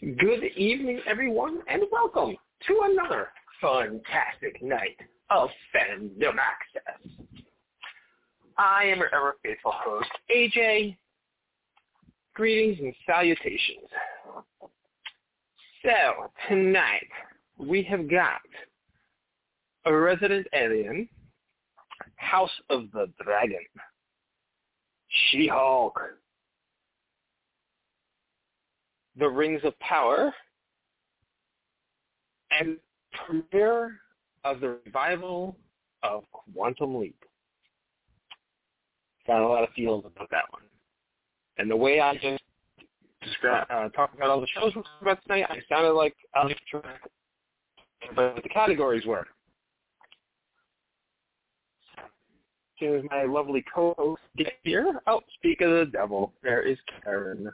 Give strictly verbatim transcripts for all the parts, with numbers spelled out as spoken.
Good evening, everyone, and welcome to another fantastic night of Fandom Access. I am your ever faithful host, A J. Greetings and salutations. So, tonight, we have got a Resident Alien, House of the Dragon, She-Hulk, The Rings of Power, and premiere of the revival of Quantum Leap. Got a lot of feels about that one. And the way I just described, uh, talked about all the shows we're talking about tonight, I sounded like I was trying to what the categories were. As soon as my lovely co-host get here, oh, speak of the devil, there is Karen.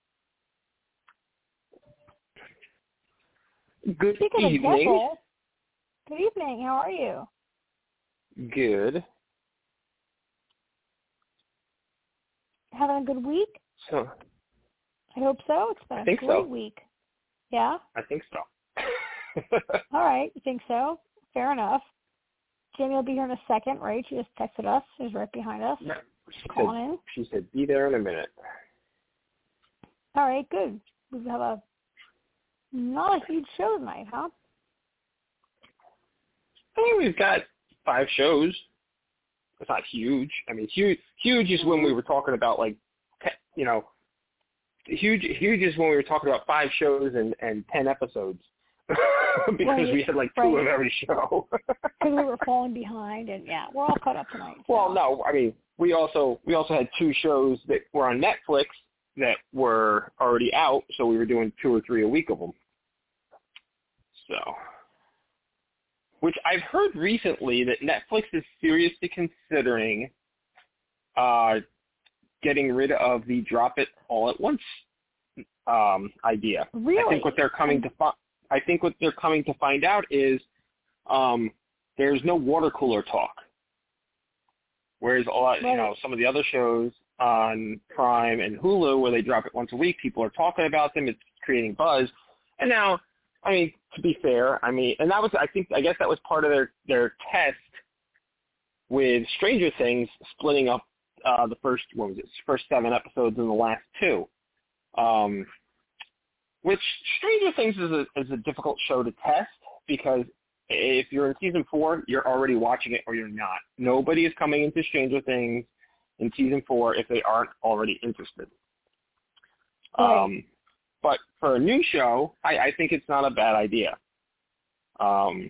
Good Speaking evening. Of devil, good evening. How are you? Good. Having a good week? So, I hope so. It's been I a think great so. week. Yeah? I think so. All right. You think so? Fair enough. Jamie will be here in a second, right? She just texted us. She's right behind us. Yeah. She Calling said, in. she said, be there in a minute. All right, good. We have a not a huge show tonight, huh? I think we've got five shows. It's not huge. I mean, huge, huge is when we were talking about, like, you know, huge, huge is when we were talking about five shows and, and ten episodes. because right, we had, like, two right. of every show. Because we were falling behind, and, yeah, we're all caught up tonight. So. Well, no, I mean, we also we also had two shows that were on Netflix that were already out, so we were doing two or three a week of them. So, which I've heard recently that Netflix is seriously considering uh, getting rid of the drop it all at once um, idea. Really? I think what they're coming to fi- I think what they're coming to find out is um, there's no water cooler talk. Whereas a lot, you know, some of the other shows on Prime and Hulu where they drop it once a week, people are talking about them. It's creating buzz. And now, I mean, to be fair, I mean, and that was, I think, I guess that was part of their, their test with Stranger Things splitting up uh, the first, what was it, first seven episodes and the last two. Um, which Stranger Things is a, is a difficult show to test because if you're in season four, you're already watching it or you're not. Nobody is coming into Stranger Things in season four if they aren't already interested. Right. Um, but for a new show, I, I think it's not a bad idea. Um,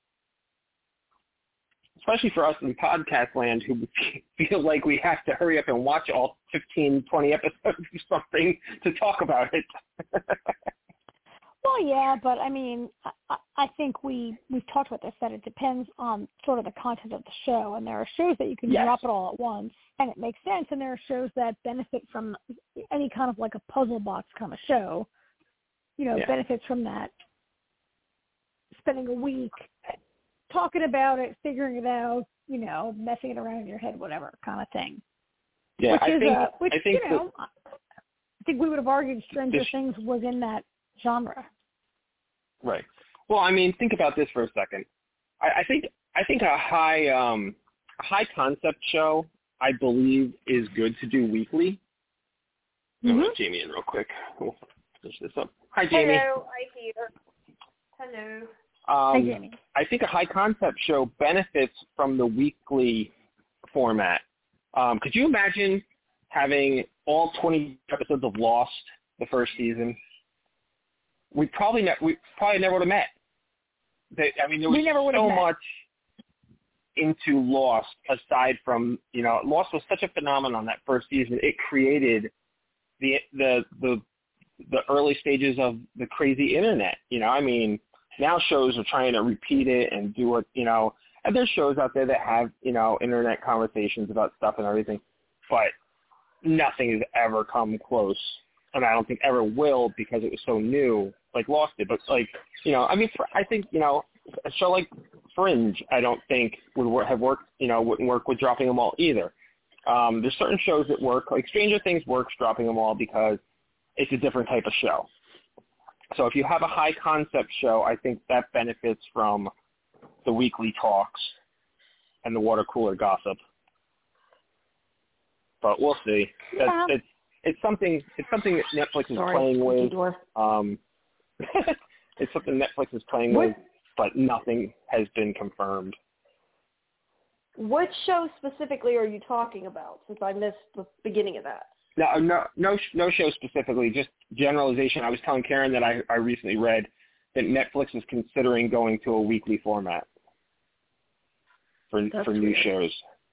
especially for us in podcast land who feel like we have to hurry up and watch all fifteen, twenty episodes or something to talk about it. Well, yeah, but I mean, I, I think we, we've talked about this, that it depends on sort of the content of the show, and there are shows that you can Yes. drop it all at once, and it makes sense, and there are shows that benefit from any kind of like a puzzle box kind of show, you know, Yeah. benefits from that, spending a week talking about it, figuring it out, you know, messing it around in your head, whatever kind of thing. Yeah, which I is, think, uh, which, I think you know, I think we would have argued Stranger this, Things was in that genre. Right. Well, I mean, think about this for a second. I, I think I think a high um, a high concept show, I believe, is good to do weekly. Mm-hmm. I'm going to let Jamie in real quick. We'll finish this up. Hi, Jamie. Hello, I hear. Hello. Um, Hi, Jamie. I think a high concept show benefits from the weekly format. Um, could you imagine having all twenty episodes of Lost the first season? We probably ne- we probably never would have met. They, I mean, there was We never would have so met. much into Lost aside from, you know, Lost was such a phenomenon that first season. It created the the the the early stages of the crazy internet. You know, I mean, now shows are trying to repeat it and do it. You know, and there's shows out there that have, you know, internet conversations about stuff and everything, but nothing has ever come close. And I don't think ever will because it was so new, like Lost did. But, like, you know, I mean, for, I think, you know, a show like Fringe, I don't think would wor- have worked, you know, wouldn't work with dropping them all either. Um, there's certain shows that work. Like Stranger Things works dropping them all because it's a different type of show. So if you have a high concept show, I think that benefits from the weekly talks and the water cooler gossip. But we'll see. That's, Yeah. it's it's something it's something that Netflix is Sorry, playing with. door. Um, it's something Netflix is playing What? with, but nothing has been confirmed. What show specifically are you talking about, since I missed the beginning of that? No, no, no, no show specifically. Just generalization. I was telling Karen that I, I recently read that Netflix is considering going to a weekly format for That's for new weird. shows.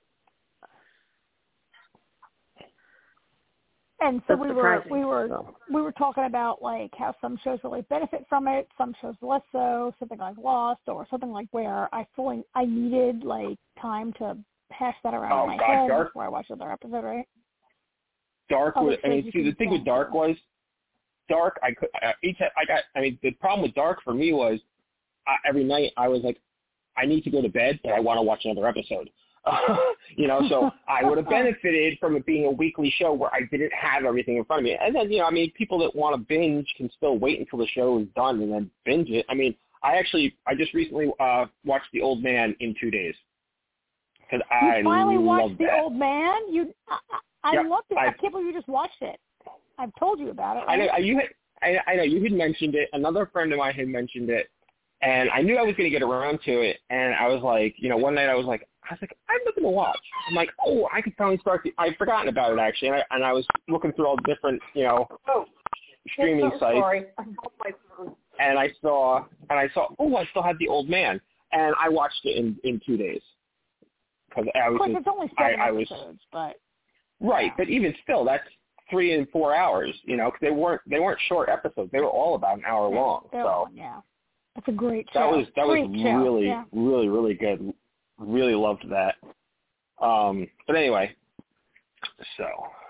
And so That's we were surprising. we were So. we were talking about like how some shows really benefit from it, some shows less so, something like Lost or something like where I fully I needed like time to hash that around Oh, in my God, head Dark- before I watched another episode, right? Dark Other was. I mean, shows you see, the can thing with binge. Dark was, Dark. I could. I, each. I got. I mean, the problem with Dark for me was, I, every night I was like, I need to go to bed, but I want to watch another episode. you know, so I would have benefited from it being a weekly show where I didn't have everything in front of me. And then, you know, I mean, people that want to binge can still wait until the show is done and then binge it. I mean, I actually, I just recently uh, watched The Old Man in two days. Because I You finally watched love The that. Old Man? You, I, I Yep, loved it. I, I- can't believe you just watched it. I've told you about it. I know Right? you had, I, I know you had mentioned it. Another friend of mine had mentioned it, and I knew I was going to get around to it. And I was like, you know, one night I was like, I was like, I have nothing to watch. I'm like, oh, I could finally start. The, I'd forgotten about it actually, and I, and I was looking through all the different, you know, Oh, streaming I'm sites, sorry. I broke my phone. and I saw, and I saw, oh, I still had The Old Man, and I watched it in, in two days because I Of was course, just, it's only I, seven I was episodes, but right, yeah. but even still, that's three and four hours, you know, because they weren't they weren't short episodes. They were all about an hour long. They're So on, yeah. That's a great show. that was that was Great show, really yeah. really really good. Really loved that. Um, but anyway, so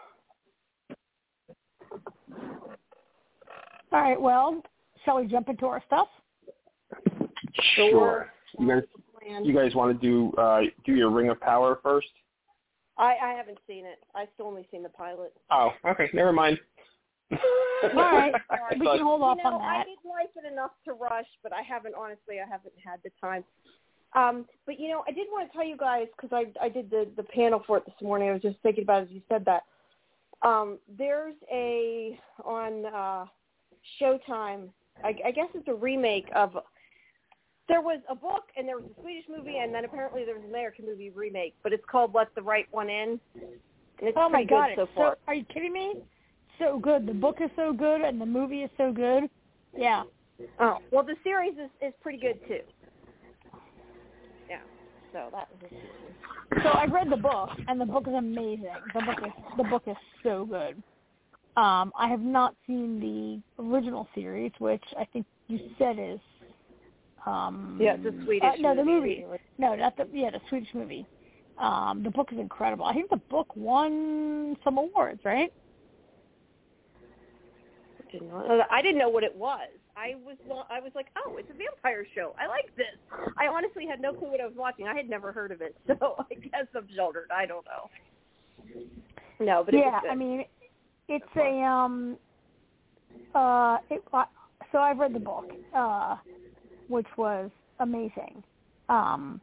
All right, well, shall we jump into our stuff? sure. You guys you guys want to do uh, do your Ring of Power first? I, I haven't seen it. I've still only seen the pilot. Oh, okay, never mind. All right, I we thought- can hold off you know, on I that. did like it enough to rush, but I haven't, honestly, I haven't had the time. Um, but, you know, I did want to tell you guys, because I, I did the, the panel for it this morning. I was just thinking about it as you said that. Um, there's a, on uh, Showtime, I, I guess it's a remake of, there was a book and there was a Swedish movie, and then apparently there was an American movie remake, but it's called Let the Right One In. And it's Oh my pretty God! good so It's far. so, are you kidding me? So good. The book is so good, and the movie is so good. Yeah. Oh, well, the series is, is pretty good, too. Yeah, so that was it. So I read the book, and the book is amazing. The book is the book is so good. Um, I have not seen the original series, which I think you said is. Um, Yeah, the Swedish uh, no, the movie. movie. No, not the yeah, the Swedish movie. Um, the book is incredible. I think the book won some awards, right? I didn't know, I didn't know what it was. I was I was like, oh, it's a vampire show. I like this. I honestly had no clue what I was watching. I had never heard of it, so I guess I'm sheltered. I don't know. No, but it yeah, was good. I mean, it's a um. Uh, it, uh, so I've read the book, uh, which was amazing. Um,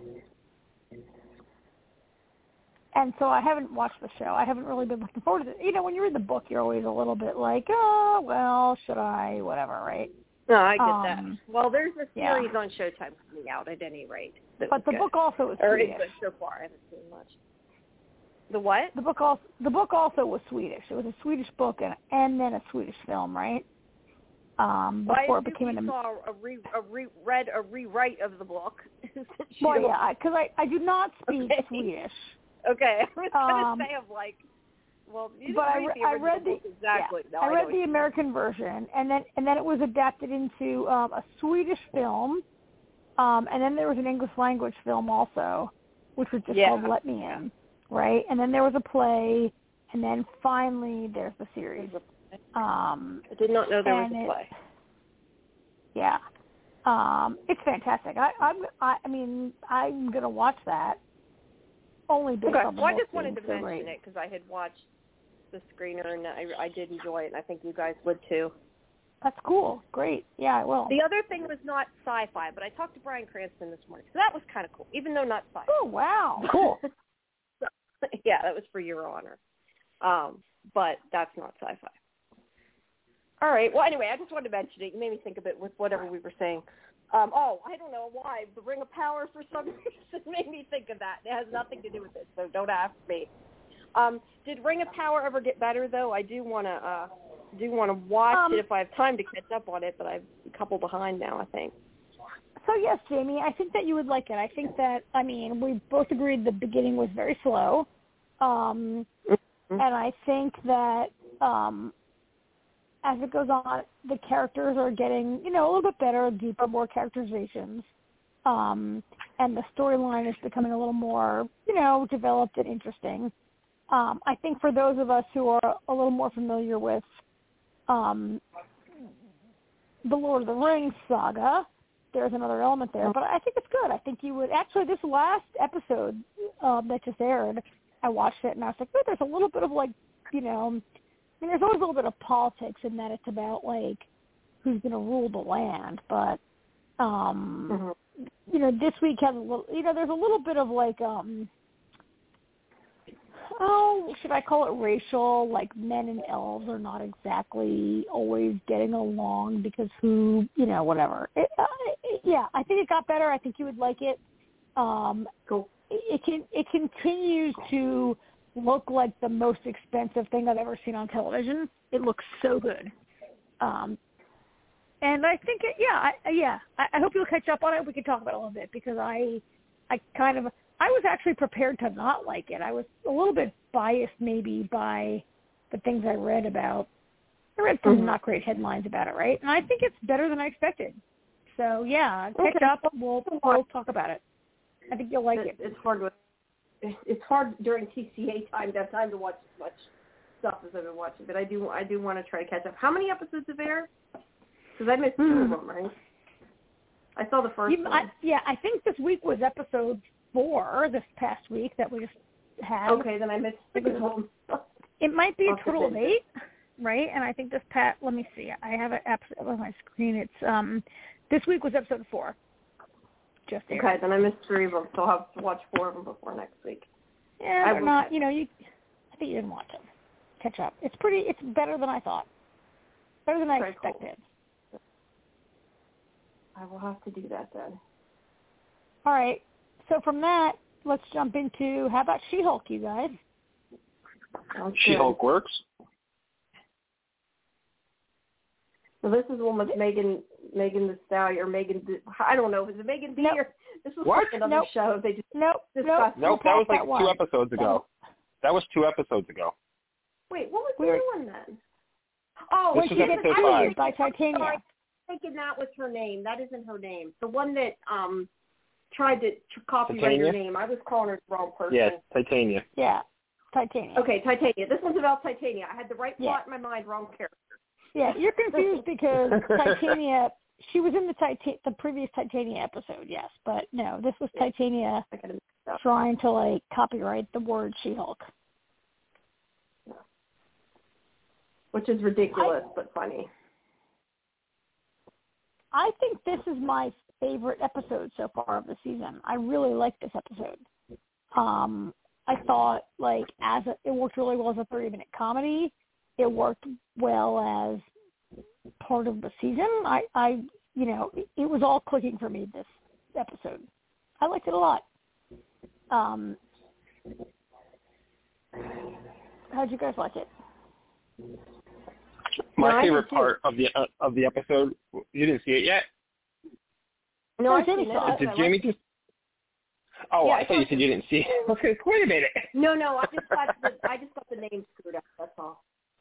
and so I haven't watched the show. I haven't really been looking forward to it. You know, when you read the book, you're always a little bit like, oh, well, should I, whatever, right? No, I get um, that. Well, there's a yeah. series on Showtime coming out at any rate. that But was the good. book also was Or Swedish. is good so far. I haven't seen much. The what? The book also the book also was Swedish. It was a Swedish book and and then a Swedish film, right? Um, Well, before I it became you an. saw a, re, a re, read a rewrite of the book. Well, yeah, because I, I do not speak Okay. Swedish. Okay, I was going to Um, say, I'm like, well, you didn't but I, read re- the I original read the book exactly. yeah, No, I know read what the you mean. American version, and then and then it was adapted into um, a Swedish film, um, and then there was an English language film also, which was just Yeah. called Let Me In, right? And then there was a play, and then finally there's the series. Um, I did not know there was and a it- play. Yeah, um, it's fantastic. I, I'm, I, I mean, I'm gonna watch that only based Okay. on the Well, I book just wanted being to so mention great. it because I had watched the screener and I, I did enjoy it, and I think you guys would too. That's cool. Great. Yeah, I will. The other thing was not sci-fi, but I talked to Bryan Cranston this morning, so that was kind of cool, even though not sci-fi. Oh, wow. Cool. So, yeah, that was for your honor. Um, but that's not sci-fi. All right. Well, anyway, I just wanted to mention it. You made me think of it with whatever we were saying. Um, oh, I don't know why. The Ring of Power, for some reason, made me think of that. It has nothing to do with it, so don't ask me. Um, did Ring of Power ever get better, though? I do want to uh, do want to watch um, it if I have time to catch up on it, but I'm a couple behind now, I think. So, yes, Jamie, I think that you would like it. I think that, I mean, we both agreed the beginning was very slow. Um, mm-hmm. And I think that um, as it goes on, the characters are getting, you know, a little bit better, deeper, more characterizations. Um, and the storyline is becoming a little more, you know, developed and interesting. Um, I think for those of us who are a little more familiar with um, the Lord of the Rings saga, there's another element there. But I think it's good. I think you would – actually, this last episode uh, that just aired, I watched it, and I was like, oh, there's a little bit of, like, you know – I mean, there's always a little bit of politics in that it's about, like, who's going to rule the land. But, um, mm-hmm. you know, this week has a little – you know, there's a little bit of, like, um, oh, should I call it racial? Like, men and elves are not exactly always getting along because who, you know, whatever. It, uh, it, yeah, I think it got better. I think you would like it. Um, cool. It, it, can, it continues to – look like the most expensive thing I've ever seen on television. It looks so good. Um, and I think, it, yeah, I, yeah, I, I hope you'll catch up on it. We can talk about it a little bit because I, I kind of, I was actually prepared to not like it. I was a little bit biased maybe by the things I read about. I read some mm-hmm. not great headlines about it, right? And I think it's better than I expected. So, yeah, catch okay. up. We'll, we'll talk about it. I think you'll like it. It's hard with It's hard during T C A time to have time to watch as much stuff as I've been watching, but I do I do want to try to catch up. How many episodes have aired? Because I missed mm. two of them, right? I saw the first you, one. I, yeah, I think this week was episode four, this past week that we just had. Okay, then I missed six of them. It might be a total of eight, right? And I think this past, let me see, I have it on my screen. It's um, this week was episode four. Just aired. Okay, then I missed three of them, so I'll have to watch four of them before next week. Yeah, they're not, you know, you. I think you didn't watch them. Catch up. It's pretty, it's better than I thought. Better than I Very expected. Cool. I will have to do that then. All right. So from that, let's jump into, how about She-Hulk, you guys? She-Hulk works. So this is one with Megan Megan Thee Stallion, or Megan, I don't know, is it Megan Thee? Nope. Or this was what? like another nope. show. They just nope. discussed. Nope, that was like that two episodes ago. That was two episodes ago. Wait, what was we the were, new one then? Oh, this was episode five. By Titania. Sorry, I'm thinking that was her name. That isn't her name. The one that um tried to, to copyright Titania? her name. I was calling her the wrong person. Yes, Titania. Yeah, Titania. Okay, Titania. This one's about Titania. I had the right yeah. plot in my mind, wrong character. Yeah, you're confused because Titania, she was in the Titan, the previous Titania episode, yes. But no, this was Titania trying to, like, copyright the word She-Hulk. Which is ridiculous, I, but funny. I think this is my favorite episode so far of the season. I really like this episode. Um, I thought, like, as a, it worked really well as a thirty-minute comedy. It worked well as part of the season. I, I you know, it, it was all clicking for me this episode. I liked it a lot. Um, how'd you guys like it? My no, favorite part of the uh, of the episode. You didn't see it yet? No, I Jamie saw it. Did Jamie just? Oh, yeah, I, I thought you said you didn't see it. Okay, wait a minute. No, no, I just got the I just got the name screwed up. That's all.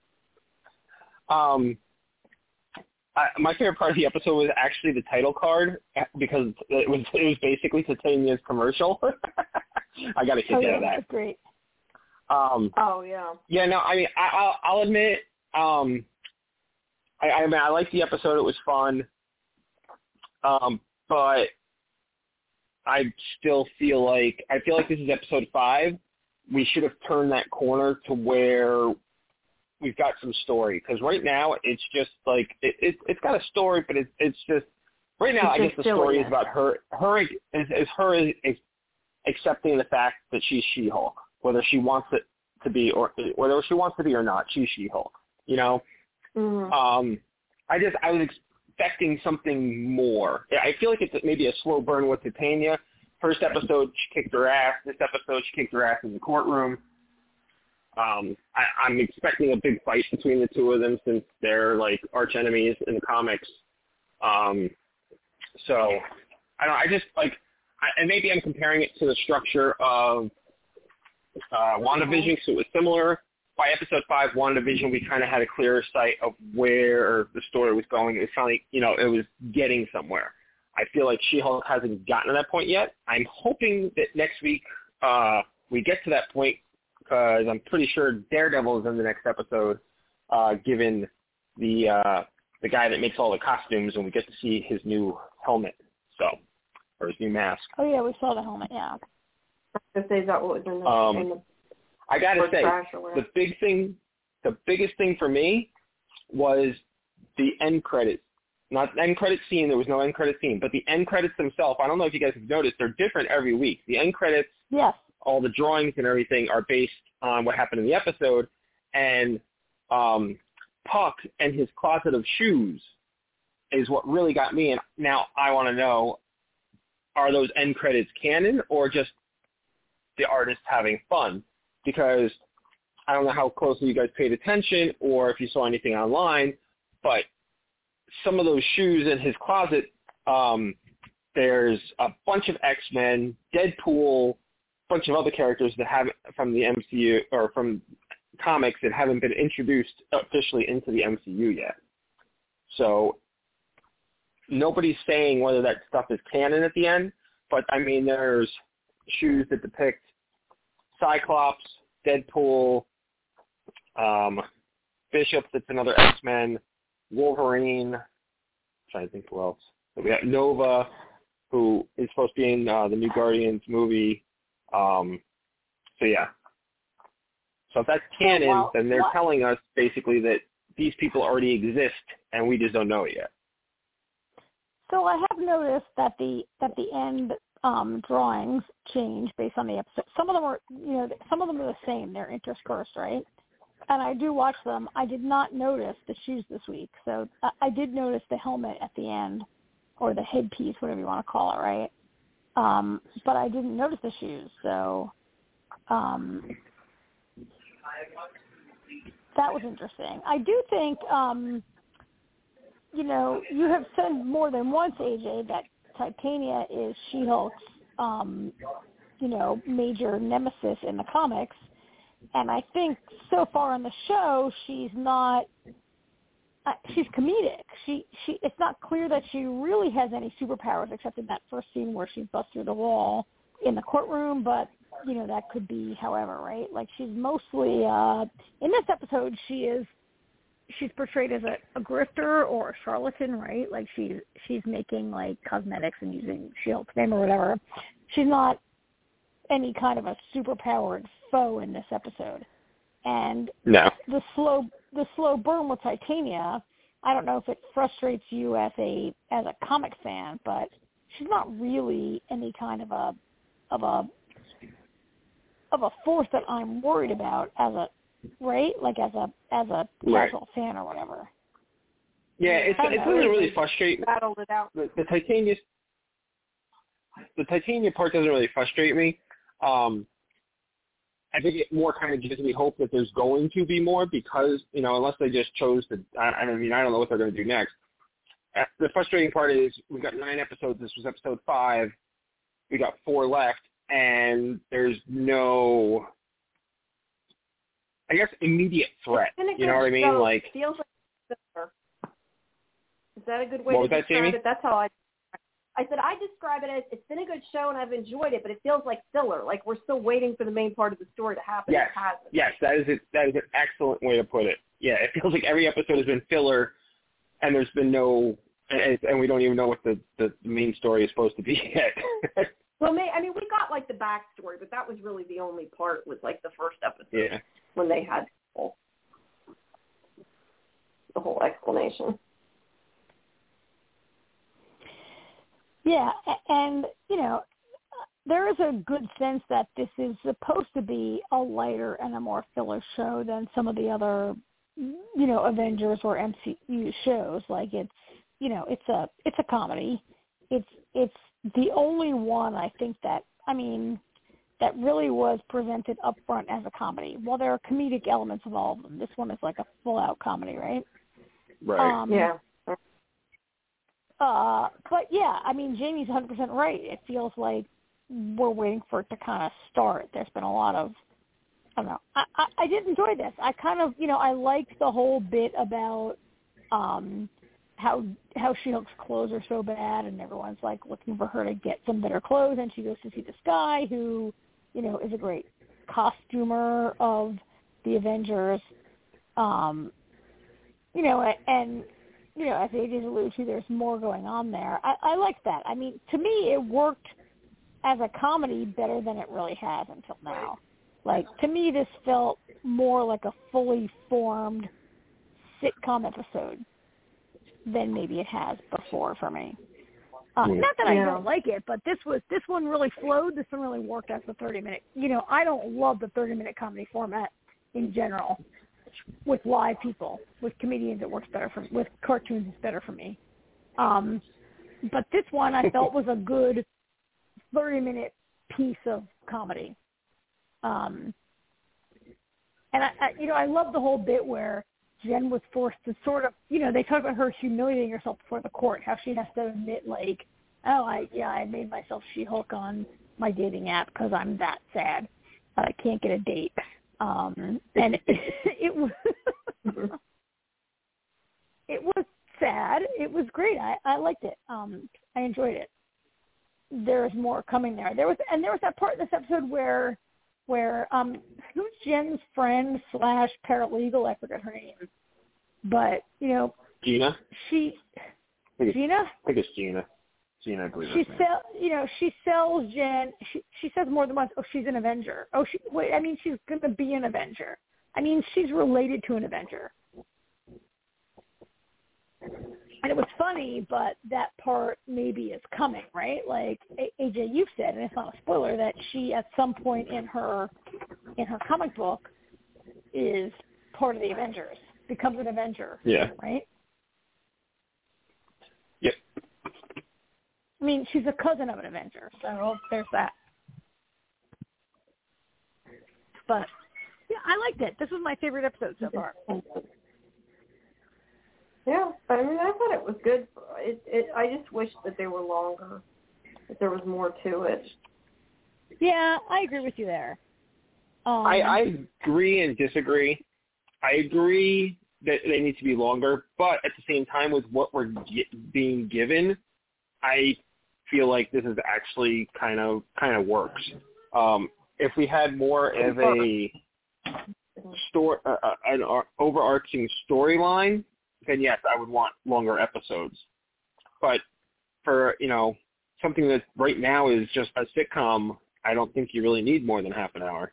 Um, I, my favorite part of the episode was actually the title card because it was it was basically Titania's commercial. I got to kick oh, out yeah, of that. That's great. Um, oh yeah. Yeah, no, I mean, I, I'll, I'll admit, um, I, I mean, I liked the episode. It was fun, um, but I still feel like I feel like this is episode five. We should have turned that corner to where we've got some story, because right now it's just like it, it it's got a story, but it's it's just right now it's I guess the silly, story yeah. is about her her is, is her is accepting the fact that she's She-Hulk, whether she wants it to be or whether she wants to be or not. She's She-Hulk, you know. Mm-hmm. Um, I just I was expecting something more. I feel like it's maybe a slow burn with Titania. First episode, she kicked her ass. This episode, she kicked her ass in the courtroom. Um, I, I'm expecting a big fight between the two of them since they're like arch enemies in the comics. Um, so I don't. I just like, I, and maybe I'm comparing it to the structure of uh, WandaVision, because it was similar. By episode five, WandaVision, we kind of had a clearer sight of where the story was going. It was finally, you know, it was getting somewhere. I feel like She-Hulk hasn't gotten to that point yet. I'm hoping that next week uh, we get to that point, because I'm pretty sure Daredevil is in the next episode, uh, given the uh, the guy that makes all the costumes, and we get to see his new helmet, so or his new mask. Oh yeah, we saw the helmet. Yeah. If they that what was in the, Um, in the I gotta say, the big thing, the biggest thing for me was the end credits. Not the end credits scene. There was no end credits scene, but the end credits themselves. I don't know if you guys have noticed, they're different every week. The end credits. Yes. All the drawings and everything are based on what happened in the episode, and um, Puck and his closet of shoes is what really got me. And now I want to know, are those end credits canon or just the artist having fun? Because I don't know how closely you guys paid attention or if you saw anything online, but some of those shoes in his closet, um, there's a bunch of X-Men, Deadpool, bunch of other characters that haven't from the M C U or from comics that haven't been introduced officially into the M C U yet. So nobody's saying whether that stuff is canon at the end, but I mean there's shoes that depict Cyclops, Deadpool, um, Bishop, that's another X-Men, Wolverine. I'm trying to think who else. So we got Nova, who is supposed to be in uh, the new Guardians movie. Um, so yeah. So if that's canon, well, then they're what? telling us basically that these people already exist and we just don't know it yet. So I have noticed that the that the end um, drawings change based on the episode. Some of them are, you know, some of them are the same. They're interspersed, right? And I do watch them. I did not notice the shoes this week, so I, I did notice the helmet at the end, or the headpiece, whatever you want to call it, right? Um, but I didn't notice the shoes, so um, that was interesting. I do think, um, you know, you have said more than once, A J, that Titania is She-Hulk's, um, you know, major nemesis in the comics. And I think so far on the show, she's not, uh, she's comedic. She, she, it's not clear that she really has any superpowers except in that first scene where she busts through the wall in the courtroom, but, you know, that could be however, right? Like she's mostly, uh, in this episode, she is, she's portrayed as a, a grifter or a charlatan, right? Like she's, she's making like cosmetics and using She-Hulk's name or whatever. She's not any kind of a superpowered foe in this episode. And no. the slow the slow burn with Titania, I don't know if it frustrates you as a as a comic fan, but she's not really any kind of a of a of a force that I'm worried about as a right? Like as a as a casual right. fan or whatever. Yeah, it's, it doesn't really frustrate battled it out. The, the Titania the Titania part doesn't really frustrate me. Um, I think it more kind of gives me hope that there's going to be more because, you know, unless they just chose to, I, I mean, I don't know what they're going to do next. The frustrating part is we've got nine episodes. This was episode five. We got four left, and there's no, I guess, immediate threat. You know what I mean? Show. Like, feels like filler. Is that a good way what to was that, describe Jamie? it? That's how I. I said I describe it as it's been a good show and I've enjoyed it, but it feels like filler. Like we're still waiting for the main part of the story to happen. Yes, it hasn't. yes, that is a, that is an excellent way to put it. Yeah, it feels like every episode has been filler, and there's been no, and, and we don't even know what the, the main story is supposed to be yet. Well, may, I mean, we got like the backstory, but that was really the only part. Was like the first episode yeah. when they had people. the whole explanation. Yeah, and, you know, there is a good sense that this is supposed to be a lighter and a more filler show than some of the other, you know, Avengers or M C U shows. Like it's, you know, it's a it's a comedy. It's it's the only one I think that I mean that really was presented up front as a comedy. Well, there are comedic elements of all of them. This one is like a full out comedy, right? Right. Um, Yeah. Uh, but yeah, I mean, Jamie's one hundred percent right. It feels like we're waiting for it to kind of start. There's been a lot of, I don't know. I, I, I did enjoy this. I kind of, you know, I liked the whole bit about um, how how She-Hulk's clothes are so bad, and everyone's like looking for her to get some better clothes, and she goes to see this guy who, you know, is a great costumer of the Avengers. Um, you know, and you know, as A J's alluded to, there's more going on there. I, I like that. I mean, to me, it worked as a comedy better than it really has until now. Like, to me, this felt more like a fully formed sitcom episode than maybe it has before for me. Uh, Yeah. Not that I Yeah. don't like it, but this was this one really flowed. This one really worked as a thirty-minute. You know, I don't love the thirty-minute comedy format in general. With live people, with comedians, it works better for with cartoons. It's better for me. Um, but this one I felt was a good thirty-minute piece of comedy. Um, and I, I, you know, I love the whole bit where Jen was forced to sort of, you know, they talk about her humiliating herself before the court, how she has to admit, like, oh, I yeah, I made myself She-Hulk on my dating app because I'm that sad. I can't get a date. Um, and it, it was it was sad. It was great. I, I liked it. Um, I enjoyed it. There's more coming there. There was and there was that part in this episode where where um who's Jen's friend slash paralegal? I forgot her name. But you know, Gina. she I think Gina. I think it's Gina. Gina, I believe. She that's her name. sell, you know, she sells Jen. She she says more than once, "Oh, she's an Avenger." Oh, she wait. I mean, she's going to be an Avenger. I mean, she's related to an Avenger. And it was funny, but that part maybe is coming, right? Like A J, you've said, and it's not a spoiler, that she at some point in her in her comic book is part of the Avengers, becomes an Avenger. Yeah. Right. Yep. I mean, she's a cousin of an Avenger, so there's that. But, yeah, I liked it. This was my favorite episode so far. Yeah, I mean, I thought it was good. It, it, I just wish that they were longer, that there was more to it. Yeah, I agree with you there. Um, I, I agree and disagree. I agree that they need to be longer, but at the same time, with what we're get, being given, I feel like this is actually kind of kind of works. Um, if we had more of a story, uh, an overarching storyline, then yes, I would want longer episodes. But for, you know, something that right now is just a sitcom, I don't think you really need more than half an hour.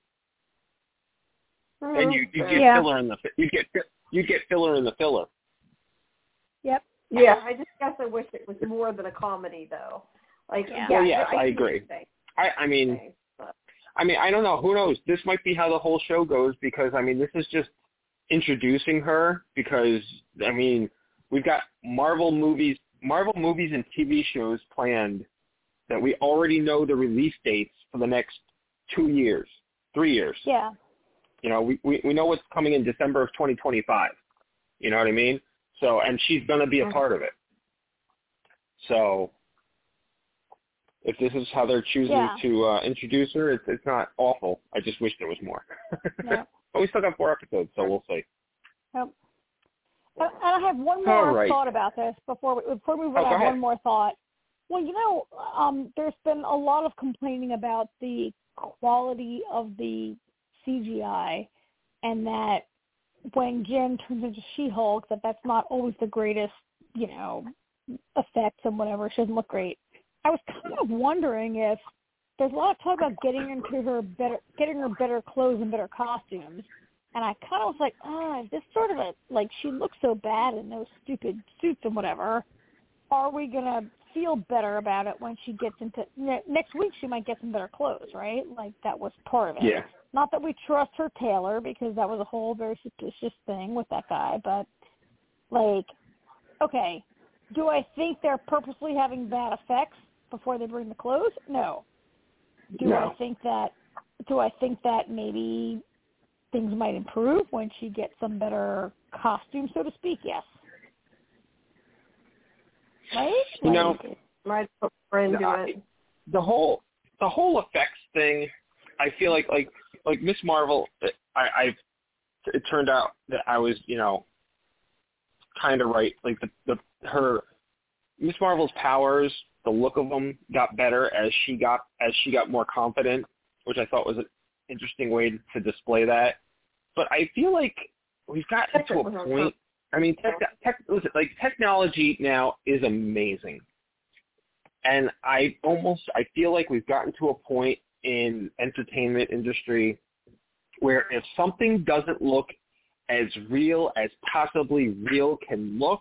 Mm-hmm. And you you get Yeah. filler in the you get you get filler in the filler. Yep. Yeah, I just guess I wish it was more than a comedy, though. Like, Yeah. Well, yeah, yes, I see what agree. you're saying, I I mean. but- I mean, I don't know. Who knows? This might be how the whole show goes because, I mean, this is just introducing her because, I mean, we've got Marvel movies, Marvel movies and T V shows planned that we already know the release dates for the next two years, three years. Yeah. You know, we, we, we know what's coming in December of twenty twenty-five. You know what I mean? So, and she's going to be a part of it. So, if this is how they're choosing Yeah. to uh, introduce her, it's it's not awful. I just wish there was more. Yeah. But we still got four episodes, so we'll see. Yep. And and I have one more All right. thought about this before we, before we move Oh, on. go I have ahead. one more thought. Well, you know, um, there's been a lot of complaining about the quality of the C G I, and that when Jen turns into She-Hulk, that that's not always the greatest, you know, effects and whatever. She doesn't look great. I was kind of wondering if there's a lot of talk about getting into her better, getting her better clothes and better costumes, and I kind of was like, oh, is this sort of a, like, she looks so bad in those stupid suits and whatever. Are we going to feel better about it when she gets into, ne- next week she might get some better clothes, right? Like, that was part of it. Yeah. Not that we trust her tailor, because that was a whole very suspicious thing with that guy, but, like, okay, do I think they're purposely having bad effects before they bring the clothes? No. Do No. I think that, do I think that maybe things might improve when she gets some better costume, so to speak? Yes. Right? You know, my friend do I, it. the whole the whole effects thing, I feel like like like Miss Marvel, I, I've it turned out that I was, you know, kind of right. Like the, the her Miss Marvel's powers, the look of them got better as she got as she got more confident, which I thought was an interesting way to display that. But I feel like we've gotten to a point. I mean, tech, tech, listen, like technology now is amazing, and I almost I feel like we've gotten to a point in entertainment industry where if something doesn't look as real as possibly real can look,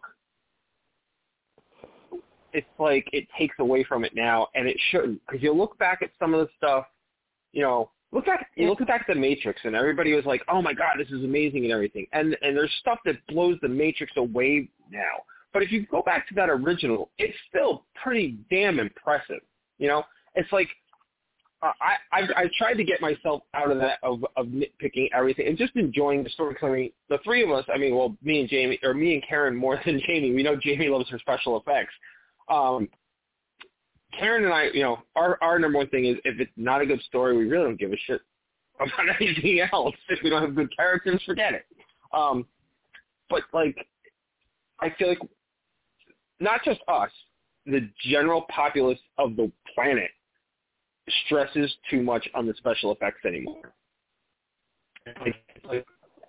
it's like it takes away from it now, and it shouldn't. Because you look back at some of the stuff, you know, look back, you look back at The Matrix, and everybody was like, "Oh my God, this is amazing" and everything. And and there's stuff that blows The Matrix away now. But if you go back to that original, it's still pretty damn impressive. You know, it's like uh, I I've, I've tried to get myself out of that of, of nitpicking everything and just enjoying the story. Because I mean, the three of us, I mean, well, me and Jamie, or me and Karen more than Jamie. We know Jamie loves her special effects. Um, Karen and I, you know, our our number one thing is if it's not a good story, we really don't give a shit about anything else. If we don't have good characters, forget it. Um, but like, I feel like not just us, the general populace of the planet stresses too much on the special effects anymore. Like, like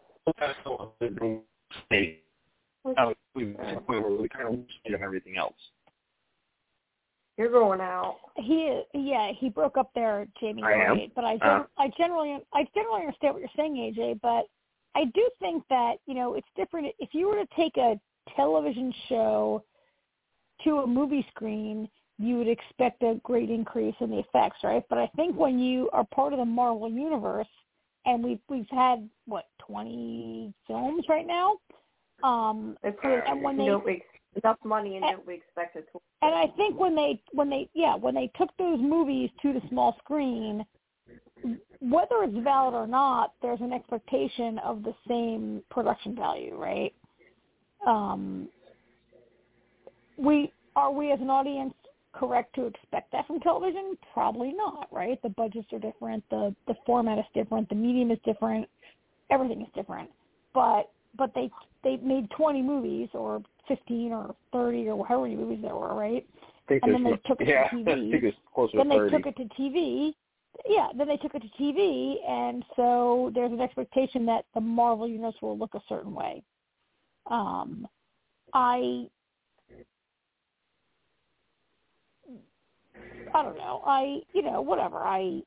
oh, we we kind of lose of everything else. You're going out. He, yeah, he broke up there, Jamie. I am? Right? But I, gen- Uh. I generally, I generally understand what you're saying, A J. But I do think that you know it's different. If you were to take a television show to a movie screen, you would expect a great increase in the effects, right? But I think when you are part of the Marvel universe, and we've we've had what twenty films right now, um, It's and when they enough money and don't we expect it to. And I think when they when they yeah when they took those movies to the small screen, whether it's valid or not, there's an expectation of the same production value, right? Um, we are we as an audience correct to expect that from television? Probably not, right? The budgets are different, the the format is different, the medium is different, everything is different. But but they they made twenty movies or fifteen or thirty or however many movies there were, right? I think and then they more, took it yeah, to T V. I think it's closer then to they thirty. took it to T V. Yeah, then they took it to T V, and so there's an expectation that the Marvel universe will look a certain way. Um, I, I don't know. I, you know, whatever. I,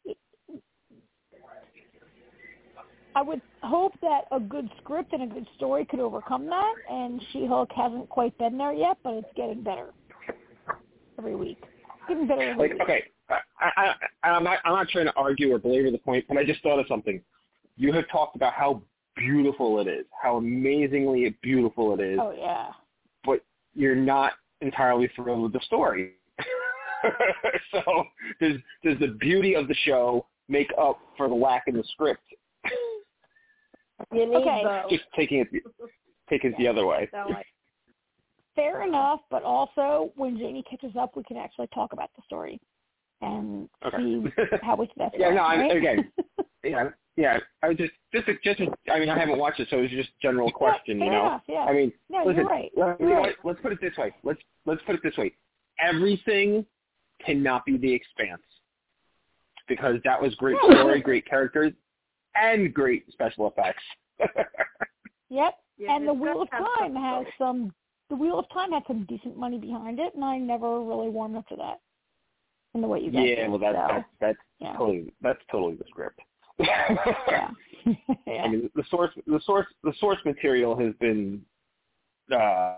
I would hope that a good script and a good story could overcome that, and She-Hulk hasn't quite been there yet, but it's getting better every week. It's getting better every Like, week. okay, I, I, I'm not, I'm not trying to argue or belabor the point, but I just thought of something. You have talked about how beautiful it is, how amazingly beautiful it is. Oh, yeah. But you're not entirely thrilled with the story. So does does the beauty of the show make up for the lack in the script? You need Okay. both. Just taking it, taking it the other way. So, like, Fair enough, but also when Jamie catches up, we can actually talk about the story and Okay. see how we that's Yeah, no, right? I, again, yeah, yeah. I was just, just, a, just. A, I mean, I haven't watched it, so it was just a general question, yeah, you fair know. enough, yeah. I mean, no, listen, you're right. Let, You're you know right. what? Let's put it this way. Let's let's put it this way. Everything cannot be The Expanse because that was great No, story, great characters, and great special effects. Yep. yeah, and the it's Wheel of got to have Time some has story. some. The Wheel of Time had some decent money behind it, and I never really warmed up to that. In the way you guys Yeah, did, well, that's so, that's that's yeah. totally that's totally the script. Yeah. yeah. I mean, the source, the source, the source material has been uh,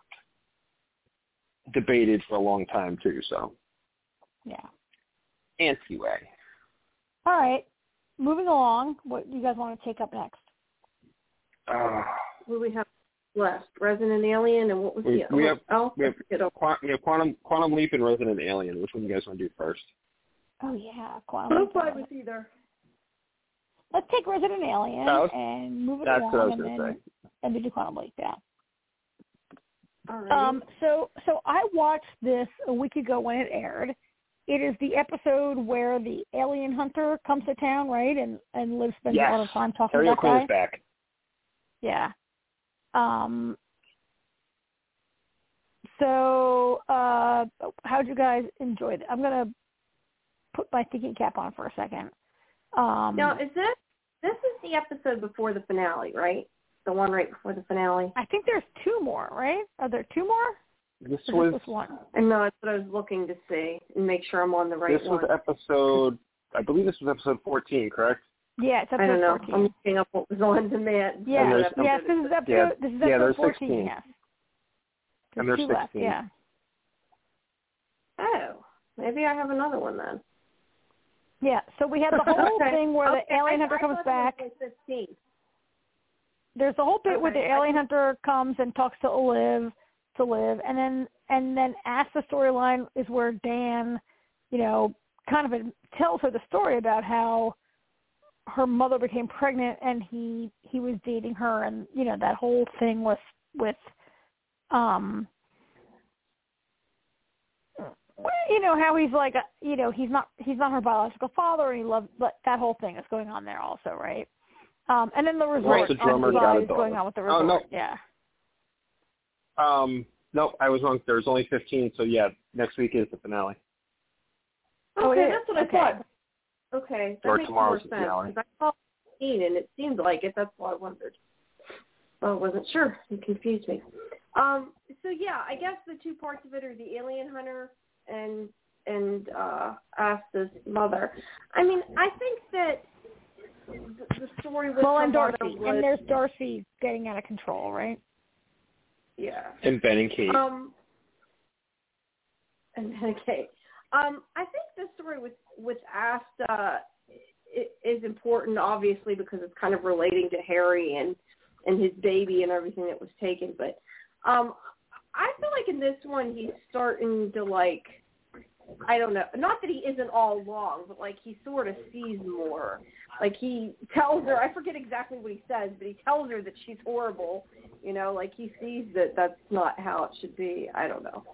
debated for a long time too. So, yeah. anyway. All right, moving along. What do you guys want to take up next? Uh, What do we have left? Resident Alien, and what was we, the we have oh, we have, oh. Qu- we have Quantum Quantum Leap and Resident Alien. Which one do you guys want to do first? Oh yeah, Quantum. I'm fine with either. Let's take Resident Alien was, and move it that's along, what I was and gonna then say. and then do Quantum Leap. Yeah. All right. Um. So so I watched this a week ago when it aired. It is the episode where the alien hunter comes to town, right? And and Liv spends Yes. a lot of time talking Terry to that O'Quinn guy. is back. Yeah. Um. So, uh, how'd you guys enjoy it? I'm gonna put my thinking cap on for a second. Um, now, is this this is the episode before the finale, right? The one right before the finale. I think there's two more, right? Are there two more? This Or was just this one. And no, that's what I was looking to see and make sure I'm on the right this one. was episode. I believe this was episode fourteen, correct? Yeah, it's episode I don't know. fourteen. I'm looking up what was on demand. Yeah, there's- yes, this is episode. Yeah, this is yeah, episode there's fourteen. sixteen. Yes. And There's there's two left. sixteen. Yeah. Oh, maybe I have another one then. Yeah. So we had the whole Okay. thing where Okay, the alien I, hunter I comes thought back. it was like fifteen. There's the whole bit where the Okay. alien hunter comes and talks to Liv, to Liv, and then and then as the storyline is where Dan, you know, kind of tells her the story about how her mother became pregnant and he he was dating her, and you know that whole thing with with um you know how he's like you know he's not he's not her biological father, and he loves but that whole thing is going on there also, right? Um, and then the resort Right, the drummer got a is going daughter. on with the Oh, resort. no. Yeah. Um, no, I was wrong. There's only fifteen, so yeah, next week is the finale. Oh, Okay, it is? that's what I Okay. thought. Okay, that Or makes tomorrow's more the sense. finale. Because I saw fifteen and it seemed like it. That's why I wondered. Well, I wasn't sure. You confused me. Um, so yeah, I guess the two parts of it are the alien hunter and and uh, Asta's mother. I mean, I think that the, the story with Well, her and mother Darcy, was, and there's Darcy getting out of control, right? yeah. And Ben and Kate. Um, and okay. Um, I think the story with with Asta is important, obviously, because it's kind of relating to Harry and and his baby and everything that was taken. But um, I feel like in this one he's starting to like, I don't know, not that he isn't all along, but like he sort of sees more. Like he tells her, I forget exactly what he says, but he tells her that she's horrible. You know, like he sees that that's not how it should be. I don't know.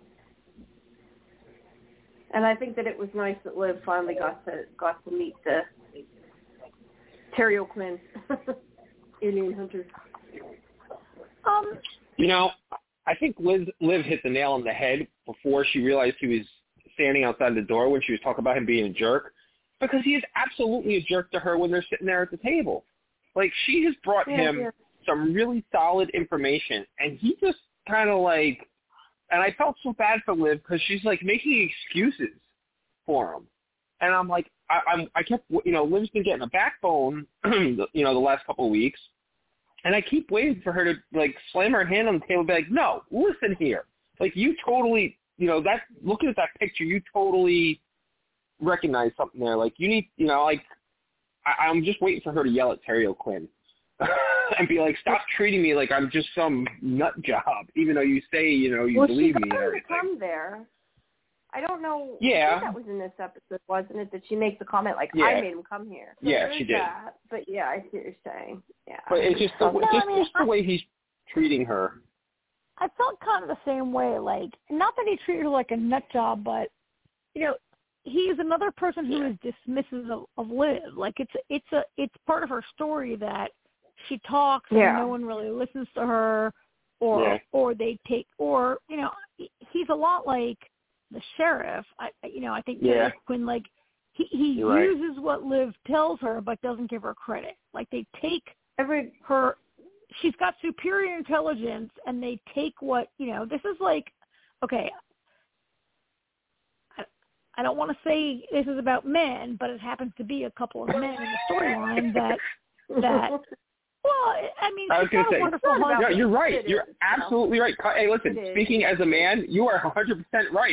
And I think that it was nice that Liv finally got to got to meet the Terry O'Quinn, alien hunter. Um, You know, I think Liz, Liv hit the nail on the head before she realized he was standing outside the door when she was talking about him being a jerk, because he is absolutely a jerk to her when they're sitting there at the table. Like, she has brought Yeah, him yeah. some really solid information, and he just kind of like, and I felt so bad for Liv because she's like making excuses for him. And I'm like, I, I'm, I kept, you know, Liv's been getting a backbone, you know, the last couple of weeks. And I keep waiting for her to, like, slam her hand on the table and be like, no, listen here. Like, you totally, you know, that looking at that picture, you totally recognize something there. Like, you need, you know, like, I, I'm just waiting for her to yell at Terry O'Quinn and be like, stop treating me like I'm just some nut job, even though you say, you know, you well, believe she me got and him to everything. come there. I don't know. Yeah. I think that was in this episode, wasn't it? That she makes a comment like, Yeah. I made him come here. So Yeah, there's she did. That. But yeah, I see what you're saying. Yeah. But it's just the, No, just, I mean, just the way he's treating her. I felt kind of the same way. Like, not that he treated her like a nut job, but you know, he's another person who is dismissive of, of Liv. Like, it's it's a it's part of her story that she talks Yeah. and no one really listens to her, or Yeah. or they take, or you know, he's a lot like the sheriff. I you know I think Yeah. Terry Quinn, like he he You're right. uses what Liv tells her, but doesn't give her credit. Like, they take Every her, she's got superior intelligence, and they take what, you know, this is like, okay, I, I don't want to say this is about men, but it happens to be a couple of men in the storyline that that. Well, I mean, I was she's going to say, wonderful no, you're right. It You're is, absolutely you know. right. Hey, listen, It speaking is. as a man, you are one hundred percent right.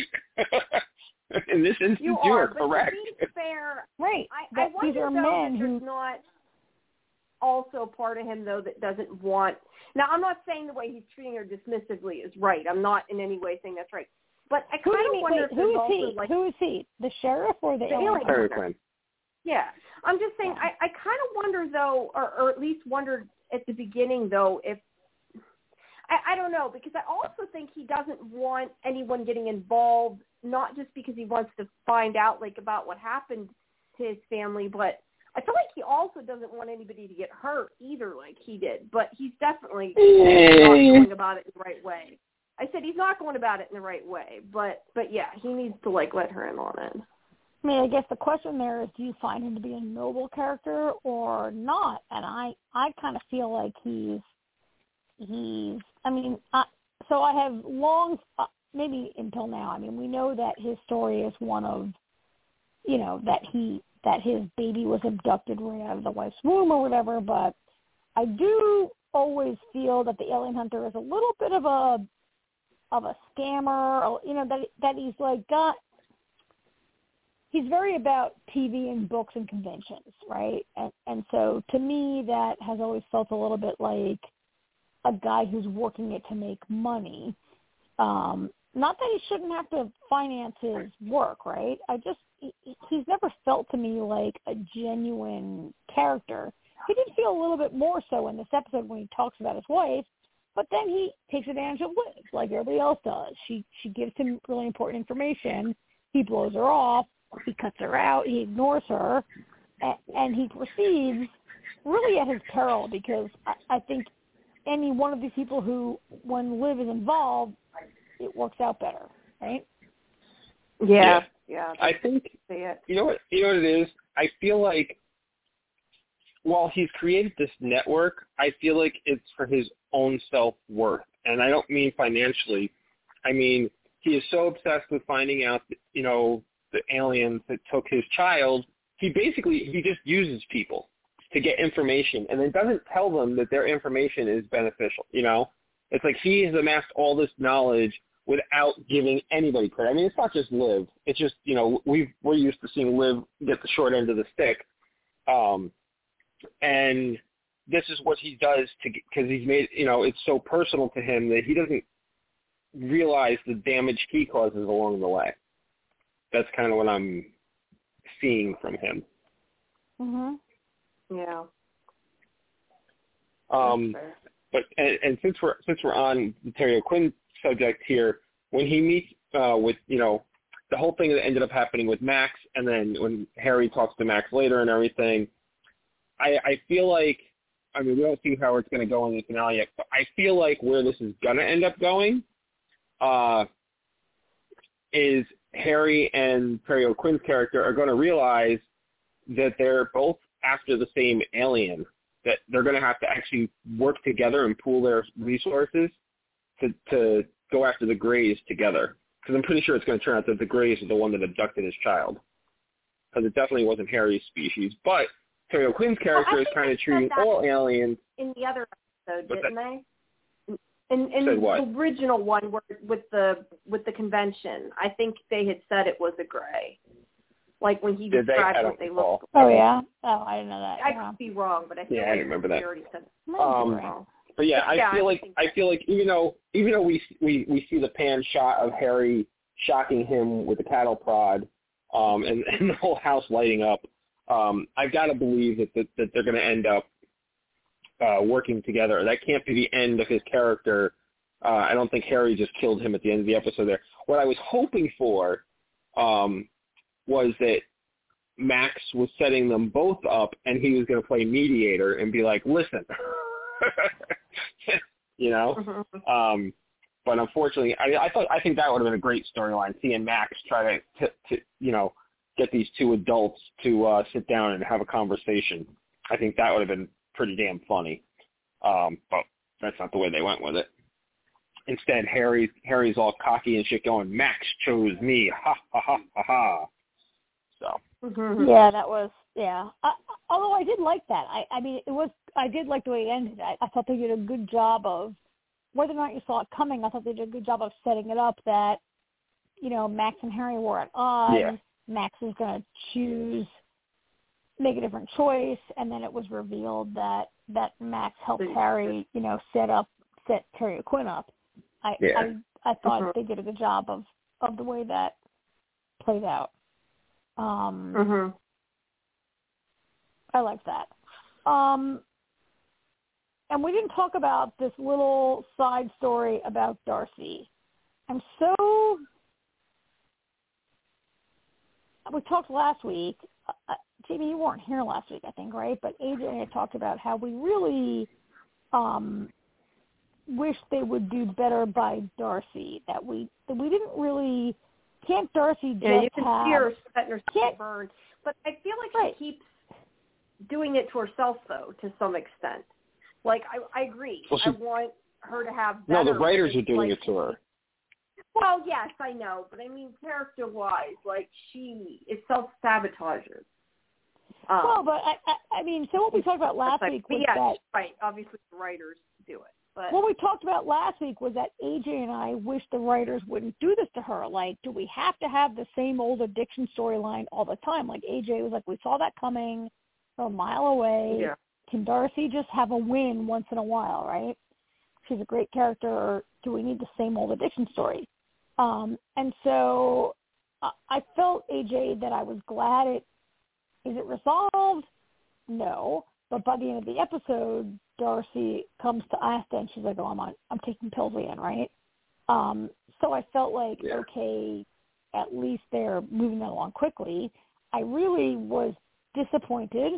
In this instance, you, you are, are correct. But to be fair, right. I, that I wonder, these are though, men that who... there's not also part of him, though, that doesn't want... Now, I'm not saying the way he's treating her dismissively is right. I'm not in any way saying that's right. But I Who, kind do you of mean, wonder wait, if who there's is also, he? like... Who is he? The sheriff or the, The alien? alien Harry hunter. Quinn. Yeah. I'm just saying, I, I kind of wonder, though, or, or at least wondered at the beginning, though, if... I, I don't know, because I also think he doesn't want anyone getting involved, not just because he wants to find out, like, about what happened to his family, but I feel like he also doesn't want anybody to get hurt either, like he did. But he's definitely not going about it in the right way. I said he's not going about it in the right way, but but yeah, he needs to like let her in on it. I mean, I guess the question there is, do you find him to be a noble character or not? And I, I kind of feel like he's, he's, I mean, I, so I have long, uh, maybe until now, I mean, we know that his story is one of, you know, that he, that his baby was abducted right out of the wife's womb or whatever, but I do always feel that the alien hunter is a little bit of a, of a scammer, or, you know, that, that he's like got, he's very about T V and books and conventions, right? And and so to me, that has always felt a little bit like a guy who's working it to make money. Um, not that he shouldn't have to finance his work, right? I just, he, he's never felt to me like a genuine character. He did feel a little bit more so in this episode when he talks about his wife, but then he takes advantage of Liz like everybody else does. She she gives him really important information. He blows her off. He cuts her out. He ignores her, and, and he proceeds really at his peril, because I, I think any one of these people who, when Liv is involved, it works out better, right? Yeah, yeah. I think, you know what, you know what it is? I feel like while he's created this network, I feel like it's for his own self-worth. And I don't mean financially. I mean, he is so obsessed with finding out, you know, the aliens that took his child. He basically, he just uses people to get information and then doesn't tell them that their information is beneficial, you know? It's like he has amassed all this knowledge without giving anybody credit. I mean, it's not just Liv. It's just, you know, we've, we're used to seeing Liv get the short end of the stick. Um, and this is what he does to, because he's made, you know, it's so personal to him that he doesn't realize the damage he causes along the way. That's kind of what I'm seeing from him. Mhm. Yeah. Um, but and, and since we're since we're on the Terry O'Quinn subject here, when he meets uh, with, you know, the whole thing that ended up happening with Max, and then when Harry talks to Max later and everything, I, I feel like, I mean, we don't see how it's going to go in the finale yet, but I feel like where this is going to end up going uh, is Harry and Terry O'Quinn's character are going to realize that they're both after the same alien, that they're going to have to actually work together and pool their resources to, to go after the Greys together. Because I'm pretty sure it's going to turn out that the Greys are the one that abducted his child. Because it definitely wasn't Harry's species. But Terry O'Quinn's character well, is kind of treating all aliens. In the other episode, didn't that, they? In, in the what? original one where, with the with the convention, I think they had said it was a gray. Like when he Did described they? what they looked like. Oh, yeah? Oh, I didn't know that. I yeah. could be wrong, but I feel yeah, like I didn't remember that. they already said it. Um, but yeah, I yeah, feel I like I feel like even though even though we we we see the pan shot of Harry shocking him with the cattle prod, um, and, and the whole house lighting up, um, I've got to believe that that, that they're going to end up uh, working together. That can't be the end of his character. Uh, I don't think Harry just killed him at the end of the episode there. What I was hoping for um, was that Max was setting them both up, and he was going to play mediator and be like, listen, you know? Mm-hmm. Um, but unfortunately, I, I thought I think that would have been a great storyline, seeing Max try to, to, to, you know, get these two adults to uh, sit down and have a conversation. I think that would have been pretty damn funny. Um, but that's not the way they went with it. Instead, Harry Harry's all cocky and shit going, Max chose me, ha, ha, ha, ha, ha. So. Mm-hmm. Yeah, that was Yeah. I, although I did like that. I, I mean, it was. I did like the way it ended. I, I thought they did a good job of, whether or not you saw it coming, I thought they did a good job of setting it up that, you know, Max and Harry were at odds. Yeah. Max was going to choose, make a different choice, and then it was revealed that, that Max helped Harry, you know, set up, set Harry Quinn up. I, Yeah. I, I thought Uh-huh. they did a good job of, of the way that played out. Um, Mhm. I like that. Um, and we didn't talk about this little side story about Darcy. I'm so... We talked last week. Uh, Jamie, you weren't here last week, I think, right? But A J had talked about how we really um, wish they would do better by Darcy. That we that we didn't really... Can't Darcy just Yeah, you can have... see her setting herself can't, burn. But I feel like right. she keeps doing it to herself, though, to some extent. Like, I, I agree. Well, she, I want her to have no, better. the writers are doing like, it to her. Well, yes, I know. But, I mean, character-wise, like, she is self-sabotages. Um, well, but, I, I, I mean, so what we talked about last like, week was yeah, that... right. Obviously, the writers do it. But what we talked about last week was that A J and I wish the writers wouldn't do this to her. Like, do we have to have the same old addiction storyline all the time? Like, A J was like, we saw that coming from a mile away. yeah. Can Darcy just have a win once in a while, right? She's a great character. Or do we need the same old addiction story? Um, and so I, I felt, A J, that I was glad it, is it resolved? No. But by the end of the episode, Darcy comes to Asta and she's like, oh, I'm on, I'm taking pills again, right? Um, so I felt like, Yeah. okay, at least they're moving that along quickly. I really was disappointed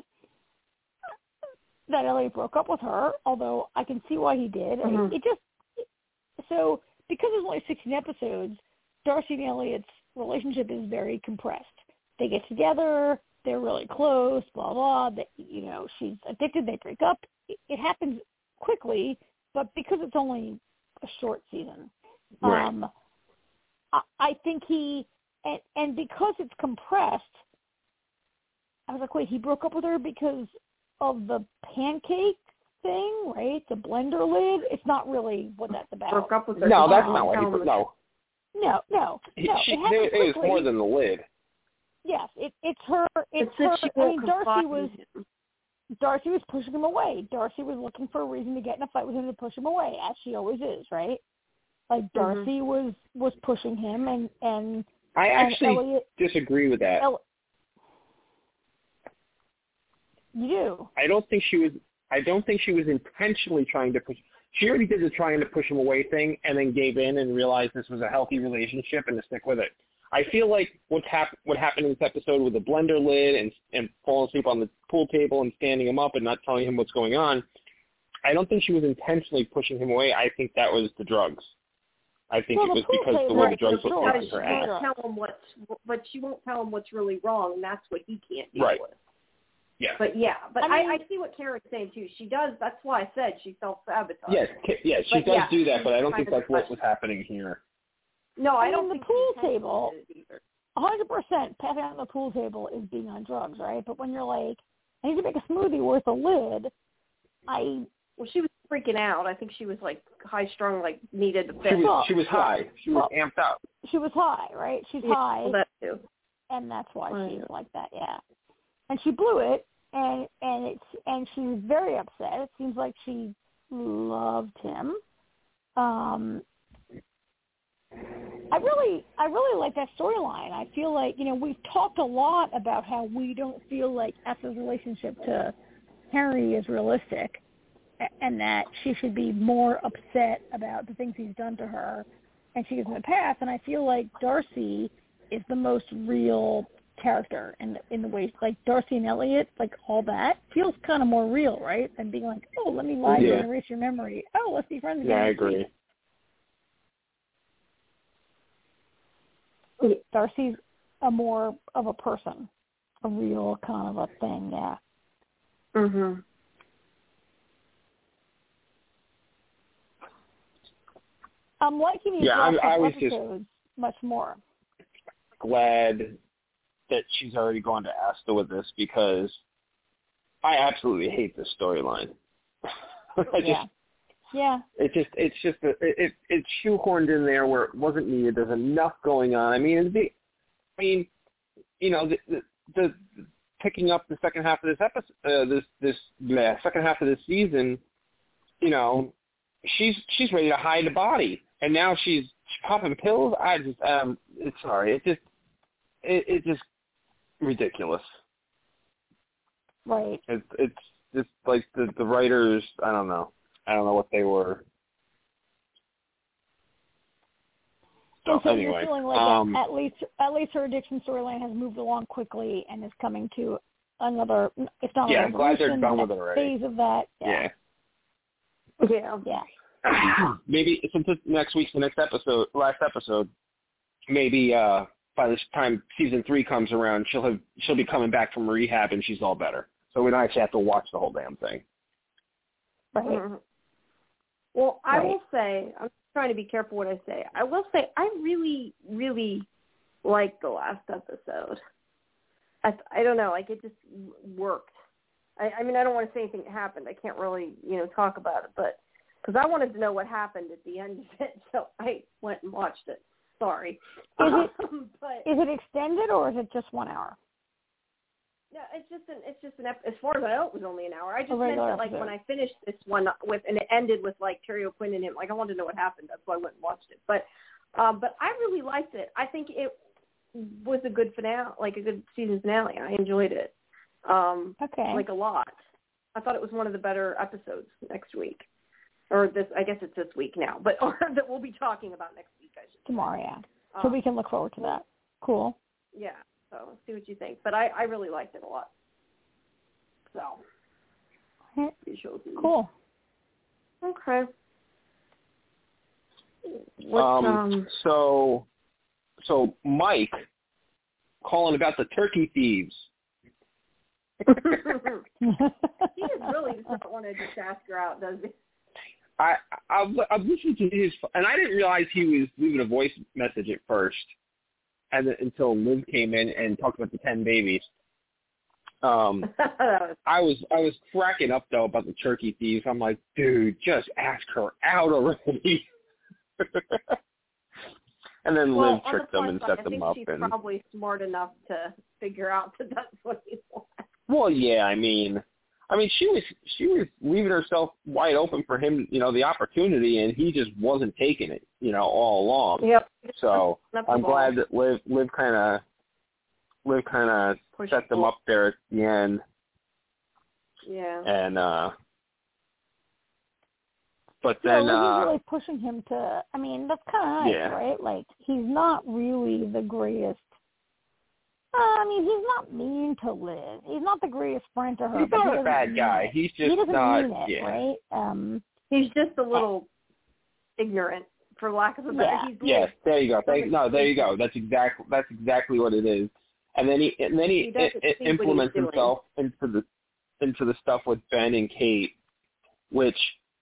that Elliot broke up with her, although I can see why he did. Mm-hmm. It, it just, so because there's only sixteen episodes, Darcy and Elliot's relationship is very compressed. They get together, they're really close, blah, blah, that, you know, she's addicted, they break up. It, it happens quickly, but because it's only a short season, Right. um, I, I think he, and, and because it's compressed, I was like, wait, he broke up with her because of the pancake thing, right? The blender lid? It's not really what that's about. Broke up with her. No, that's Um, not what he put. No. No, no, He, no. she, it happened it, it was quickly. more than the lid. Yes, it, it's her. It's It's that her. she I won't mean, Darcy confide was in him. Darcy was pushing him away. Darcy was looking for a reason to get in a fight with him to push him away, as she always is, right? Like Darcy Mm-hmm. was was pushing him, and and I and actually Elliot, disagree with that. El- you do. I don't think she was. I don't think she was intentionally trying to push. She already did the trying to push him away thing, and then gave in and realized this was a healthy relationship and to stick with it. I feel like what's hap- what happened in this episode with the blender lid and and falling asleep on the pool table and standing him up and not telling him what's going on. I don't think she was intentionally pushing him away. I think that was the drugs. I think Well, it the was pool because the table, way the drugs for was sure. Because making she her act. won't tell him what's, but she won't tell him what's really wrong, and that's what he can't deal Right. with. Yeah. But yeah, but I I, mean- I see what Karen's saying too. She does. That's why I said she self-sabotages. Yes, Ki- yes, she But does yeah, do that, but I don't kind think of that's what special. was happening here. No, I I, mean, don't the think pool she intentionally table- did it either. one hundred percent passing out on the pool table is being on drugs, right? But when you're like, I need to make a smoothie worth a lid, I Well, she was freaking out. I think she was like high-strung, like needed to She fit. was she was high. She was Well- amped up. she was high, right? She's Yeah, high, well, that too. and that's why Right. she's like that, yeah. And she blew it, and and it's and she was very upset. It seems like she loved him. Um, I really, I really like that storyline. I feel like, you know, we've talked a lot about how we don't feel like Esther's relationship to Harry is realistic, a- and that she should be more upset about the things he's done to her, and she is in the past. And I feel like Darcy is the most real character in the, in the ways, like Darcy and Elliot, like all that feels kind of more real, right? Than being like, oh, let me lie to you Yeah. and erase your memory. Oh, let's be friends again. Yeah, I agree. Darcy's a more of a person, a real kind of a thing, yeah. Mhm. I'm liking these Yeah, last I'm- I couple was just- episodes much more. Glad that she's already gone to Asta with this because I absolutely hate this storyline. I just, yeah. Yeah. It just, it's just, a, it, it's shoehorned in there where it wasn't needed. There's enough going on. I mean, it'd be, I mean, you know, the, the, the picking up the second half of this episode, uh, this, this, bleh, second half of this season, you know, she's, she's ready to hide the body. And now she's popping pills. I just, um, it's sorry. It just, it, it's just ridiculous. Right. It's, it's just like the, the writers, I don't know. I don't know what they were. So, and so anyway, you're feeling like um, at least at least her addiction storyline has moved along quickly and is coming to another, if not yeah, a I'm glad they're resolution, done the with it next already. phase of that. Yeah. Yeah. Yeah. Maybe since this next week's the next episode, last episode, maybe uh, by this time season three comes around, she'll have she'll be coming back from rehab and she's all better. So we don't actually have to watch the whole damn thing. Right. Mm-hmm. Well, I Right. will say, I'm trying to be careful what I say. I will say I really, really liked the last episode. I, I don't know, like it just worked. I, I mean, I don't want to say anything happened. I can't really, you know, talk about it, but because I wanted to know what happened at the end of it, so I went and watched it. Sorry. Is it but, is it extended or is it just one hour? No, it's just an it's just an ep- as far as I know, it was only an hour. I just A meant regular that like episode. when I finished this one with and it ended with like Terry O'Quinn and him. Like I wanted to know what happened. That's why I went and watched it. But um, but I really liked it. I think it was a good finale, like a good season finale. I enjoyed it. Um, Okay. like a lot. I thought it was one of the better episodes next week, or this. I guess it's this week now, but or that we'll be talking about next week. I should say. Tomorrow, yeah. Um, So we can look forward to that. Cool. Yeah. So see what you think. But I, I really liked it a lot. So. Right. you shall see. Cool. Okay. What, um, um, so, so Mike calling about the turkey thieves. he just really does not want to just ask her out, does he? I I've, I've listened to his, and I didn't realize he was leaving a voice message at first, and then, until Liv came in and talked about the ten babies. Um, I was I was cracking up though about the turkey thieves. I'm like, dude, just ask her out already. And then well, Liv tricked them and side, set I them think up. she's And probably smart enough to figure out that that's what he wants. well, yeah, I mean, I mean, she was she was leaving herself wide open for him, you know, the opportunity, and he just wasn't taking it, you know, all along. Yep. So That's the I'm ball. glad that Liv Liv kind of Liv kind of Push set them pull. up there at the end, Yeah. and uh, but Yeah, then Liz is uh, really pushing him to, I mean, that's kind of nice, Yeah. right? Like, he's not really the greatest. Uh, I mean, he's not mean to Liz. He's not the greatest friend to her. he's but he not a doesn't bad mean guy. it. He's He just doesn't not. mean it, yeah. right? Um, He's just a little ignorant, for lack of a better. Yeah. He's Yes, like, there you go. Thank, no, there you go. That's exactly that's exactly what it is. And then he and then he, He doesn't i- see what he's implements doing. himself into the into the stuff with Ben and Kate, which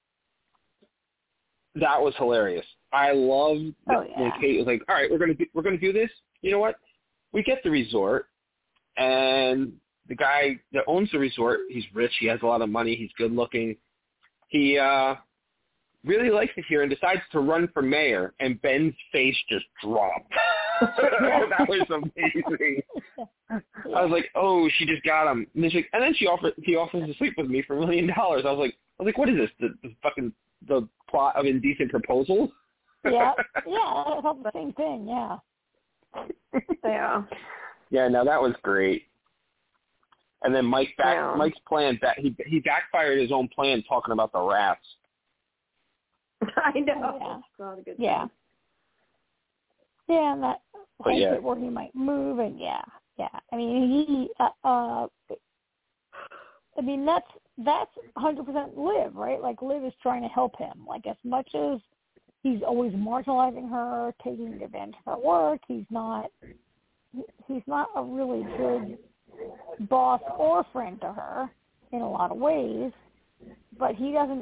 that was hilarious. I loved Oh, that when yeah. Kate was like, "All right, we're gonna do, we're gonna do this. You know what? We get the resort, and the guy that owns the resort, he's rich. He has a lot of money. He's good looking. He uh, really likes it here and decides to run for mayor." And Ben's face just dropped. That was amazing. I was like, "Oh, she just got him." And then, she, and then she offers he offers to sleep with me for a million dollars. I was like, "I was like, what is this? The, the fucking the plot of Indecent Proposal?" yeah, yeah, I thought the same thing, yeah. yeah. Yeah, no, that was great. And then Mike back Yeah. Mike's plan back he he backfired his own plan talking about the rats. I know. Yeah. It's not a good Yeah. thing. Yeah, and that But whole yeah. bit where he might move, and yeah, yeah. I mean, he, uh, uh I mean, that's that's one hundred percent Liv, right? Like, Liv is trying to help him. Like, as much as he's always marginalizing her, taking advantage of her work, he's not he's not a really good boss or friend to her in a lot of ways. But he doesn't,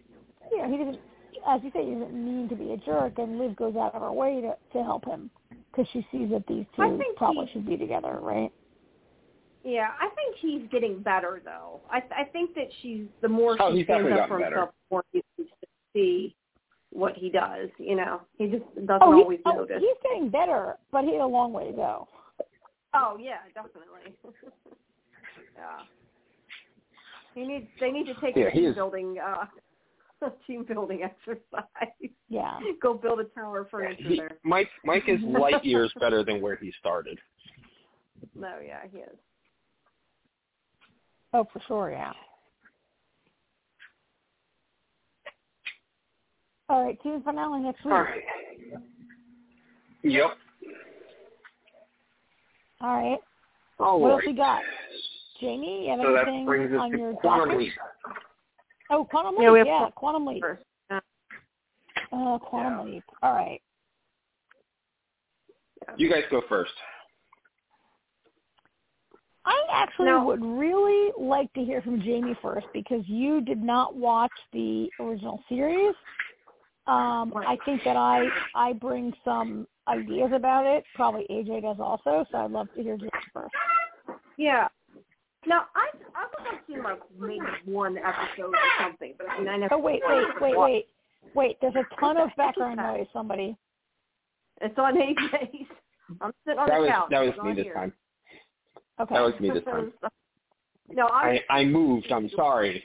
you know, he doesn't, as you say, he doesn't mean to be a jerk, and Liv goes out of her way to, to help him because she sees that these I two think probably he, should be together, right? Yeah, I think he's getting better though. I I think that she's the more Oh, she he's stands definitely up for gotten himself, the more he needs to see what he does. You know, he just doesn't Oh, he, always oh, notice. he's getting better, but he had a long way to go. Oh yeah, definitely. Yeah. He needs. They need to take Yeah, a he team is- building, uh, team building exercise. Yeah. Go build a tower of furniture He, there. Mike Mike is light years better than where he started. No, yeah, he is. Oh, for sure, yeah. All right, season finale next week. All right. Yep. All right. All what right. else we got? Jamie, you have So that anything brings us on to your Quantum docket? Leap. Oh, Quantum Yeah, we Leap, have yeah, Quantum Leap. First. Uh, Uh, Quantum Yeah. Leap. All right. You guys go first. I actually No. would really like to hear from Jamie first because you did not watch the original series. Um, I think that I I bring some ideas about it. Probably A J does also, so I'd love to hear Jamie first. Yeah. Now, I I think I've seen like maybe one episode or something, but I mean, I never. Oh, wait, wait, wait, wait. Wait, there's a ton of background noise, somebody. It's on A J's. I'm sitting on That the was couch. that was It's me on this here. time. Okay. That was me this time. No, I'm, I I moved. I'm sorry.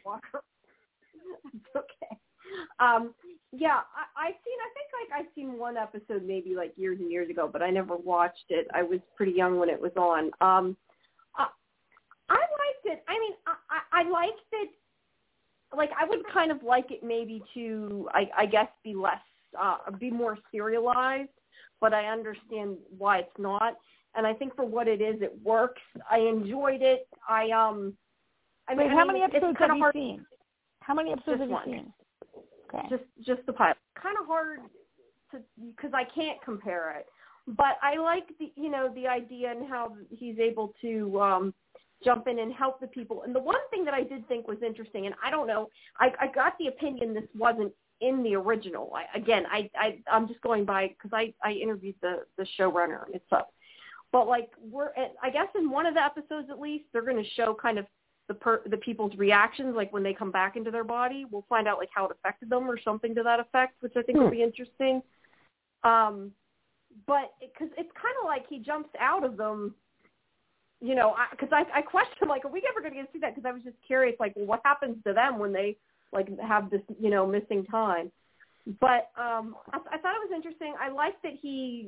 It's okay. Um, yeah, I, I've seen. I think like I've seen one episode maybe like years and years ago, but I never watched it. I was pretty young when it was on. Um, I, I liked it. I mean, I, I, I liked it. Like I would kind of like it maybe to, I, I guess, be less, uh, be more serialized. But I understand why it's not. And I think for what it is, it works. I enjoyed it. I um, I mean, Wait, I how mean, many it's episodes have kind of you hard. seen? How many episodes Just have you one. seen? Okay. Just just the pilot. Kind of hard to because I can't compare it. But I like the you know the idea and how he's able to um, jump in and help the people. And the one thing that I did think was interesting, and I don't know, I, I got the opinion this wasn't in the original. I, again, I, I I'm just going by because I, I interviewed the the showrunner. It's up. But like we're, I guess in one of the episodes at least, they're going to show kind of the per, the people's reactions, like when they come back into their body. We'll find out like how it affected them or something to that effect, which I think Hmm. will be interesting. Um, but because it, it's kind of like he jumps out of them, you know, because I, I, I questioned like, are we ever going to get to see that? Because I was just curious, like, well, what happens to them when they like have this, you know, missing time? But um, I, I thought it was interesting. I liked that he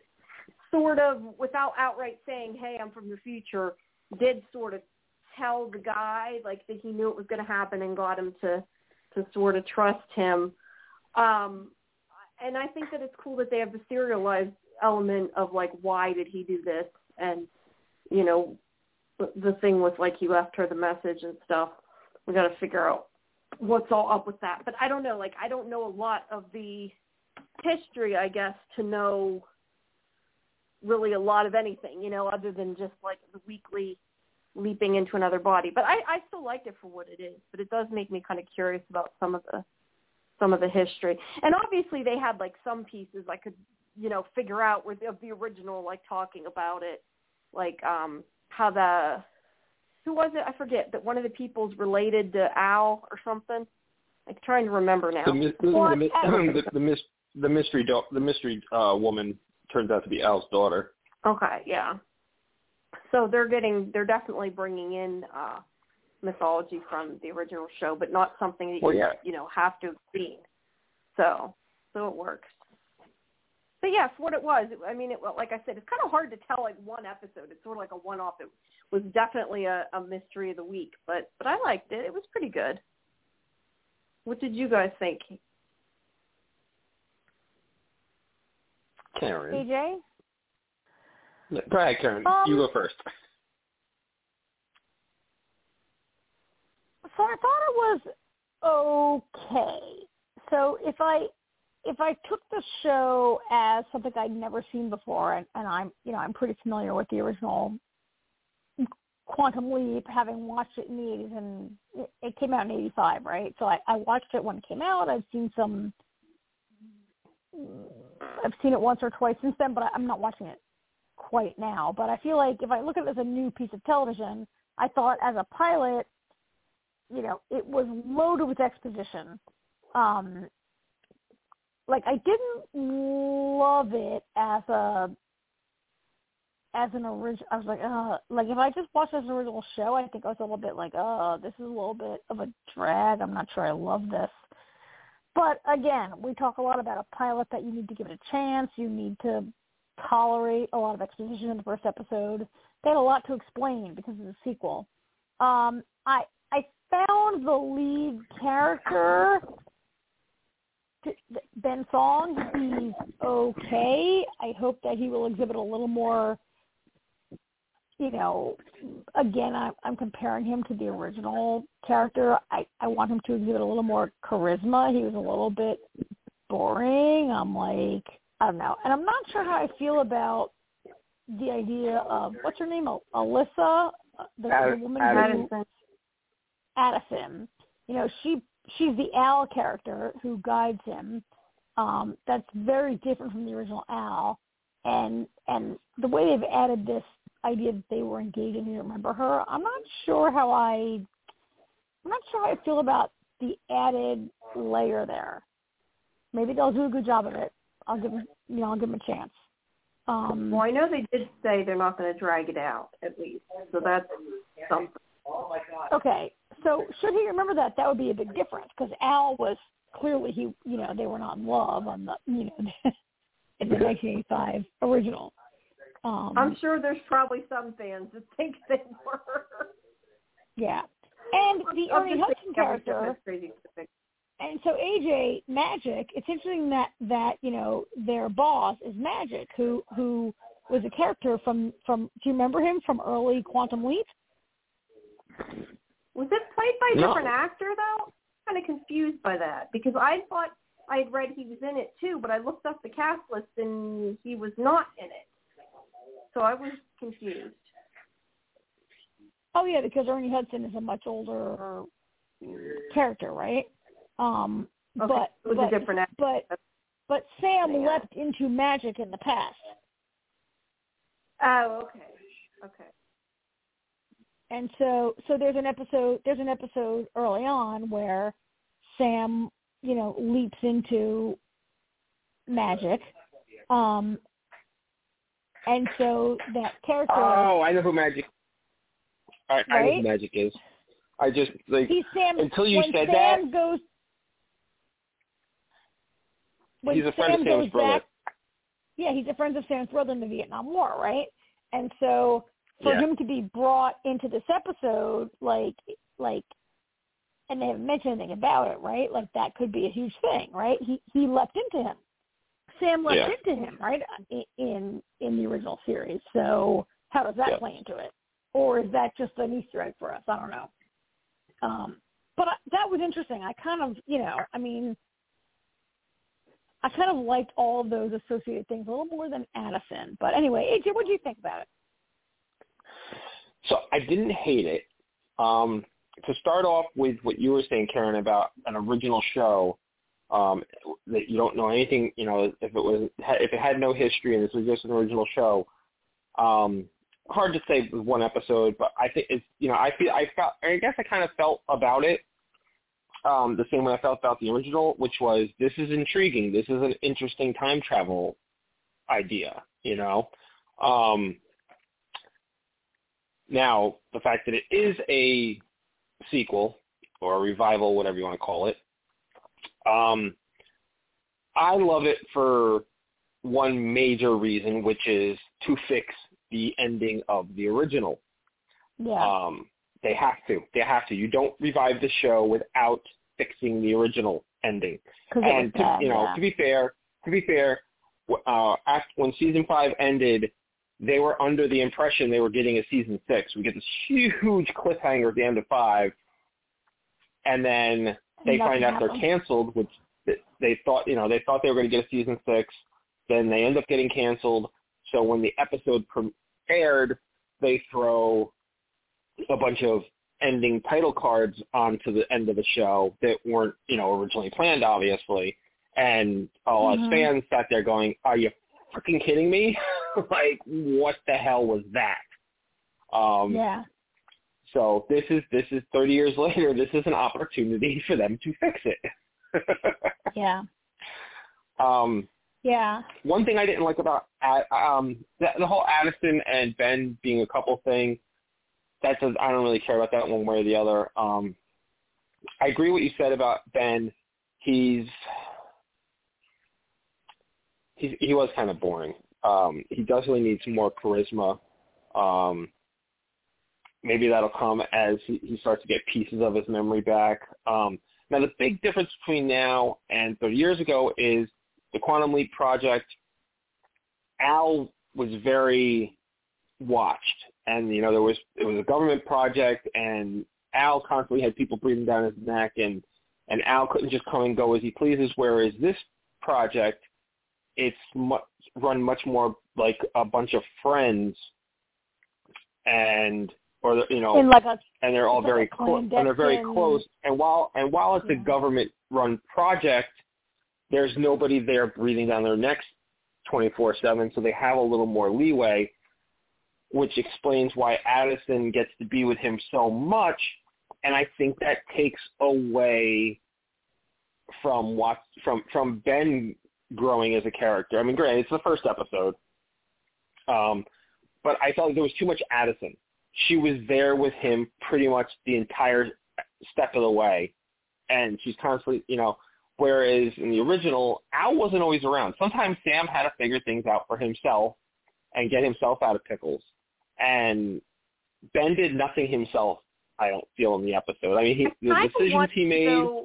sort of, without outright saying, hey, I'm from the future, did sort of tell the guy, like, that he knew it was going to happen and got him to, to sort of trust him. Um, and I think that it's cool that they have the serialized element of, like, why did he do this? And, you know, the thing with, like, he left her the message and stuff. We got to figure out what's all up with that. But I don't know. Like, I don't know a lot of the history, I guess, to know really a lot of anything, you know, other than just like the weekly leaping into another body. But I, I still liked it for what it is. But it does make me kind of curious about some of the some of the history. And obviously they had like some pieces I could, you know, figure out with of the original, like talking about it, like um, how the who was it? I forget that one of the people's related to Al or something. I'm trying to remember now. The the the, What? the, the, the, mis- the mystery do- the mystery uh, woman turns out to be Al's daughter. Okay, yeah. So they're getting, they're definitely bringing in uh, mythology from the original show, but not something that Well, you, yeah. you know, have to have seen. So, so it works. But yeah, for what it was, I mean, it, like I said, it's kind of hard to tell like one episode. It's sort of like a one-off. It was definitely a, a mystery of the week, but but I liked it. It was pretty good. What did you guys think? Karen. A J? Go ahead, Karen. Um, you go first. So I thought it was okay. So if I if I took the show as something I'd never seen before, and, and I'm you know I'm pretty familiar with the original Quantum Leap, having watched it in the eighties, and it, it came out in eighty-five, right? So I, I watched it when it came out. I've seen some I've seen it once or twice since then, but I'm not watching it quite now. But I feel like if I look at it as a new piece of television, I thought as a pilot, you know, it was loaded with exposition. Um, like I didn't love it as a as an original. I was like, uh, like if I just watched it as an original show, I think I was a little bit like, oh, this is a little bit of a drag. I'm not sure I love this. But again, we talk a lot about a pilot that you need to give it a chance. You need to tolerate a lot of exposition in the first episode. They had a lot to explain because of the sequel. Um, I I found the lead character, Ben Song, he's okay. I hope that he will exhibit a little more, you know, again, I'm, I'm comparing him to the original character. I, I want him to exhibit a little more charisma. He was a little bit boring. I'm like, I don't know. And I'm not sure how I feel about the idea of, what's her name, Alyssa? The, the woman Addison. who, Addison. You know, she she's the Al character who guides him. Um, that's very different from the original Al. And and the way they've added this idea that they were engaged and you remember her, I'm not sure how I I'm not sure how I feel about the added layer there. Maybe they'll do a good job of it. I'll give them you know, I'll give them a chance. Um, well, I know they did say they're not going to drag it out, at least. So that's something. Okay, so should he remember that, that would be a big difference because Al was clearly he, you know, they were not in love on the, you know, in the nineteen eighty-five original. Um, I'm sure there's probably some fans that think they were. Yeah, and the Ernie Hudson character. And so A J Magic, it's interesting that, that you know their boss is Magic, who who was a character from, from do you remember him from early Quantum Leap? Was it played by a No. different actor though? I'm kind of confused by that because I thought I had read he was in it too, but I looked up the cast list and he was not in it, so I was confused. Oh yeah, because Ernie Hudson is a much older character, right? Um, Okay, but it was but, a different actor. but but Sam Yeah. leapt into Magic in the past, Oh, okay, okay. and so so there's an episode there's an episode early on where Sam you know leaps into Magic, um, and so that character. Oh, I know who Magic. I, I know Right? who Magic is. I just like He's Sam. until you when said Sam that. Goes, when He's a friend Sam of Sam's goes brother. back, yeah, he's a friend of Sam's brother in the Vietnam War, right? And so for Yeah. him to be brought into this episode, like, like, and they haven't mentioned anything about it, right? Like that could be a huge thing, right? He he leapt into him. Sam leapt Yeah. into him, right? In in the original series. So how does that Yeah. play into it? Or is that just an Easter egg for us? I don't know. Um, but I, that was interesting. I kind of, you know, I mean, I kind of liked all of those associated things a little more than Addison. But anyway, A J, what do you think about it? So I didn't hate it. Um, to start off with what you were saying, Karen, about an original show um, that you don't know anything, you know, if it was if it had no history and this was just an original show. Um, hard to say with one episode, but I think it's you know I feel I felt I guess I kind of felt about it um, the same way I felt about the original, which was this is intriguing. This is an interesting time travel idea, you know. Um, now the fact that it is a sequel or a revival, whatever you want to call it, um, I love it for one major reason, which is to fix the ending of the original. Yeah. Um, they have to. They have to. You don't revive the show without fixing the original ending. And to, bad, you know, yeah. to be fair, to be fair, uh, after, when season five ended, they were under the impression they were getting a season six. We get this huge cliffhanger at the end of five, and then they Nothing find out happened. they're canceled, which they thought, you know, they thought they were going to get a season six. Then they end up getting canceled. So when the episode aired, they throw a bunch of ending title cards onto the end of the show that weren't, you know, originally planned, obviously. And a lot Mhm. of fans sat there going, are you fucking kidding me? Like, what the hell was that? Um, Yeah. So this is this is thirty years later. This is an opportunity for them to fix it. Yeah. Um, Yeah. one thing I didn't like about Ad- um, the, the whole Addison and Ben being a couple thing, that does, I don't really care about that one way or the other. Um, I agree what you said about Ben. He's he's he was kind of boring. Um, he definitely needs some more charisma. Um, maybe that'll come as he, he starts to get pieces of his memory back. Um, now, the big difference between now and thirty years ago is the Quantum Leap project. Al was very watched, and you know there was it was a government project, and Al constantly had people breathing down his neck, and and Al couldn't just come and go as he pleases. Whereas this project, it's mu- run much more like a bunch of friends, and or you know, In like a, and they're all like very a close, and they're very clandestine- close. And while and while it's Yeah. a government-run project, there's nobody there breathing down their necks twenty-four seven, so they have a little more leeway, which explains why Addison gets to be with him so much. And I think that takes away from what from from Ben growing as a character. I mean, granted, it's the first episode, um, but I felt like there was too much Addison. She was there with him pretty much the entire step of the way, and she's constantly, you know, whereas in the original, Al wasn't always around. Sometimes Sam had to figure things out for himself and get himself out of pickles. And Ben did nothing himself, I don't feel, in the episode. I mean, he, the I decisions he made... Though,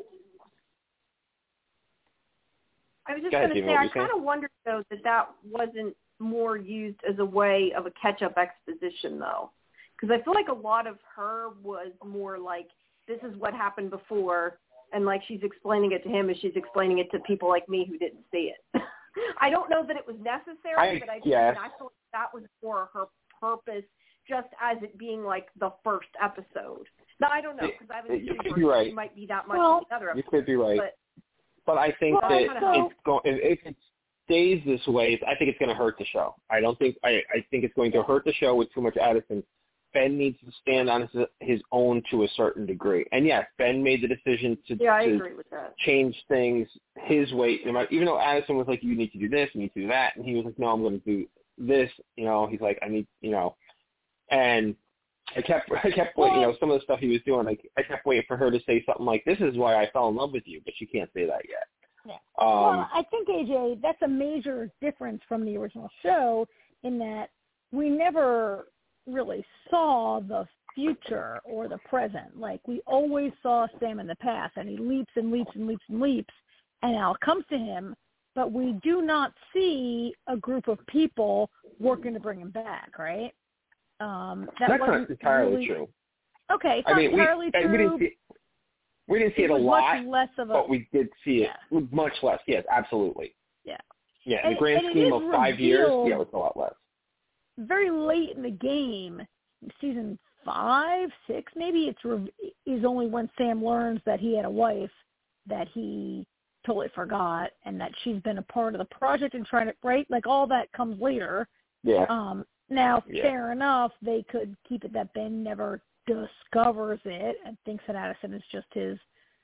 I was just Go ahead, going to Stephen, say, what I were you saying? kind of wondered, though, that that wasn't more used as a way of a catch-up exposition, though. Because I feel like a lot of her was more like, this is what happened before, and like she's explaining it to him as she's explaining it to people like me who didn't see it. I don't know that it was necessary, I, but I, yes. I feel like that was for her purpose, just as it being like the first episode. Now, I don't know, because I haven't You seen could her. be right. She might be that much Well, in the other You episode. could be right. But, but I think well, that so, it's going, if it stays this way, I think it's going to hurt the show. I don't think, I, I think it's going to hurt the show with too much Addison. Ben needs to stand on his, his own to a certain degree. And yes, Ben made the decision to, yeah, I to agree with that. change things his way. No matter, even though Addison was like, you need to do this, you need to do that. And he was like, no, I'm going to do this. You know, he's like, I need, you know, and I kept, I kept waiting, you know, some of the stuff he was doing, like, I kept waiting for her to say something like, this is why I fell in love with you, but she can't say that yet. Yeah. Um, well, I think, A J, that's a major difference from the original show in that we never really saw the future or the present. Like, we always saw Sam in the past, and he leaps and leaps and leaps and leaps, and Al comes to him, but we do not see a group of people working to bring him back, right? Um, that that's wasn't not entirely really, true. Okay, it's I not mean, entirely we, true. we didn't see, we didn't see it, it a was lot, much less of a, but we did see it yeah. much less. Yes, absolutely. Yeah. Yeah, in And- the grand and it scheme is of five years, revealed- yeah, it's a lot less. very late in the game, season five, six, maybe it's re- is only when Sam learns that he had a wife that he totally forgot, and that she's been a part of the project and trying to, right? Like, all that comes later. Yeah. Um, now, Yeah. fair enough, they could keep it that Ben never discovers it and thinks that Addison is just his,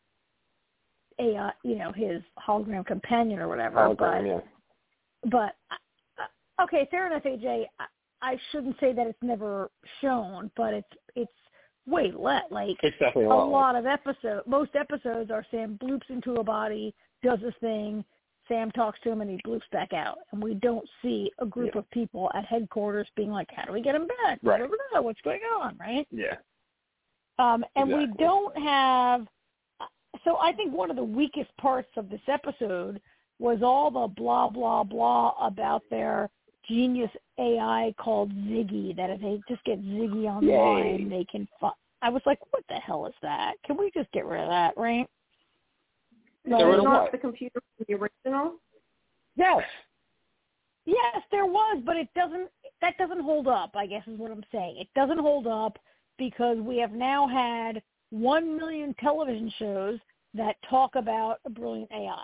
a uh, you know, his hologram companion or whatever. Hologram, but, yeah. but uh, okay, fair enough, A J. I, I shouldn't say that it's never shown, but it's it's way less. Like, It's definitely a a lot. lot of episodes, most episodes are Sam bloops into a body, does his thing, Sam talks to him, and he bloops back out. And we don't see a group Yeah. of people at headquarters being like, how do we get him back? Right. Blah, blah, blah, what's going on, right? Yeah. Um, and Exactly. we don't have – so I think one of the weakest parts of this episode was all the blah, blah, blah about their genius A I called Ziggy, that if they just get Ziggy online, Yay. they can fi- I was like, what the hell is that? Can we just get rid of that, right? Get Is rid it of not what? the computer from the original? Yes. Yes, there was, but it doesn't. That doesn't hold up, I guess is what I'm saying. It doesn't hold up because we have now had one million television shows that talk about a brilliant A I.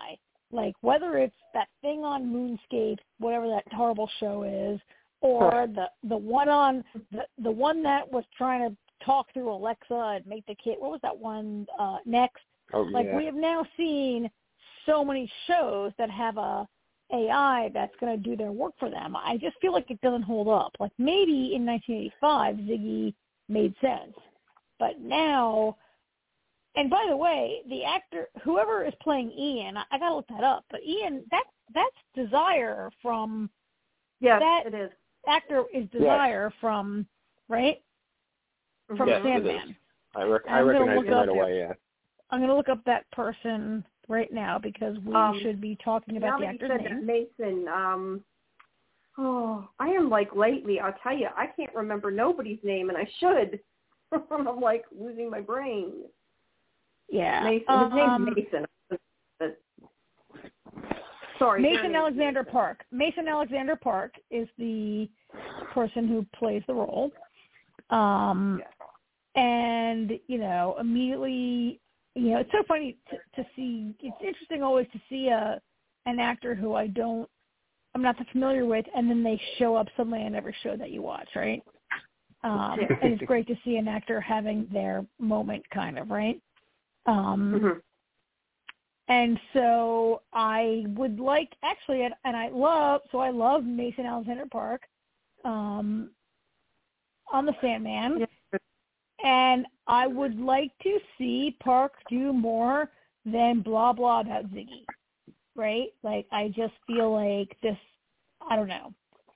Like, whether it's that thing on Moonscape, whatever that horrible show is, or the the one on the the one that was trying to talk through Alexa and make the kid. What was that one? Uh, Next. Oh, like yeah. we have now seen so many shows that have a A I that's going to do their work for them. I just feel like it doesn't hold up. Like maybe in nineteen eighty-five, Ziggy made sense, but now. And by the way, the actor, whoever is playing Ian, I, I gotta look that up. But Ian, that that's Desire from. Yes, that it is. Actor is Desire yes. from, right? From yes, Sandman. I, rec- I I'm gonna recognize look him right up- away. Yeah. I'm going to look up that person right now because we Um, should be talking about the now that actor's you said name. that, Mason, um, oh, I am like lately, I'll tell you, I can't remember nobody's name, and I should. I'm like losing my brain. Yeah. Mason. His um, name's Mason. But, sorry. Mason their Alexander Mason. Park. Mason Alexander Park is the person who plays the role. Um, Yeah. And, you know, immediately, you know, it's so funny to, to see. It's interesting always to see a an actor who I don't, I'm not that familiar with, and then they show up suddenly in every show that you watch, right? Um, Yeah. and it's great to see an actor having their moment, kind of, right? Um, Mm-hmm. And so I would like, actually, and, and I love, so I love Mason Alexander Park um, on The Sandman. Yeah. And I would like to see Park do more than blah, blah about Ziggy, right? Like, I just feel like this, I don't know.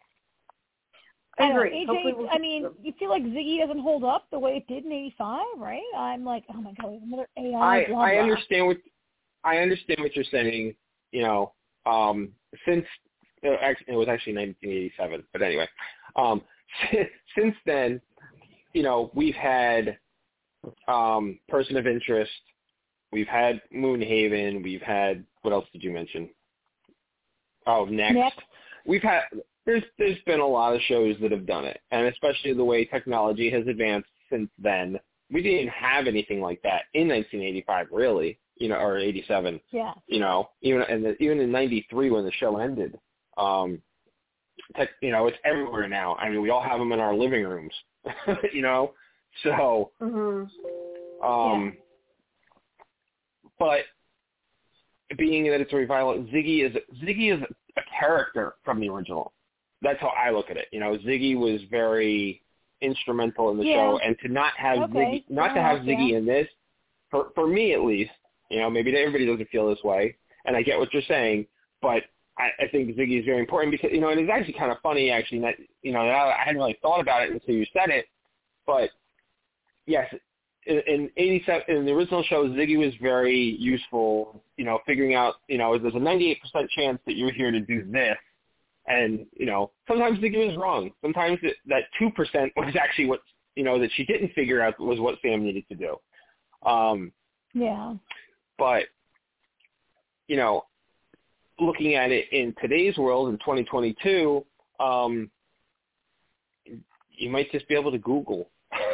I don't know, agree. A J, Hopefully we'll I mean, you feel like Ziggy doesn't hold up the way it did in eighty-five, right? I'm like, oh, my God, we have another A I, I, blah, I blah. understand what I understand what you're saying. You know, um, since uh, actually, it was actually nineteen eighty-seven, but anyway, um, since then, you know, we've had um, Person of Interest, we've had Moonhaven, we've had what else did you mention? Oh, Next. Next. We've had there's there's been a lot of shows that have done it, and especially the way technology has advanced since then. We didn't have anything like that in nineteen eighty-five, really, you know, or eighty-seven. Yeah. You know, even and even in ninety-three when the show ended, um, tech, you know, it's everywhere now. I mean, we all have them in our living rooms, you know. So, Mm-hmm. um, Yeah. but being that it's a revival, Ziggy is Ziggy is a character from the original. That's how I look at it. You know, Ziggy was very instrumental in the Yeah. show, and to not have Okay. Ziggy, not to have Yeah. Ziggy in this, for for me at least, you know, maybe everybody doesn't feel this way, and I get what you're saying, but I, I think Ziggy is very important because, you know, and it's actually kind of funny, actually, that, you know, I hadn't really thought about it until you said it, but yes, in, in eighty-seven, in the original show, Ziggy was very useful, you know, figuring out, you know, there's a ninety-eight percent chance that you're here to do this, and, you know, sometimes Ziggy was wrong. Sometimes it, that two percent was actually what, you know, that she didn't figure out was what Sam needed to do. Um, Yeah. but, you know, looking at it in today's world in twenty twenty-two, um, you might just be able to Google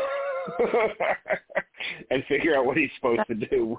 and figure out what he's supposed to do.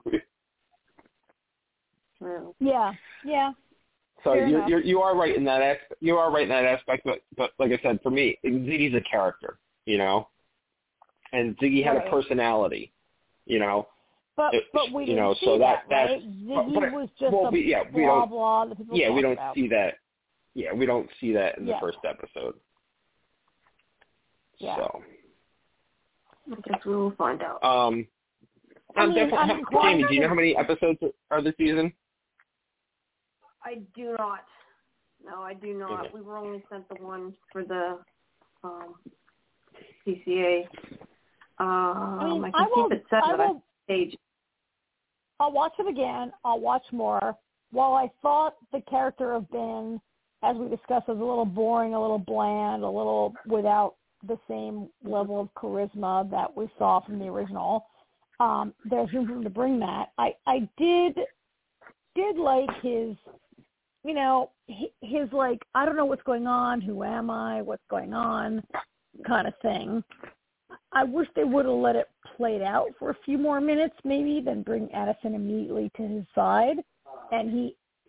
Yeah. Yeah. So Fair you enough. you you are right in that aspect. You are right in that aspect, but but like I said, for me, Ziggy's a character, you know, and Ziggy had Right. a personality, you know. But It- but we you didn't know, see so that, that- right? that's- Ziggy but- was just well, a we- yeah, we blah don't- blah that people Yeah, we talk don't about. see that. Yeah, we don't see that in the Yeah. first episode. Yeah. So. I guess we will find out. Um, I I'm mean, definitely, I'm Jamie, do you know quite- how many episodes are this season? I do not. No, I do not. Okay. We were only sent the one for the um, C C A. Um, I mean, I I can will. keep it set, I but I will. page. I'll watch it again. I'll watch more. While I thought the character of Ben, as we discussed, was a little boring, a little bland, a little without the same level of charisma that we saw from the original, um, there's room for him to bring that. I, I did did like his, you know, his like, I don't know what's going on, who am I, what's going on, kind of thing. I wish they would have let it play out for a few more minutes maybe than bring Addison immediately to his side. And he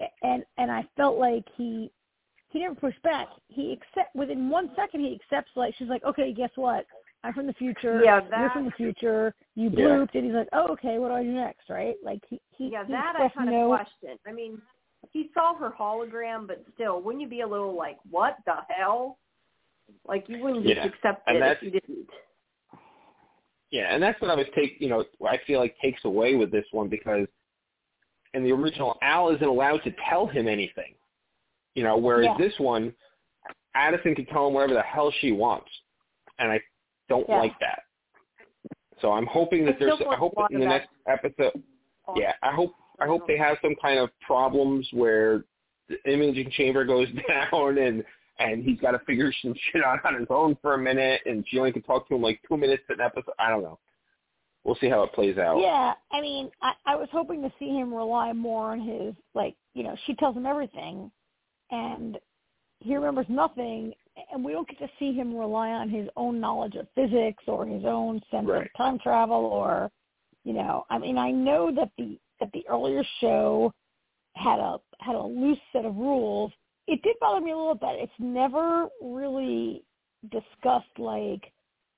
and and I felt like he he never pushed back. He accept within one second he accepts, like, she's like, okay, guess what? I'm from the future. Yeah, that, you're from the future. You blooped, yeah. And he's like, oh, okay, what do I do next, right? Like he he yeah, he that I kind of no, questioned. I mean, he saw her hologram, but still, wouldn't you be a little like, what the hell? Like you wouldn't just yeah. accept and it if you didn't. Yeah, and that's what I was take. You know, I feel like takes away with this one, because in the original, Al isn't allowed to tell him anything. You know, whereas yeah. this one, Addison can tell him whatever the hell she wants, and I don't yeah. like that. So I'm hoping that I there's. I hope that in the next episode. Yeah, I hope. I hope they have some kind of problems where the imaging chamber goes down and and he's got to figure some shit out on his own for a minute, and she only can talk to him like two minutes an episode. I don't know. We'll see how it plays out. Yeah, I mean, I, I was hoping to see him rely more on his, like, you know, she tells him everything, and he remembers nothing, and we don't get to see him rely on his own knowledge of physics or his own sense right. of time travel, or, you know, I mean, I know that the that the earlier show had a had a loose set of rules. It did bother me a little bit. It's never really discussed, like,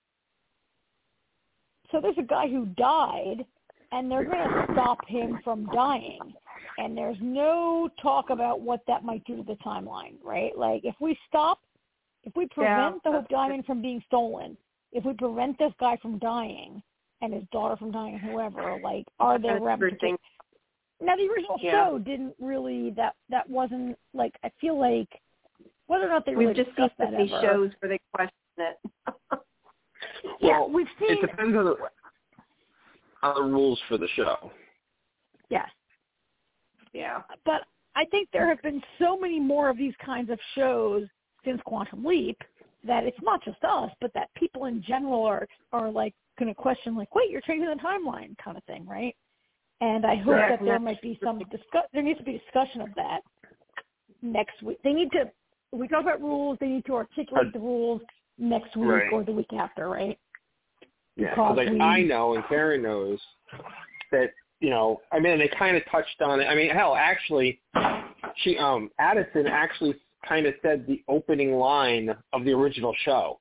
so there's a guy who died, and they're going to stop him from dying. And there's no talk about what that might do to the timeline, right? Like, if we stop, if we prevent yeah, the Hope Diamond from being stolen, if we prevent this guy from dying and his daughter from dying, whoever, like, are there ramifications? Now, the original yeah. show didn't really, that that wasn't, like, I feel like, whether or not they really We've just discussed seen that these ever. shows where they question it. yeah, well, we've seen. It depends on the, on the rules for the show. Yes. Yeah. But I think there have been so many more of these kinds of shows since Quantum Leap that it's not just us, but that people in general are, are like, going to question, like, wait, you're changing the timeline kind of thing, right? And I hope Right. that there might be some discuss. There needs to be discussion of that next week. They need to. We talk about rules. They need to articulate the rules next week right. or the week after, right? Yeah, because like we, I know and Karen knows that, you know, I mean, they kind of touched on it. I mean, hell, actually, she, um, Addison actually kind of said the opening line of the original show.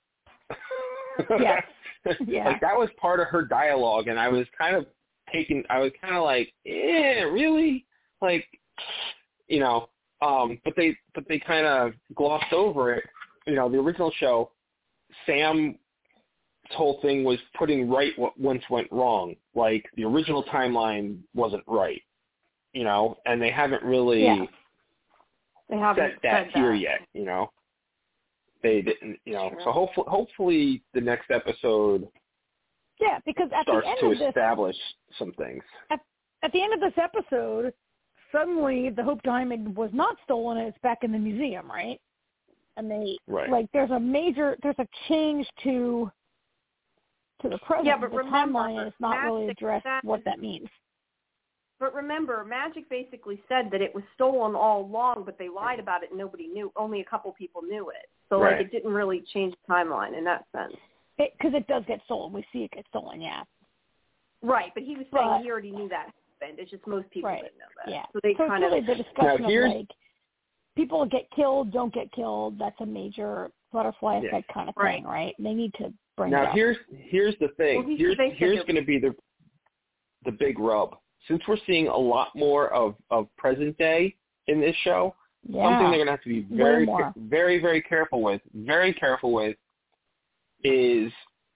Yes. Yeah. Like, that was part of her dialogue, and I was kind of taking, I was kind of like, eh, really? Like, you know, um, but they, but they kind of glossed over it. You know, the original show, Sam's whole thing was putting right what once went wrong. Like, the original timeline wasn't right, you know, and they haven't really yeah. they haven't set that said here that. yet, you know. They didn't, you know. Sure. So hopefully, hopefully the next episode Yeah, because at starts the end to of this, establish some things. At, at the end of this episode, suddenly the Hope Diamond was not stolen and it's back in the museum, right? And they, Right. like, there's a major, there's a change to to the present. Yeah, but the remember, timeline, and it's not really Magic addressed said- what that means. But remember, Magic basically said that it was stolen all along, but they lied about it and nobody knew. Only a couple people knew it. So, Right. like, it didn't really change the timeline in that sense. Because it, it does get stolen. We see it get stolen, yeah. Right, but he was saying But- he already knew that happened. It's just most people Right. didn't know that. Yeah. So they so kind it's really of the discussion Now, of, here's- like, people get killed, don't get killed. That's a major butterfly Yeah. effect kind of Right. thing, right? They need to bring it Now up. here's here's the thing. Well, he- here's they said here's it- going to be the the big rub. Since we're seeing a lot more of, of present day in this show, yeah. something they're going to have to be Way very more. very very careful with, very careful with, is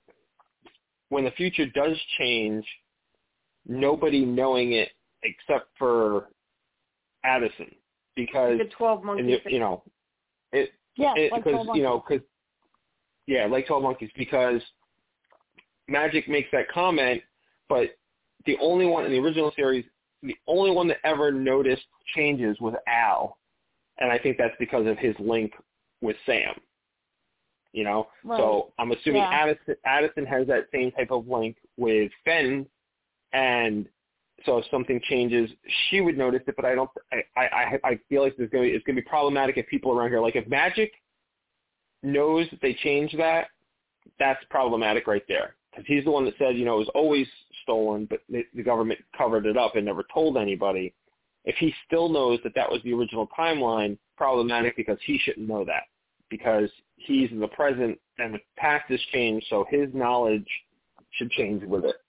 when the future does change, nobody knowing it except for Addison, because the twelve and monkeys. you, you know it Yeah, it, like because twelve you know monkeys. because yeah, like twelve Monkeys, because Magic makes that comment, but the only one in the original series, the only one that ever noticed changes was Al, and I think that's because of his link with Sam. You know, Right. so I'm assuming Yeah. Addison, Addison has that same type of link with Fenn, and so if something changes, she would notice it. But I don't. I I I feel like there's going to be, it's going to be problematic if people around here, like if Magic knows that they changed that, that's problematic right there, because he's the one that said, you know, it was always stolen, but the, the government covered it up and never told anybody. if he still knows that that was the original timeline, problematic because he shouldn't know that because he's in the present and the past has changed, so his knowledge should change with it.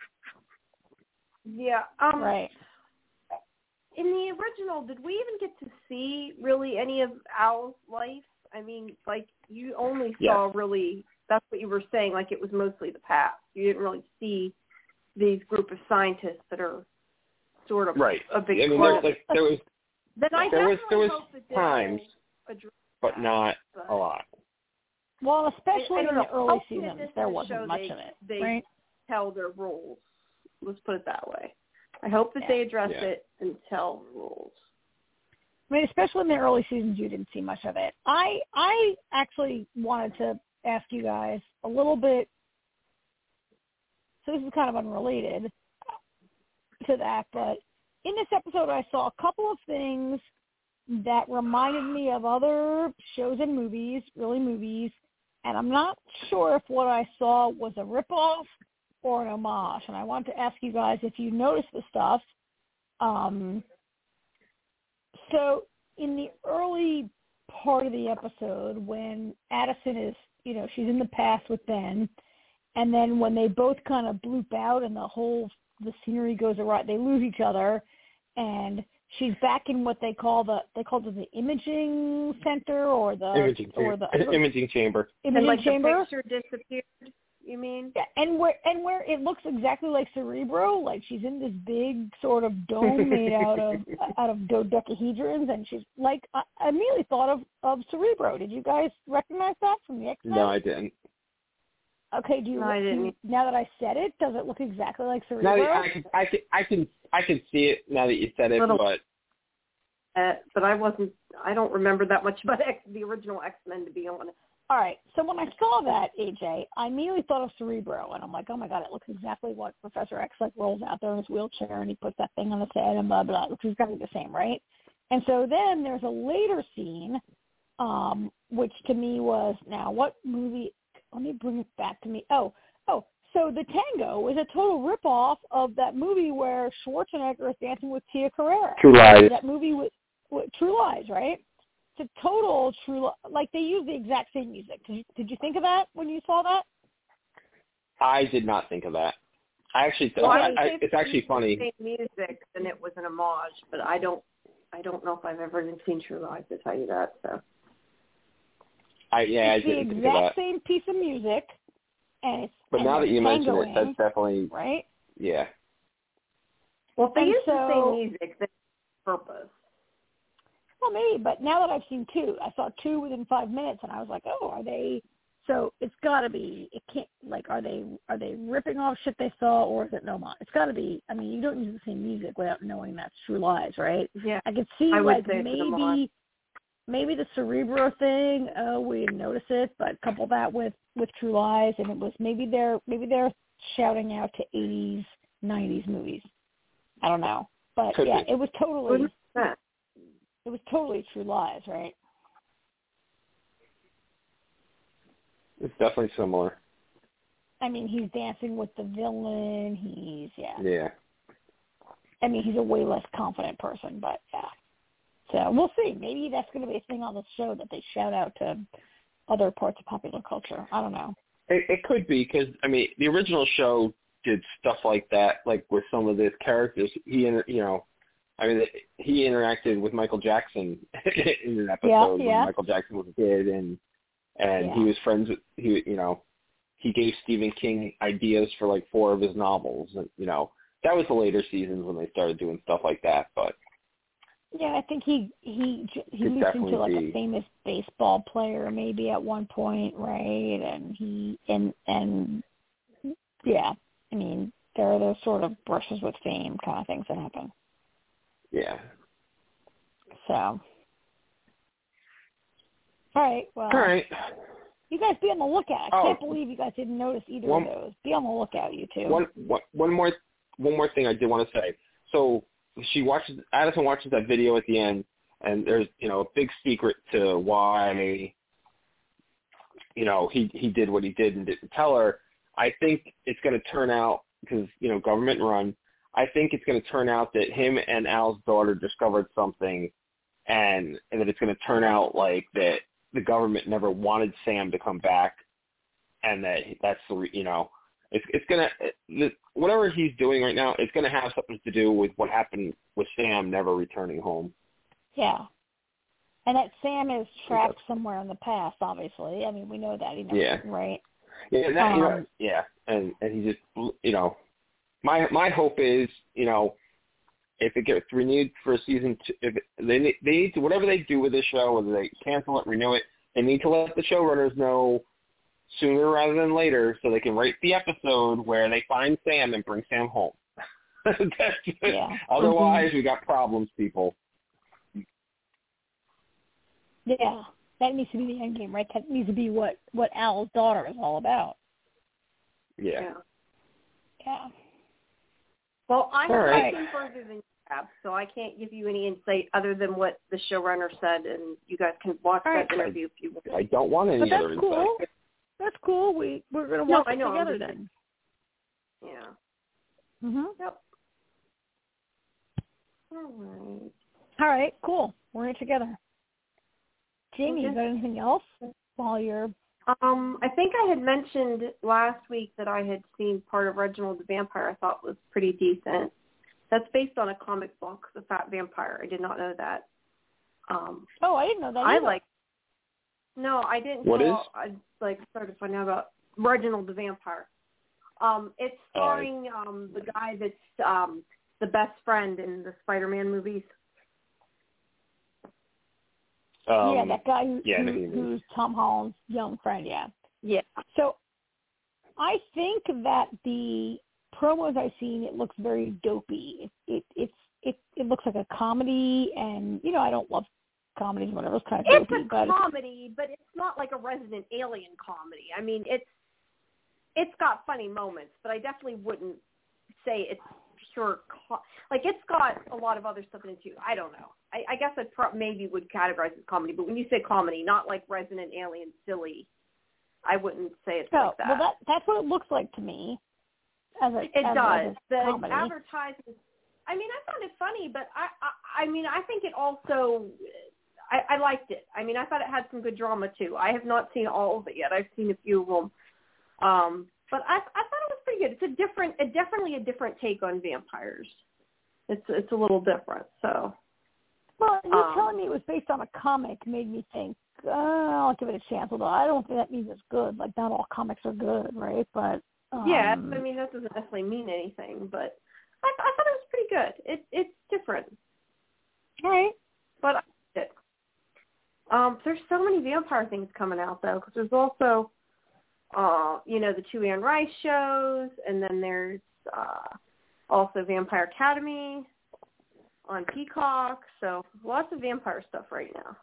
Yeah. Um, right. In the original, did we even get to see really any of Al's life? I mean, like, you only saw yeah. really, that's what you were saying, like it was mostly the past. You didn't really see these group of scientists that are sort of right. a big I mean, part there, of like, there was, then I there was, there was hope that times, but not but, a lot. Well, especially I, I in know. the early Hopefully seasons, this there is a wasn't show much they, of it, they right? tell their rules. Let's put it that way. I hope that yeah. they address yeah. it and tell rules. I mean, especially in the early seasons, you didn't see much of it. I I actually wanted to ask you guys a little bit. So this is kind of unrelated to that, but in this episode, I saw a couple of things that reminded me of other shows and movies, really movies, and I'm not sure if what I saw was a ripoff or an homage. And I want to ask you guys if you noticed the stuff. Um, so in the early part of the episode, when Addison is, you know, she's in the past with Ben, and then when they both kind of bloop out and the whole the scenery goes awry, they lose each other, and she's back in what they call the they call it the imaging center or the imaging or chamber. the imaging chamber. Imaging and like chamber. The picture disappeared. You mean? Yeah, and where and where it looks exactly like Cerebro, like she's in this big sort of dome made out of out of dodecahedrons, and she's like I, I immediately thought of of Cerebro. Did you guys recognize that from the X-Men? No, I didn't. Okay, do you, no, I didn't. do you now that I said it, does it look exactly like Cerebro? No, I can, I can, I can, I can see it now that you said it, Little, but uh, but I wasn't. I don't remember that much about X, the original X-Men, to be honest. All right, so when I saw that, A J, I immediately thought of Cerebro, and I'm like, oh my god, it looks exactly what Professor X like rolls out there in his wheelchair, and he puts that thing on his head, and blah blah. It looks exactly the same, right? And so then there's a later scene, um, which to me was now what movie? Let me bring it back to me. Oh, oh, so the Tango is a total ripoff of that movie where Schwarzenegger is dancing with Tia Carrere. True Lies. That movie with, with True Lies, right? It's a total True Lies. Like they use the exact same music. Did you, did you think of that when you saw that? I did not think of that. I actually, Well, I, I, I, it's actually funny. The same music, and it was an homage, but I don't, I don't know if I've ever even seen True Lies to tell you that. So. I yeah, it's I didn't the think of exact that. same piece of music, and it's But and now that you mention it, tangoing, that's definitely right. Yeah. Well, if they And use so, the same music, that's purpose. Well, maybe, but now that I've seen two, I saw two within five minutes, and I was like, oh, are they? So it's got to be. It can't like are they are they ripping off shit they saw, or is it no mon? It's got to be. I mean, you don't use the same music without knowing that's True Lies, right? Yeah, I could see I would like say maybe. Maybe the Cerebro thing, oh, we didn't notice it, but couple that with, with True Lies, and it was maybe they're maybe they're shouting out to eighties, nineties movies. I don't know, but Could yeah, be. it was totally that? it was totally True Lies, right? It's definitely similar. I mean, he's dancing with the villain. He's yeah. Yeah. I mean, he's a way less confident person, but yeah. So we'll see. Maybe that's going to be a thing on the show that they shout out to other parts of popular culture. I don't know. It, it could be because I mean the original show did stuff like that, like with some of the characters. He, inter- you know, I mean he interacted with Michael Jackson in an episode Yeah, when yeah. Michael Jackson was a kid, and and Yeah. he was friends with he, you know, he gave Stephen King ideas for like four of his novels, and you know that was the later seasons when they started doing stuff like that, but. Yeah, I think he he he Could leaped into like definitely be. a famous baseball player maybe at one point, right? And he and and yeah, I mean there are those sort of brushes with fame kind of things that happen. Yeah. So, all right, well, All right. you guys be on the lookout. I Oh. can't believe you guys didn't notice either One- of those. Be on the lookout, you two. One, one, one more, one more thing I did want to say. So she watches, Addison watches that video at the end, and there's, you know, a big secret to why, you know, he he did what he did and didn't tell her. I think it's going to turn out because you know government run. I think it's going to turn out that him and Al's daughter discovered something, and and that it's going to turn out like that the government never wanted Sam to come back, and that that's the re- you know it's it's going to whatever he's doing right now, it's going to have something to do with what happened with Sam never returning home. Yeah. And that Sam is trapped somewhere in the past, obviously. I mean, we know that, you know, yeah. right? Yeah, that, um, you know, yeah, and and he just, you know, my my hope is, you know, if it gets renewed for season two, if it, they need, they need to, whatever they do with this show, whether they cancel it, renew it, they need to let the showrunners know sooner rather than later, so they can write the episode where they find Sam and bring Sam home. That's yeah. Otherwise, mm-hmm. we got problems, people. Yeah, that needs to be the end game, right? That needs to be what, what Al's daughter is all about. Yeah. Yeah. Well, I haven't right. seen further than you have, so I can't give you any insight other than what the showrunner said, and you guys can watch all that right. interview if you want. I don't want any but that's other cool. insight. That's cool. We, we're going to no, watch I it know, together just, then. Yeah. Mm-hmm. Yep. All right. All right, cool. We're in it together. Jamie, okay. you got anything else while you're... Um, I think I had mentioned last week that I had seen part of Reginald the Vampire I thought was pretty decent. That's based on a comic book, The Fat Vampire. I did not know that. Um, oh, I didn't know that I either. like... No, I didn't. What until is? I like started finding out about Reginald the Vampire. Um, it's starring um, the guy that's um, the best friend in the Spider-Man movies. Um, yeah, that guy who, yeah, who, who's Tom Holland's young friend, yeah. Yeah. So I think that the promos I've seen, it looks very dopey. It it it's, it, it looks like a comedy, and, you know, I don't love comedies or whatever. It's kind of It's dopey. a but comedy, but it's not like a Resident Alien comedy. I mean, it's it's got funny moments, but I definitely wouldn't say it's pure co- like it's got a lot of other stuff in it too. I don't know. I, I guess I pro- maybe would categorize it as comedy, but when you say comedy, not like Resident Alien silly, I wouldn't say it's no, like that. well, that that's what it looks like to me. As a, it as does. A, the comedy. advertising. I mean, I found it funny, but I, I, I mean, I think it also. I, I liked it. I mean, I thought it had some good drama too. I have not seen all of it yet. I've seen a few of them. Um, but I, I thought it was pretty good. It's a different, a, definitely a different take on vampires. It's it's a little different. So, well, you um, telling me it was based on a comic made me think, uh, I'll give it a chance. Although I don't think that means it's good. Like, not all comics are good, right? But um, yeah, I mean, that doesn't necessarily mean anything. But I, I thought it was pretty good. It it's different. All right, but I liked it. Um, there's so many vampire things coming out though, because there's also. Uh, you know, the two Anne Rice shows, and then there's uh, also Vampire Academy on Peacock. So lots of vampire stuff right now.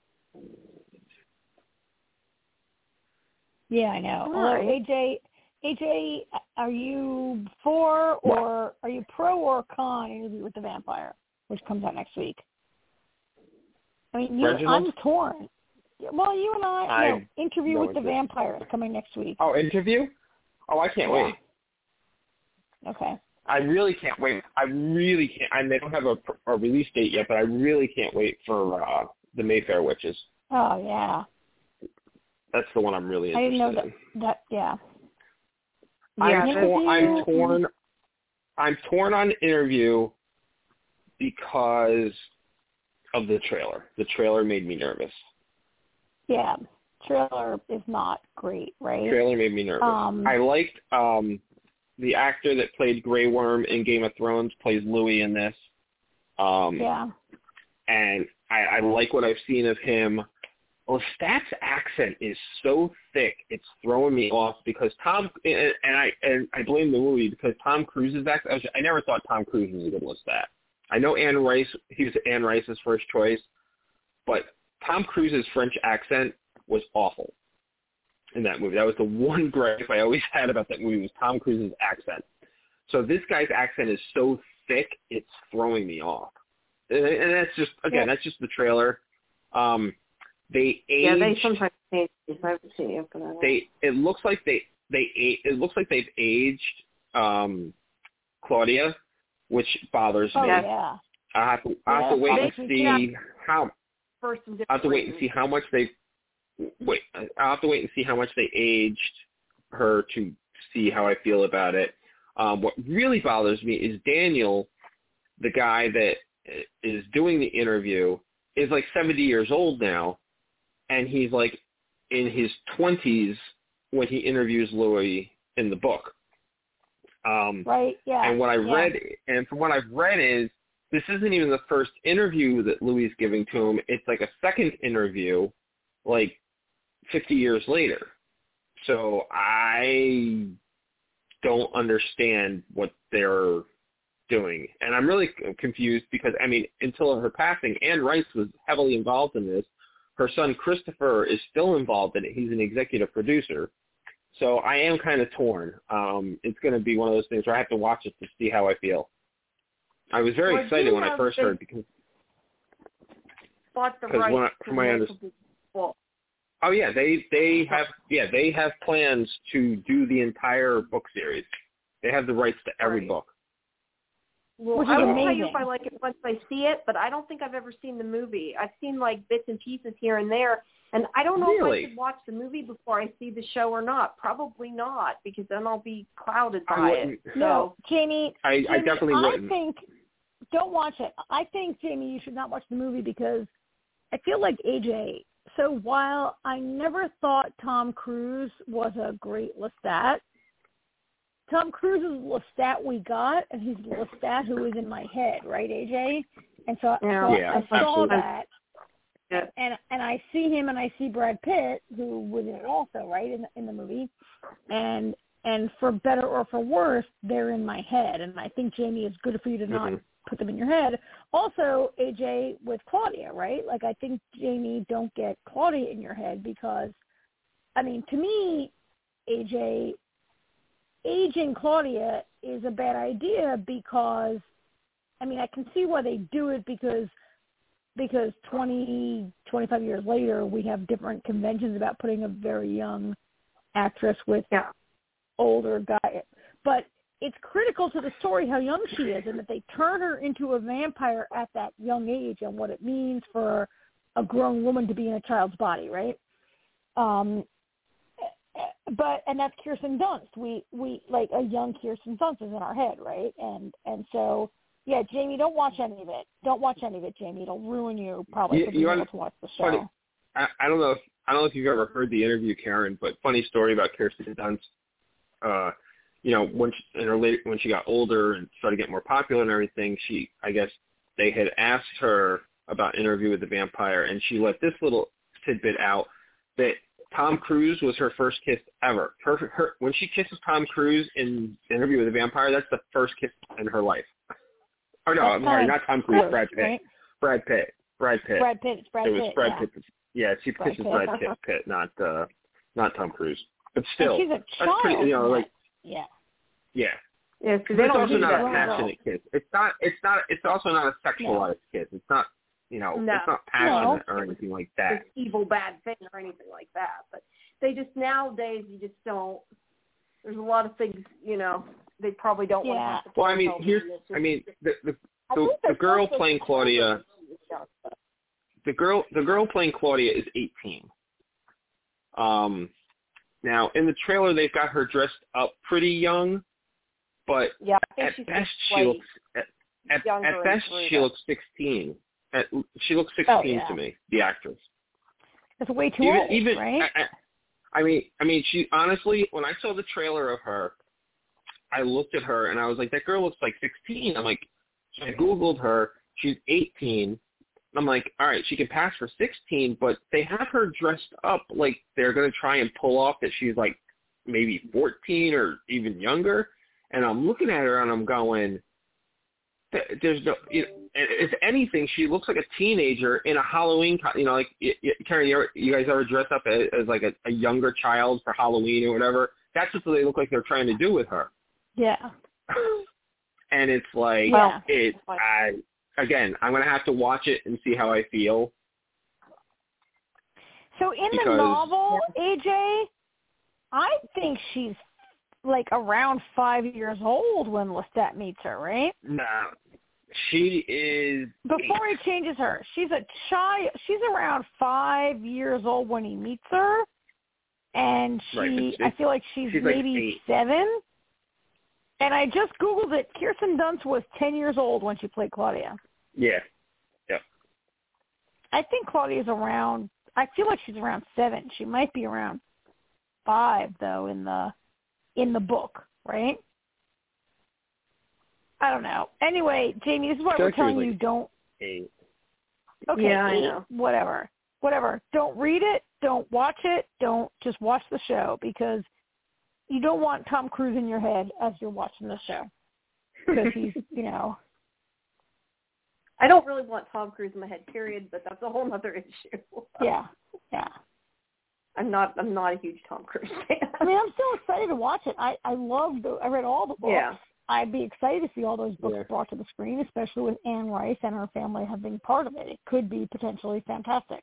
Yeah, I know. All Although, right. A J, A J, are you for or are you pro or con Interview with the Vampire, which comes out next week? I mean, you, I'm torn. Well, you and I, I no, Interview no with the interest. Vampire is coming next week. Oh, interview? Oh, I can't yeah. wait. Okay. I really can't wait. I really can't. I mean, they don't have a, a release date yet, but I really can't wait for uh, the Mayfair Witches. Oh, yeah. That's the one I'm really interested I didn't know in. that, that yeah. I'm, yeah tor- I'm torn. I'm torn on Interview because of the trailer. The trailer made me nervous. Yeah, trailer is not great, right? Trailer made me nervous. Um, I liked um, the actor that played Grey Worm in Game of Thrones, plays Louis in this. Um, yeah. And I, I like what I've seen of him. Lestat's accent is so thick, it's throwing me off because Tom, and, and I and I blame the movie because Tom Cruise's accent, I, was, I never thought Tom Cruise was as good as Lestat. I know Anne Rice, he was Anne Rice's first choice, but Tom Cruise's French accent was awful in that movie. That was the one gripe I always had about that movie was Tom Cruise's accent. So this guy's accent is so thick, it's throwing me off. And, and that's just, again, yeah. that's just the trailer. Um, they aged, yeah, they sometimes change. I haven't seen it for that. They, it looks like they, they, it looks like they've aged um, Claudia which bothers Oh me. yeah. I have to, I have Yeah, to wait that and bothers me see how. First and I have to wait and see how much they. Wait, I have to wait and see how much they aged her to see how I feel about it. Um, what really bothers me is Daniel, the guy that is doing the interview, is like seventy years old now, and he's like in his twenties when he interviews Louis in the book. Um, right. Yeah. And what I yeah. read, and from what I've read is, this isn't even the first interview that Louis is giving to him. It's like a second interview, like fifty years later. So I don't understand what they're doing. And I'm really confused because, I mean, until her passing, Anne Rice was heavily involved in this. Her son Christopher is still involved in it. He's an executive producer. So I am kind of torn. Um, it's going to be one of those things where I have to watch it to see how I feel. I was very well, excited when I first heard because bought the because rights when I, to from my multiple understanding, books. oh yeah, they they have yeah they have plans to do the entire book series. They have the rights to every Right. book. Well, Which I is will tell amazing. you if I like it once I see it, but I don't think I've ever seen the movie. I've seen like bits and pieces here and there, and I don't know Really? if I should watch the movie before I see the show or not. Probably not, because then I'll be clouded I by wouldn't- it. So, No, Jamie. I, Jamie, I definitely I wouldn't. think don't watch it. I think Jamie, you should not watch the movie because I feel like A J. So while I never thought Tom Cruise was a great Lestat, Tom Cruise is the Lestat we got, and he's the Lestat who is in my head, right, A J? And so, Yeah. so Yeah, I saw absolutely. that, Yeah. and and I see him, and I see Brad Pitt, who was in it also, right, in the, in the movie, and and for better or for worse, they're in my head, and I think Jamie, it's good for you to not Mhm. put them in your head. Also, A J with Claudia, right? Like I think Jamie, don't get Claudia in your head because, I mean, to me, A J. aging Claudia is a bad idea because, I mean, I can see why they do it because because twenty, twenty-five years later, we have different conventions about putting a very young actress with yeah. older guy. But it's critical to the story how young she is and that they turn her into a vampire at that young age and what it means for a grown woman to be in a child's body, right? Um, But and that's Kirsten Dunst. We we like a young Kirsten Dunst is in our head, right? And and so yeah, Jamie, don't watch any of it. Don't watch any of it, Jamie. It'll ruin you probably You- for you being want- able to watch the show. Funny, I, I don't know if I don't know if you've ever heard the interview, Karen, but funny story about Kirsten Dunst. Uh, you know, when she, in her late, when she got older and started getting more popular and everything, she I guess they had asked her about Interview with the Vampire, and she let this little tidbit out that Tom Cruise was her first kiss ever. Her, her when she kisses Tom Cruise in Interview with the Vampire, that's the first kiss in her life. Oh no, That's I'm sorry, fine. not Tom Cruise, Close, Brad Pitt. right? Brad Pitt. Brad Pitt. Brad Pitt. It's Brad it was Pitt. Brad yeah. Pitt. Yeah, she Brad kisses Pitt. Brad Pitt, Pitt, not uh, not Tom Cruise. But still, And she's a that's child. pretty. You know, in like that. Yeah. yeah. Yeah, But because they it's don't also do not that a girl. now. passionate kiss. It's not. It's not. It's also not a sexualized kiss. It's not. You know, No. it's not passionate No. or anything like that. This evil bad thing or anything like that. But they just nowadays you just don't. There's a lot of things, you know, they probably don't want to Yeah. have to. Well, I mean, tell here's. them. It's just- I mean, the the, I the, think the they're girl supposed to playing be Claudia. stuff, but- The girl. The girl playing Claudia is eighteen. Um. Now, in the trailer, they've got her dressed up pretty young, but Yeah, I think at she's best just she like looks at, at, younger at and best sweeter. she looks sixteen. At, she looks sixteen Oh, yeah. to me, the actress. That's way too even old, even right? I, I, I mean I mean she honestly, when I saw the trailer of her, I looked at her and I was like, that girl looks like sixteen. I'm like, so I Googled her. She's eighteen. I'm like, all right, she can pass for sixteen, but they have her dressed up like they're going to try and pull off that she's like maybe fourteen or even younger. And I'm looking at her and I'm going, there's no, you know, if anything, she looks like a teenager in a Halloween, you know, like, Karen, you, ever, you guys ever dress up as, as like a, a younger child for Halloween or whatever? That's what they look like they're trying to do with her. Yeah. And it's like, Yeah. it, I, again, I'm going to have to watch it and see how I feel. So in Because- the novel, A J, I think she's like around five years old when Lestat meets her, right? No, she is before eight. he changes her. She's a child. She's around five years old when he meets her, and she. Right, I feel like she's, she's maybe like seven. And I just googled it. Kirsten Dunst was ten years old when she played Claudia. Yeah. Yep. I think Claudia's around. I feel like she's around seven. She might be around five though in the in the book, right? I don't know. Anyway, Jamie, this is what we're telling like you. Don't. Eight. Okay, Yeah, I eight, know. whatever, whatever. Don't read it. Don't watch it. Don't just watch the show because you don't want Tom Cruise in your head as you're watching the show because he's, you know. I don't really want Tom Cruise in my head, period, but that's a whole other issue. Yeah, yeah. I'm not. I'm not a huge Tom Cruise fan. I mean, I'm still excited to watch it. I I love the. I read all the books. Yeah. I'd be excited to see all those books Yeah. brought to the screen, especially with Anne Rice and her family having part of it. It could be potentially fantastic.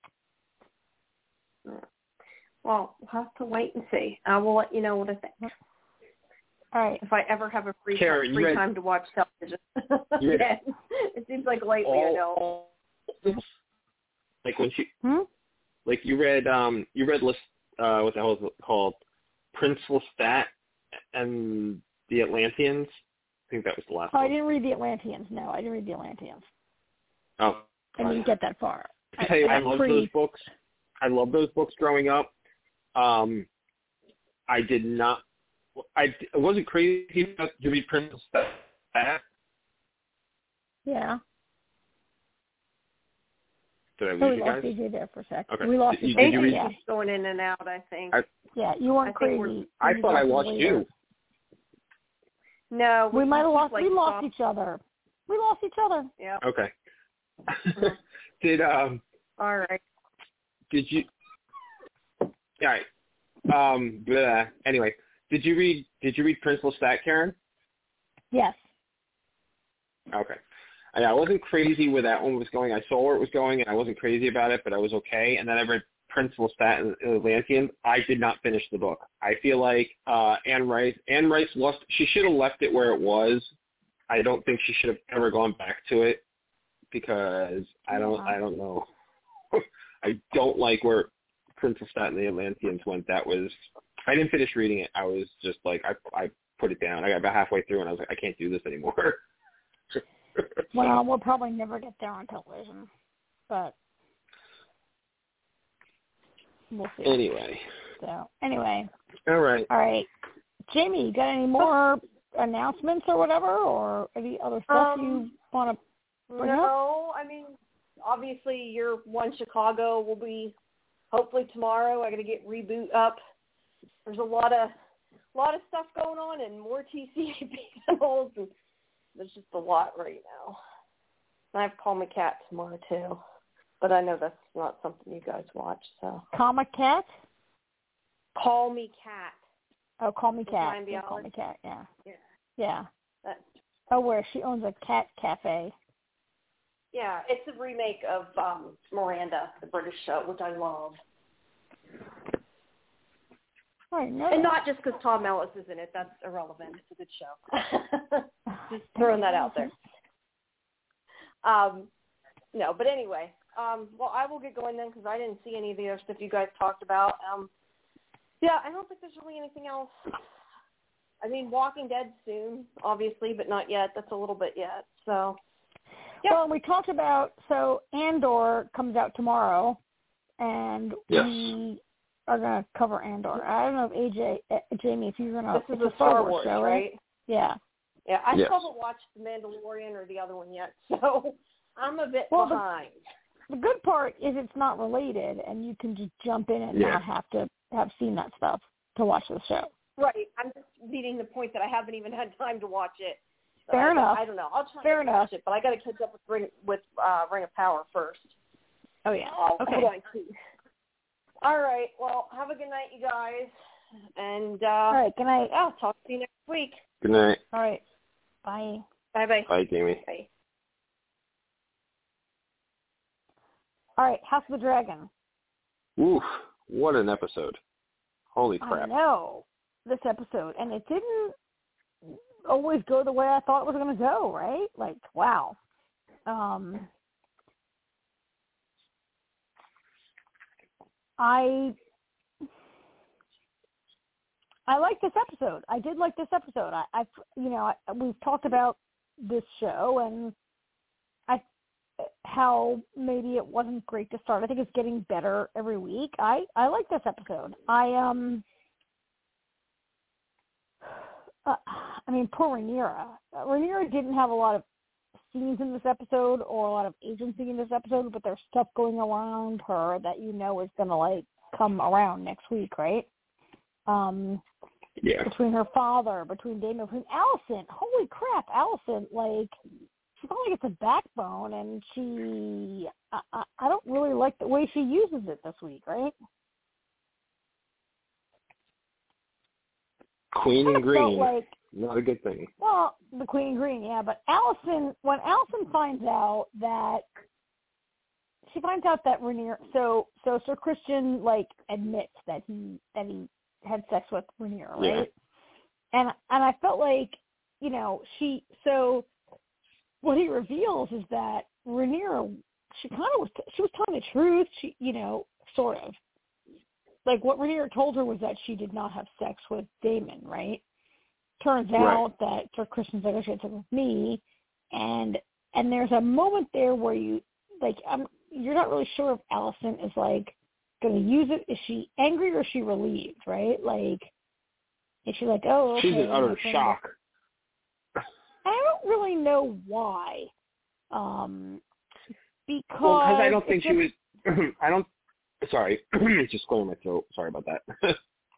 Well, we'll have to wait and see. I will let you know what I think. All right. If I ever have a free, Kara, time, you free read- time to watch television. You read- Again, it seems like lately I don't. All, like when she, Hmm? like you read, um, you read list, uh, what the hell is it called? Prince Lestat and the Atlanteans. I think that was the last Oh, I one. didn't read the Atlanteans. No, I didn't read the Atlanteans. Oh, I didn't get that far. I tell you, I, I love pretty... those books. I love those books growing up. Um, I did not. I, I wasn't crazy about to read Prince Lestat. Yeah. Did I lose Oh, we you lost guys? D J there for a sec. Okay. We lost Did you. you- did you for a read- sec. He's going in and out, I think. I, Yeah, you weren't I think we're- crazy. I You thought I got lost later. you. no, We might have just, lost. Like, we lost stopped. each other. We lost each other. Yeah. Okay. Mhm. Did um All right. did you? All right. Um. Bleh. Anyway, did you read Did you read Prince Lestat, Karen? Yes. Okay. I, I wasn't crazy where that one was going. I saw where it was going, and I wasn't crazy about it, but I was okay. And then I read Prince Lestat and the Atlanteans. I did not finish the book. I feel like uh, Anne Rice. Anne Rice lost. She should have left it where it was. I don't think she should have ever gone back to it because I don't. I don't know. I don't like where Prince Lestat and the Atlanteans went. That was. I didn't finish reading it. I was just like I. I put it down. I got about halfway through, and I was like, I can't do this anymore. Well, we'll probably never get there on television, but we'll see. Anyway. So anyway, All right. all right, Jamie, you got any more announcements or whatever, or any other stuff Um, you want to bring up? No, I mean, obviously your one Chicago will be hopefully tomorrow. I got to get Reboot up. There's a lot of a lot of stuff going on and more T C A panels, and there's just a lot right now. And I have Call Me Cat tomorrow too, but I know that's not something you guys watch. So Comic Cat? Call Me Cat. Oh, Call Me With Cat. Ryan Yeah, Call Bialy. Me Cat. Yeah. Yeah. Yeah. That, Oh, where she owns a cat cafe. yeah, it's a remake of um, Miranda, the British show, which I love. I know. And that. not just because Tom Ellis is in it. That's irrelevant. It's a good show. Just throwing that out there. Um, no, but anyway. Um, well, I will get going then because I didn't see any of the other stuff you guys talked about. Um, yeah, I don't think there's really anything else. I mean, Walking Dead soon, obviously, but not yet. That's a little bit yet. So, yeah. Well, we talked about, so Andor comes out tomorrow, and Yes. we are going to cover Andor. I don't know if A J, uh, Jamie, if you're going to, This is it's a Star Wars, show, right? Yeah. Yeah, I Yes. still haven't watched The Mandalorian or the other one yet, so I'm a bit Well, the- behind. The good part is it's not related, and you can just jump in and Yeah. not have to have seen that stuff to watch the show. Right. I'm just beating the point that I haven't even had time to watch it. So Fair I, enough. I don't know. I'll try Fair to enough. watch it, but I got to catch up with Ring with uh, Ring of Power first. Oh, yeah. Oh, Okay. hold on, please. All right. Well, have a good night, you guys. And uh, All right. Good night. yeah, talk to you next week. Good night. All right. Bye. Bye bye. Bye, Jamie. Bye. All right. House of the Dragon. Oof, what an episode. Holy I crap. know. this episode, and it didn't always go the way I thought it was going to go, right? Like, wow. Um, I I like this episode. I did like this episode. I, I you know, I, we've talked about this show and I how maybe it wasn't great to start. I think it's getting better every week. I, I like this episode. I um, uh, I mean, poor Rhaenyra. Uh, Rhaenyra didn't have a lot of scenes in this episode or a lot of agency in this episode, but there's stuff going around her that you know is going to, like, come around next week, right? Um, yeah. Between her father, between Daemon, between Alicent. Holy crap, Alicent, like, she finally gets a backbone, and she, I, I, I don't really like the way she uses it this week, right? Queen and Green. Like, not a good thing. Well, the Queen and Green, yeah, but Alicent, when Alicent finds out that, she finds out that Rhaenyra, so, so Sir Christian, like, admits that he, that he had sex with Rhaenyra, right? Yeah. And, and I felt like, you know, she, so, what he reveals is that Rhaenyra, she kind of was, she was telling the truth, she, you know, sort of. Like, what Rhaenyra told her was that she did not have sex with Daemon, right? Turns out right. that Sir Christian's like, oh, she had sex with me, and and there's a moment there where you, like, I'm, you're not really sure if Alicent is, like, going to use it. Is she angry or is she relieved, right? Like, is she like, oh, okay. She's in utter shock. I don't really know why. Um, because well, because I don't think just, she was. I don't. Sorry, it's just clearing my throat. Sorry about that.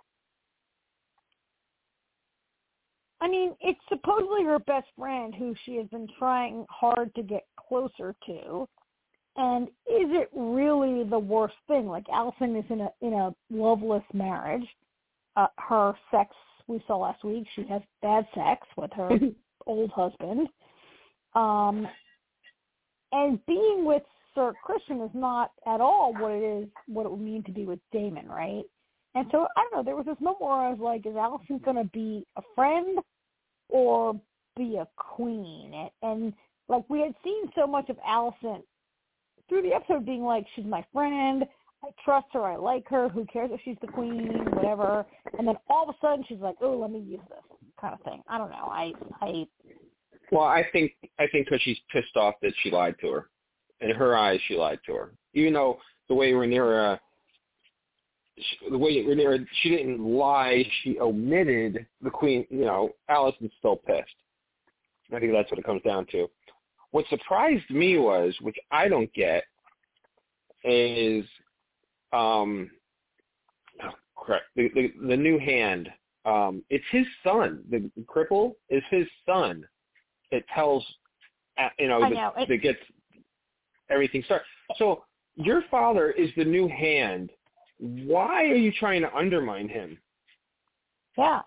I mean, it's supposedly her best friend who she has been trying hard to get closer to. And is it really the worst thing? Like, Alicent is in a in a loveless marriage. Uh, her sex, we saw last week, she has bad sex with her old husband. Um, and being with Sir Christian is not at all what it is, what it would mean to be with Daemon, right? And so, I don't know, there was this moment where I was like, is Alicent going to be a friend or be a queen? And, and, like, we had seen so much of Alicent through the episode being like, she's my friend, I trust her, I like her, who cares if she's the queen, whatever. And then all of a sudden she's like, oh, let me use this kind of thing. I don't know. I, I. Well, I think I think because she's pissed off that she lied to her. In her eyes, she lied to her. Even though the way Rhaenyra, the way Rhaenyra, she didn't lie, she omitted the queen. You know, Alicent's still pissed. I think that's what it comes down to. What surprised me was, which I don't get, is, um, oh, crap, the, the the new hand. Um, it's his son. The cripple is his son. It tells, you know, I that, know. It, that gets everything started. So your father is the new hand. Why are you trying to undermine him? Yeah.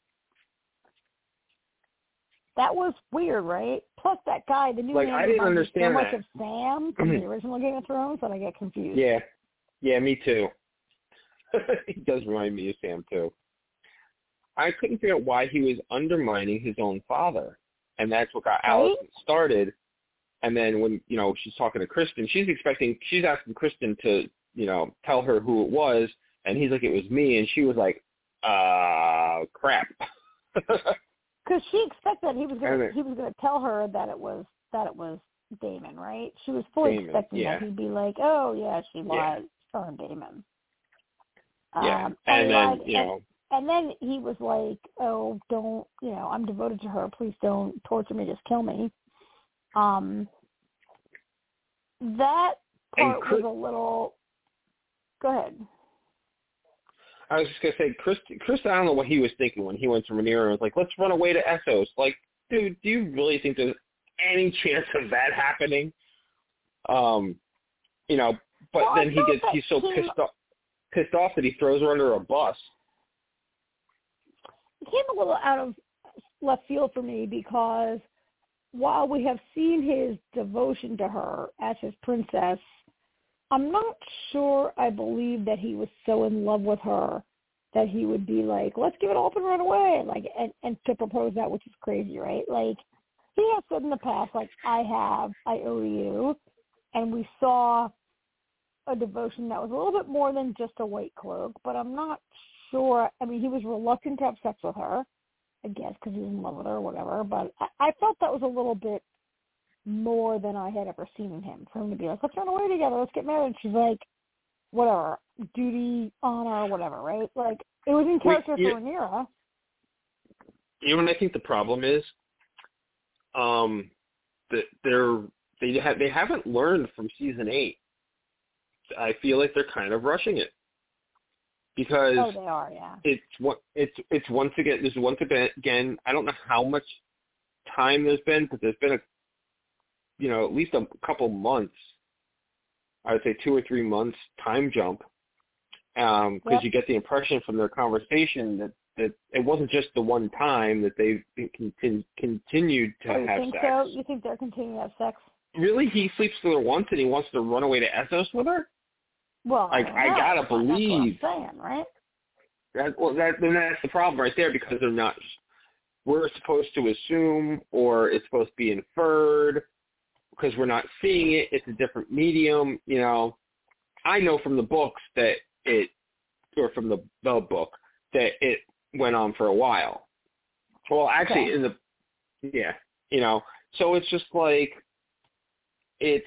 That was weird, right? Plus that guy, the new like, hand, I didn't understand so that. much of Sam from the original Game of Thrones that I get confused. Yeah. Yeah, me too. He does remind me of Sam too. I couldn't figure out why he was undermining his own father. And that's what got right? Alicent started. And then when, you know, she's talking to Kristen, she's expecting, she's asking Kristen to, you know, tell her who it was. And he's like, it was me. And she was like, uh, crap. Because she expected that he was going to, to he was going to tell her that it was that it was Daemon, right? She was fully Daemon, expecting yeah. that he'd be like, "Oh yeah, she lied, yeah. her and Daemon." Yeah, um, and, and then lied, you know, and, and then he was like, "Oh, don't, you know, I'm devoted to her. Please don't torture me, just kill me." Um, that part Chris, was a little. Go ahead. I was just going to say, Chris, Chris, I don't know what he was thinking when he went to Rhaenyra and was like, let's run away to Essos. Like, dude, do you really think there's any chance of that happening? Um, you know, but well, then he gets, he's so came, pissed off, pissed off that he throws her under a bus. It came a little out of left field for me because while we have seen his devotion to her as his princess, I'm not sure I believe that he was so in love with her that he would be like, let's give it all up and run away, like, and, and to propose that, which is crazy, right? Like, he has said in the past, like, I have, I owe you, and we saw a devotion that was a little bit more than just a white cloak, but I'm not sure. I mean, he was reluctant to have sex with her, I guess, because he was in love with her or whatever, but I, I felt that was a little bit more than I had ever seen in him, for him to be like, let's run away together, let's get married. And she's like, whatever, duty, honor, whatever, right? Like, it was in character Wait, for Rhaenyra. You know what I think the problem is? Um, that they're they have they haven't learned from season eight. I feel like they're kind of rushing it because oh, they are, yeah. It's what it's it's once again. There's once again. I don't know how much time there's been, but there's been a you know at least a couple months. I would say two or three months time jump because um, yep. you get the impression from their conversation that, that it wasn't just the one time that they've continu- continued to oh, you have think sex. So? You think they're continuing to have sex? Really? He sleeps with her once and he wants to run away to Essos with her? Well, like, I, I gotta that's believe. What I'm saying, right? That, well, that, then that's the problem right there because they're not. We're supposed to assume, or it's supposed to be inferred, because we're not seeing it. It's a different medium. You know, I know from the books that it, or from the, the book, that it went on for a while. Well, actually, okay. in the, yeah, you know, so it's just like, it's,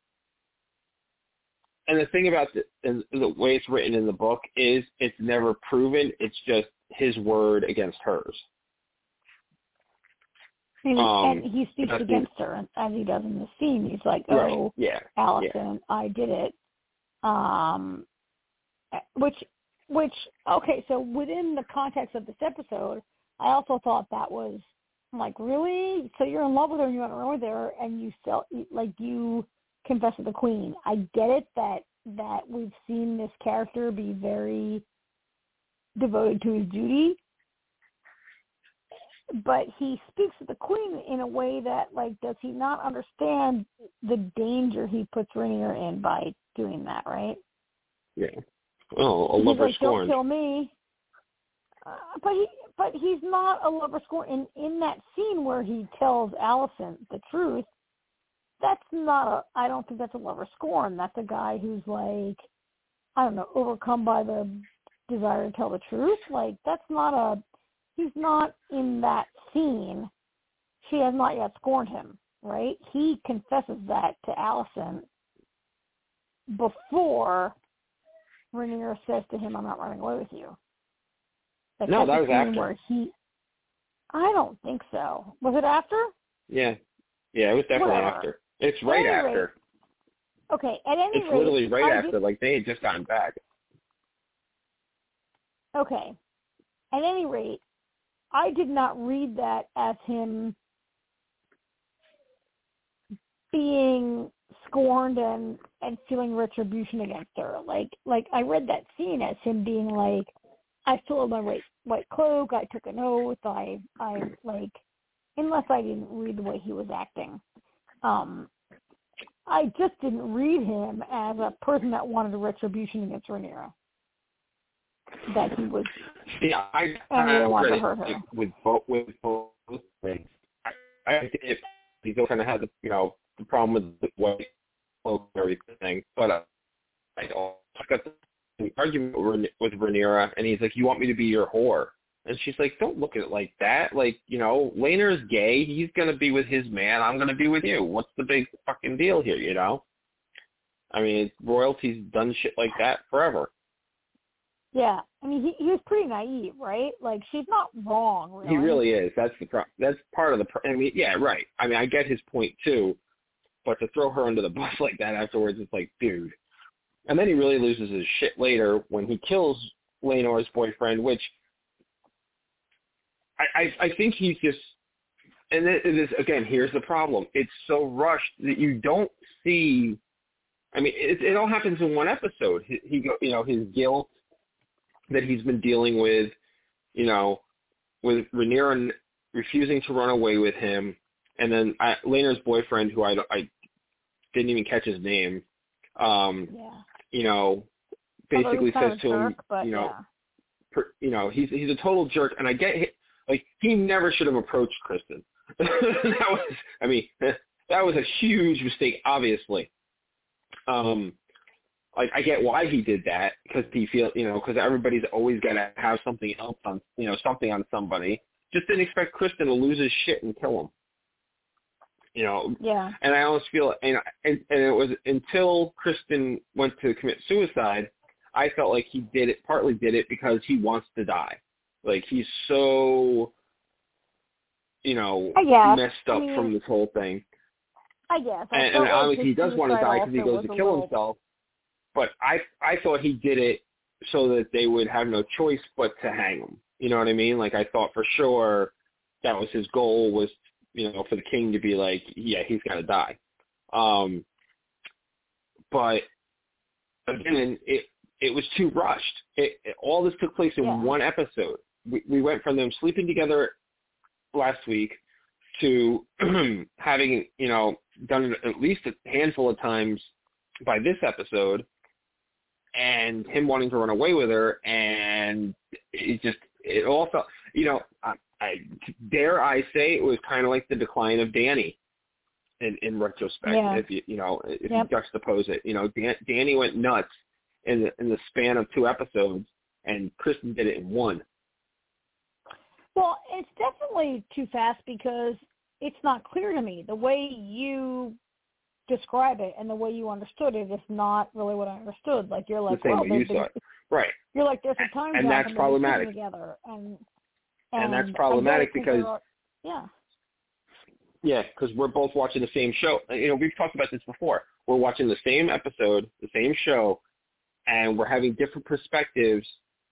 and the thing about the, the way it's written in the book is it's never proven. It's just his word against hers. And, um, and he speaks against her, as he does in the scene. He's like, right. oh, yeah. Allison, yeah. I did it. Um, which, which, okay, so within the context of this episode, I also thought that was, I'm like, really? So you're in love with her and you want to run with her and you still, like, you confess to the queen. I get it that, that we've seen this character be very devoted to his duty, but he speaks to the queen in a way that, like, does he not understand the danger he puts Rhaenyra in by doing that, right? Yeah. Oh, a he's lover like, scorned. Don't kill me. Uh, but he, but he's not a lover scorned. In in that scene where he tells Allison the truth, that's not a. I don't think that's a lover scorn. That's a guy who's like, I don't know, overcome by the desire to tell the truth. Like, that's not a. He's not in that scene. She has not yet scorned him, right? He confesses that to Allison before Rhaenyra says to him, I'm not running away with you. Like, no, that was after. Where he, I don't think so. Was it after? Yeah. Yeah, it was definitely Whatever. after. It's right at after. Rate, okay, at any it's rate. It's literally right I after. Did, like, they had just gotten back. Okay. At any rate, I did not read that as him being scorned and, and feeling retribution against her. Like, like I read that scene as him being like, I still have my white, white cloak, I took an oath, I, I, like, unless I didn't read the way he was acting. Um, I just didn't read him as a person that wanted a retribution against Rhaenyra. That he was, yeah, I, I really I wanted read to hurt her. it with both, with both things. I, I think it, he still kind of had the, you know, the problem with the white cloak and everything, but uh, I, I got the argument with Rhaenyra, and he's like, you want me to be your whore? And she's like, don't look at it like that. Like, you know, Laener's gay. He's going to be with his man. I'm going to be with you. What's the big fucking deal here, you know? I mean, royalty's done shit like that forever. Yeah. I mean, he, he was pretty naive, right? Like, she's not wrong, really. He really is. That's the pro- That's part of the pro- I mean, yeah, right. I mean, I get his point, too. But to throw her under the bus like that afterwards, it's like, dude. And then he really loses his shit later when he kills Laenor's boyfriend, which I, I, I think he's just, and it is, again, here's the problem. It's so rushed that you don't see, I mean, it, it all happens in one episode. He, he, you know, his guilt that he's been dealing with, you know, with Rhaenyra refusing to run away with him, and then I, Laenor's boyfriend, who I, I didn't even catch his name, um, yeah. you know, basically says to him, jerk, but you know, yeah. you know, he's he's a total jerk, and I get like he never should have approached Kristen. that was, I mean, that was a huge mistake, obviously. Um, like I get why he did that because he feel, you know, because everybody's always got to have something else on, you know, something on somebody. Just didn't expect Kristen to lose his shit and kill him. You know, yeah. And I almost feel, and, and and it was until Kristen went to commit suicide, I felt like he did it, partly did it because he wants to die. Like he's so, you know, messed up I mean, from this whole thing. I guess. I and and like obviously he does want to die because he goes to kill little... himself. But I I thought he did it so that they would have no choice but to hang him. You know what I mean? Like I thought for sure that was his goal was, you know, for the king to be like, yeah, he's got to die. Um, but again, it it was too rushed. It, it, all this took place in yeah. one episode. We, we went from them sleeping together last week to having, you know, done it at least a handful of times by this episode, and him wanting to run away with her, and it just it all felt, you know, I, I dare I say it was kind of like the decline of Danny in, in retrospect. Yeah. If you you know if yep. you juxtapose it, you know, Dan, Danny went nuts in the, in the span of two episodes, and Kristen did it in one. Well, it's definitely too fast because it's not clear to me. The way you describe it and the way you understood it is not really what I understood. Like you're like, the same well, way you been, saw it, right? You're like, there's a time and that's and problematic. Together, and, and and that's problematic because are, yeah, yeah, because we're both watching the same show. You know, we've talked about this before. We're watching the same episode, the same show, and we're having different perspectives.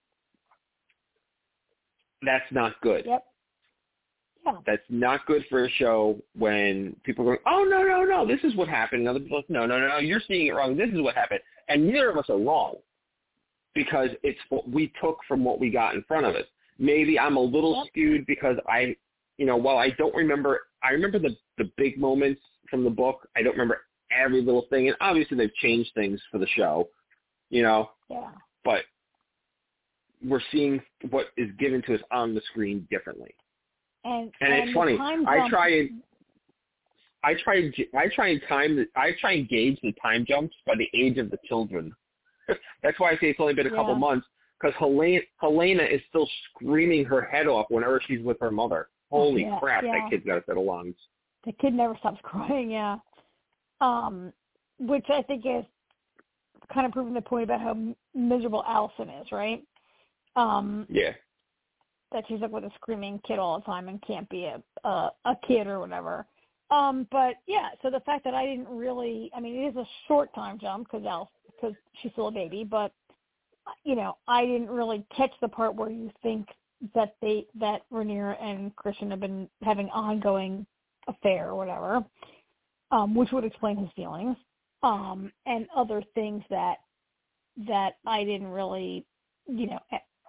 That's not good. Yep. Yeah. That's not good for a show when people are going, oh, no, no, no, this is what happened. And other people are like, no, no, no, you're seeing it wrong. This is what happened. And neither of us are wrong because it's what we took from what we got in front of us. Maybe I'm a little yep. skewed because I, you know, while I don't remember, I remember the, the big moments from the book. I don't remember every little thing. And obviously they've changed things for the show, you know. Yeah. But we're seeing what is given to us on the screen differently. And, and, and it's funny. I jump. try and I try and I try and time the, I try and gauge the time jumps by the age of the children. That's why I say it's only been a yeah. couple months because Helena, Helena is still screaming her head off whenever she's with her mother. Holy yeah, crap! Yeah. That kid's got a set of lungs. The kid never stops crying. Yeah, um, which I think is kind of proving the point about how miserable Allison is, right? Um, yeah. That she's like with a screaming kid all the time and can't be a a, a kid or whatever. Um, but yeah, so the fact that I didn't really, I mean, it is a short time jump because Al, because she's still a baby, but you know, I didn't really catch the part where you think that they that Rhaenyra and Christian have been having ongoing affair or whatever, um, which would explain his feelings, um, and other things that that I didn't really, you know,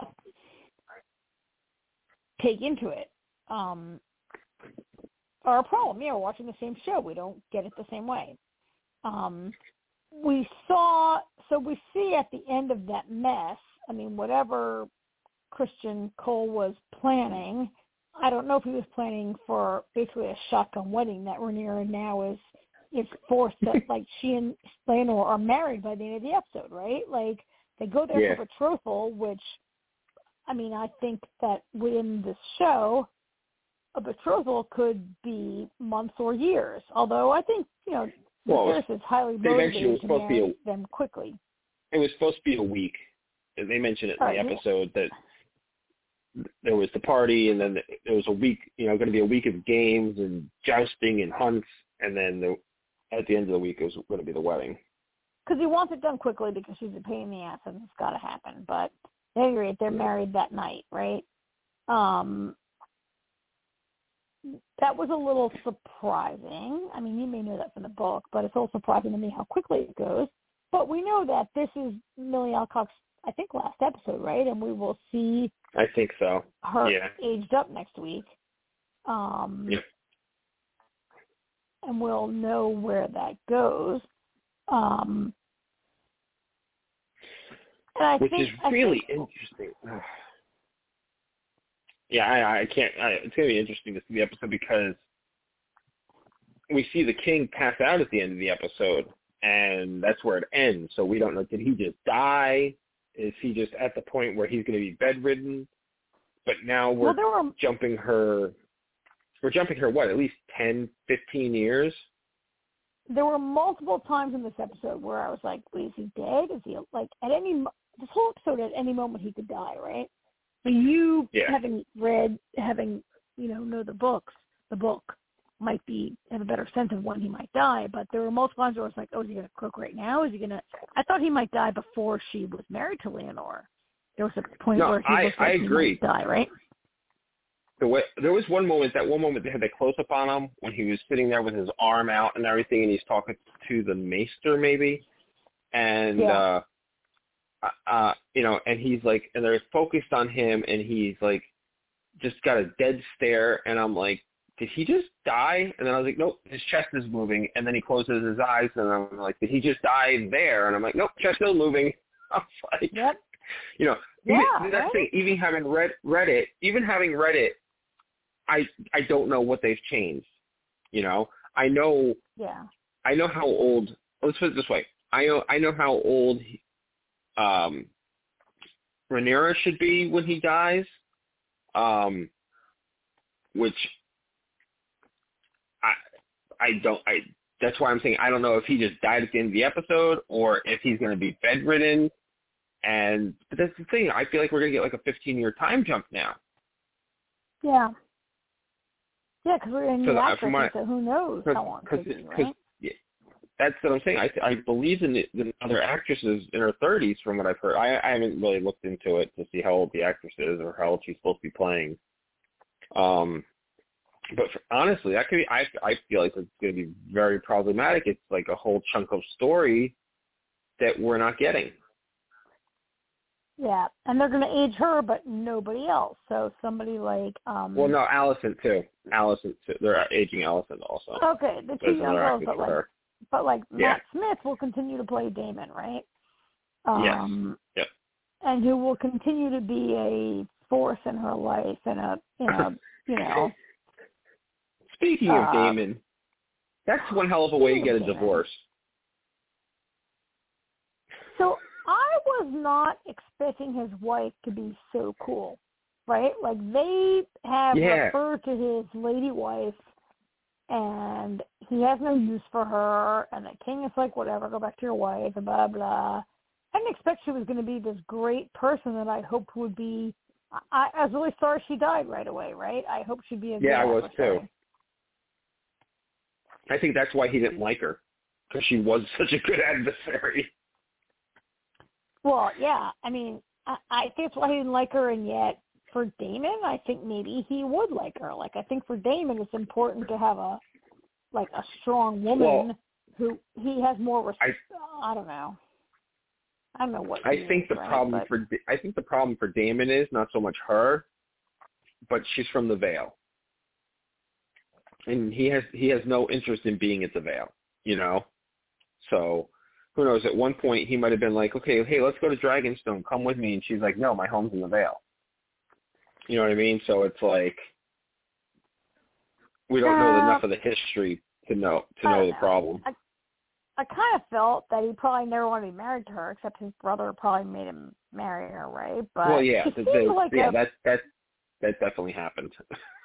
take into it, um, are a problem. Yeah, we're watching the same show. We don't get it the same way. Um, we saw, so we see at the end of that mess, I mean, whatever Christian Cole was planning, I don't know if he was planning for basically a shotgun wedding that Rhaenyra now is is forced that, like, she and Laenor are married by the end of the episode, right? Like, they go there yeah. for betrothal, which, I mean, I think that within this show, a betrothal could be months or years. Although I think, you know, well, Viserys is highly motivated to marry a, them quickly. It was supposed to be a week. They mentioned it in right, the episode yeah. that there was the party, and then there was a week, you know, going to be a week of games and jousting and hunts, and then the, at the end of the week it was going to be the wedding. Because he wants it done quickly because she's a pain in the ass and it's got to happen. But at any rate, they're married that night, right? Um, that was a little surprising. I mean, you may know that from the book, but it's a little surprising to me how quickly it goes. But we know that this is Millie Alcock's, I think, last episode, right? And we will see I think so. her yeah. aged up next week. Um, yep. And we'll know where that goes. Um, and I Which think, is really think, interesting. yeah, I, I can't. I, it's going to be interesting to see the episode because we see the king pass out at the end of the episode, and that's where it ends. So we don't know, did he just die? Is he just at the point where he's going to be bedridden? But now we're well, were, jumping her, we're jumping her, what, at least ten, fifteen years? There were multiple times in this episode where I was like, wait, is he dead? Is he, like, at any, this whole episode, at any moment he could die, right? But you, yeah. having read, having, you know, know the books, the book, might be have a better sense of when he might die, but there were multiple times where I was like, oh, is he going to croak right now? Is he going to? I thought he might die before she was married to Leonor. There was a point no, where he I, looked like I he agree. might die, right? The way, there was one moment, that one moment they had the close-up on him when he was sitting there with his arm out and everything, and he's talking to the maester maybe, and yeah. uh, uh, you know, and he's like, and they're focused on him, and he's like, just got a dead stare, and I'm like, did he just die? And then I was like, nope, his chest is moving. And then he closes his eyes, and I'm like, did he just die there? And I'm like, nope, chest still moving. I was like, yep. you know, yeah, even, that's right? the thing, even having read read it, even having read it, I I don't know what they've changed. You know, I know, yeah, I know how old. Let's put it this way, I know I know how old um, Rhaenyra should be when he dies, um, which. I I don't I that's why I'm saying I don't know if he just died at the end of the episode or if he's going to be bedridden. And but that's the thing. I feel like we're going to get like a fifteen year time jump now. Yeah. Yeah, because we're in so the that, actress, my, so who knows how long it could be, right? Yeah, that's what I'm saying. I I believe in the, the other actresses in her thirties from what I've heard. I, I haven't really looked into it to see how old the actress is or how old she's supposed to be playing. Um. But for, honestly, that could be. I I feel like it's going to be very problematic. It's like a whole chunk of story that we're not getting. Yeah, and they're going to age her, but nobody else. So somebody like. Um, well, no, Allison too. Allison too. They're aging Allison also. Okay, the two young girls, but like, her. but like yeah. Matt Smith will continue to play Daemon, right? Um, yes. Yep. And who will continue to be a force in her life and a, you know, you know. Speaking of uh, Daemon, that's one hell of a way to get a Daemon. divorce. So I was not expecting his wife to be so cool, right? Like they have yeah. referred to his lady wife, and he has no use for her, and the king is like, whatever, go back to your wife, and blah, blah. I didn't expect she was going to be this great person that I hoped would be. I, I was really sorry she died right away, right? I hoped she'd be a good Yeah, I was adversary. too. I think that's why he didn't like her, because she was such a good adversary. Well, yeah. I mean, I, I think that's why he didn't like her, and yet for Daemon, I think maybe he would like her. Like, I think for Daemon, it's important to have a, like, a strong woman well, who he has more respect. I, I don't know. I don't know what. I think is, the right? problem but, for I think the problem for Daemon is not so much her, but she's from the Vale. And he has he has no interest in being at the Vale, you know. So who knows? At one point he might have been like, okay, hey, let's go to Dragonstone. Come with me. And she's like, no, my home's in the Vale. You know what I mean? So it's like we don't know uh, enough of the history to know to know the know. problem. I, I kind of felt that he probably never wanted to be married to her, except his brother probably made him marry her, right? But well, yeah, she the, the, like yeah, a, that that that definitely happened.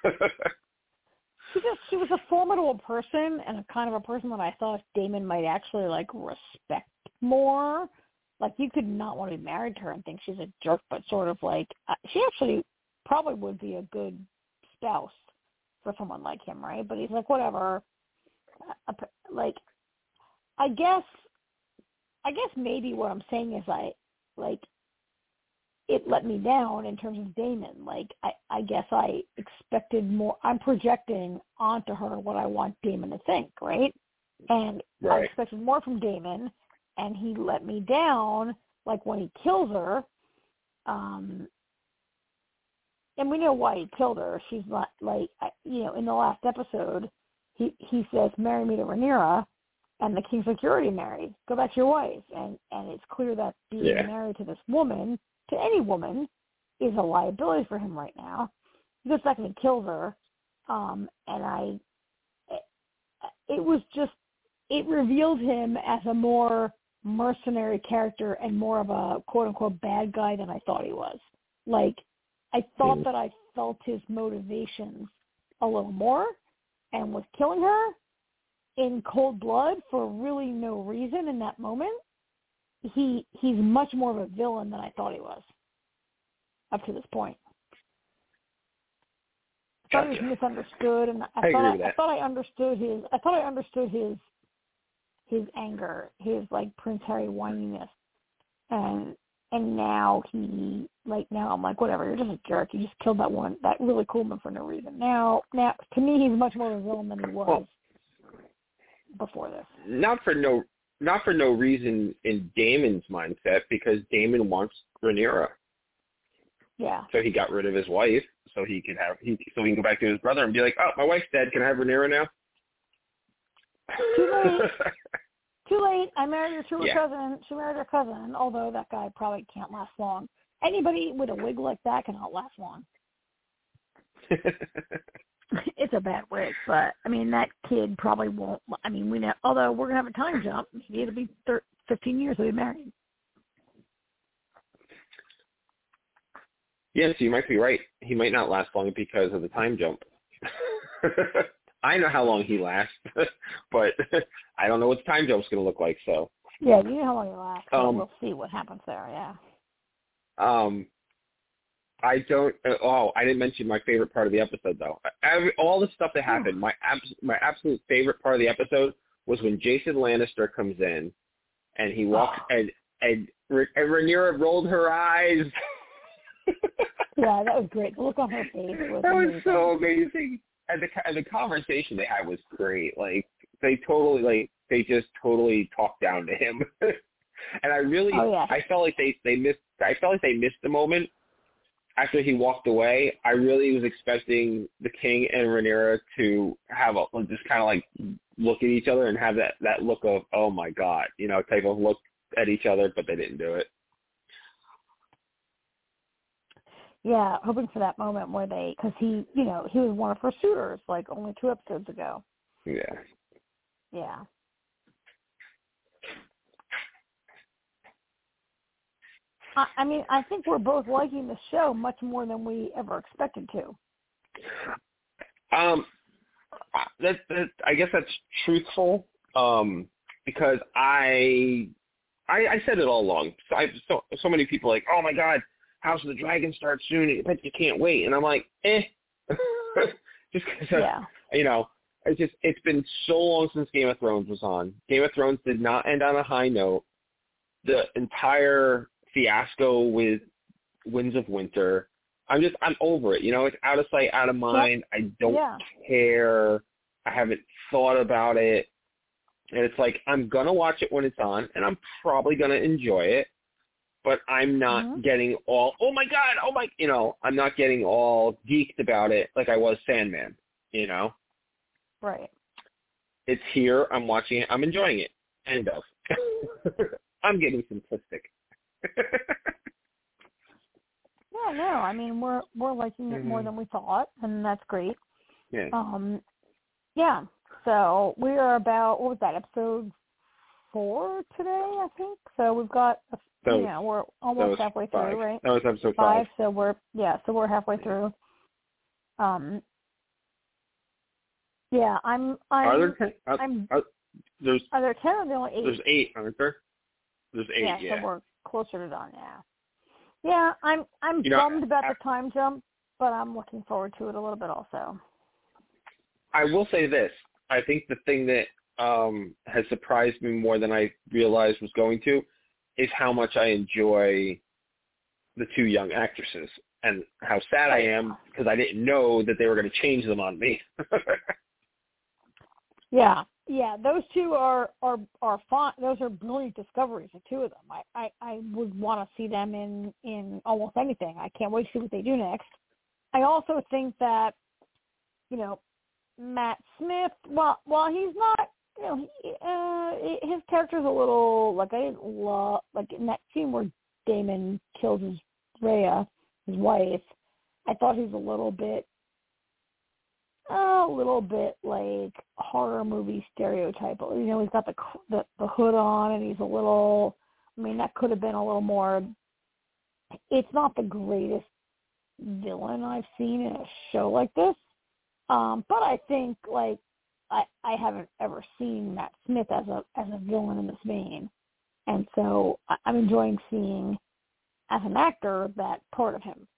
She just she was a formidable person and a kind of a person that I thought Daemon might actually like respect more. Like you could not want to be married to her and think she's a jerk, but sort of like uh, she actually probably would be a good spouse for someone like him, right? But he's like whatever. Uh, like I guess I guess maybe what I'm saying is I like. It let me down in terms of Daemon. Like, I, I guess I expected more. I'm projecting onto her what I want Daemon to think, right? And right. I expected more from Daemon, and he let me down, like when he kills her. Um, and we know why he killed her. She's not, like, you know, in the last episode, he, he says, marry me to Rhaenyra. And the king's like, you're already married. Go back to your wife. And, and it's clear that being yeah. married to this woman, to any woman, is a liability for him right now. he goes back and he kills her, um, and I, it, it was just, it revealed him as a more mercenary character and more of a quote-unquote bad guy than I thought he was. Like, I thought mm. that I felt his motivations a little more, and with killing her in cold blood for really no reason in that moment, he he's much more of a villain than I thought he was up to this point. I thought Gotcha. he was misunderstood, and I, I thought agree I, with I thought I understood his. I thought I understood his his anger, his like Prince Harry whininess, and and now he like now I'm like, whatever, you're just a jerk. You just killed that one, that really cool man for no reason. Now now to me he's much more of a villain than he was well, before this. Not for no not for no reason in Daemon's mindset, because Daemon wants Rhaenyra. Yeah. So he got rid of his wife, so he could have he so he can go back to his brother and be like, oh, my wife's dead. Can I have Rhaenyra now? Too late. Too late. I married her to her yeah. cousin. She married her cousin, although that guy probably can't last long. Anybody with a wig like that cannot last long. It's a bad wig, but, I mean, that kid probably won't. I mean, we know, although we're going to have a time jump. It'll be thirteen, fifteen years they'll be married. Yes, you might be right. He might not last long because of the time jump. I know how long he lasts, but I don't know what the time jump's going to look like. So yeah, you know how long he lasts. So um, we'll see what happens there. Yeah. Um, I don't. Oh, I didn't mention my favorite part of the episode though. Every, all the stuff that happened, my abs, my absolute favorite part of the episode was when Jason Lannister comes in, and he walks oh. and and and Rhaenyra rolled her eyes. Yeah, that was great. The look on her face was that amazing. was so amazing. And the and the conversation they had was great. Like they totally like they just totally talked down to him. And I really oh, yeah. I felt like they, they missed I felt like they missed the moment after he walked away. I really was expecting the king and Rhaenyra to have a just kind of like look at each other and have that, that look of, oh my God, you know, type of look at each other, but they didn't do it. Yeah, hoping for that moment where they, because he, you know, he was one of her suitors like only two episodes ago. Yeah. Yeah. I, I mean, I think we're both liking the show much more than we ever expected to. Um, that, that I guess that's truthful. Um, because I, I, I said it all along. So I so so many people like, oh my God, House of the Dragon starts soon. I bet you can't wait. And I'm like, eh. Just because, yeah. you know, it's just it's been so long since Game of Thrones was on. Game of Thrones did not end on a high note. The entire fiasco with Winds of Winter, I'm just I'm over it. You know, it's out of sight, out of mind. Yep. I don't yeah. care. I haven't thought about it. And it's like I'm gonna watch it when it's on, and I'm probably gonna enjoy it. But I'm not mm-hmm. getting all, oh my God, oh my, you know, I'm not getting all geeked about it like I was Sandman, you know? Right. It's here, I'm watching it, I'm enjoying it. End of. I'm getting simplistic. Yeah, no, I mean, we're we're liking it mm-hmm. more than we thought, and that's great. Yeah. Um, yeah, so we are about, what was that, episode four today, I think? So we've got, a, so, you know, we're almost halfway five. through, right? That was episode five. five. So we're, yeah, so we're halfway through. Um, yeah, I'm, I'm, are there ten? Are, I'm, are, there's, are there ten or are there only eight? There's eight, aren't there? There's eight, yeah. yeah. So we're closer to done, yeah. Yeah, I'm, I'm you know, bummed about I, the time jump, but I'm looking forward to it a little bit also. I will say this. I think the thing that um, has surprised me more than I realized was going to is how much I enjoy the two young actresses and how sad I am because I didn't know that they were going to change them on me. yeah, yeah, those two are are are fun. Those are brilliant discoveries, the two of them. I, I, I would want to see them in, in almost anything. I can't wait to see what they do next. I also think that, you know, Matt Smith, while while he's not, you know, he, uh, his character's a little, like, I didn't love, like, in that scene where Daemon kills his Rhea, his wife, I thought he was a little bit a little bit like horror movie stereotype. You know, he's got the the, the hood on, and he's a little. I mean, that could have been a little more. It's not the greatest villain I've seen in a show like this, um, but I think like I I haven't ever seen Matt Smith as a as a villain in this vein, and so I, I'm enjoying seeing as an actor that part of him.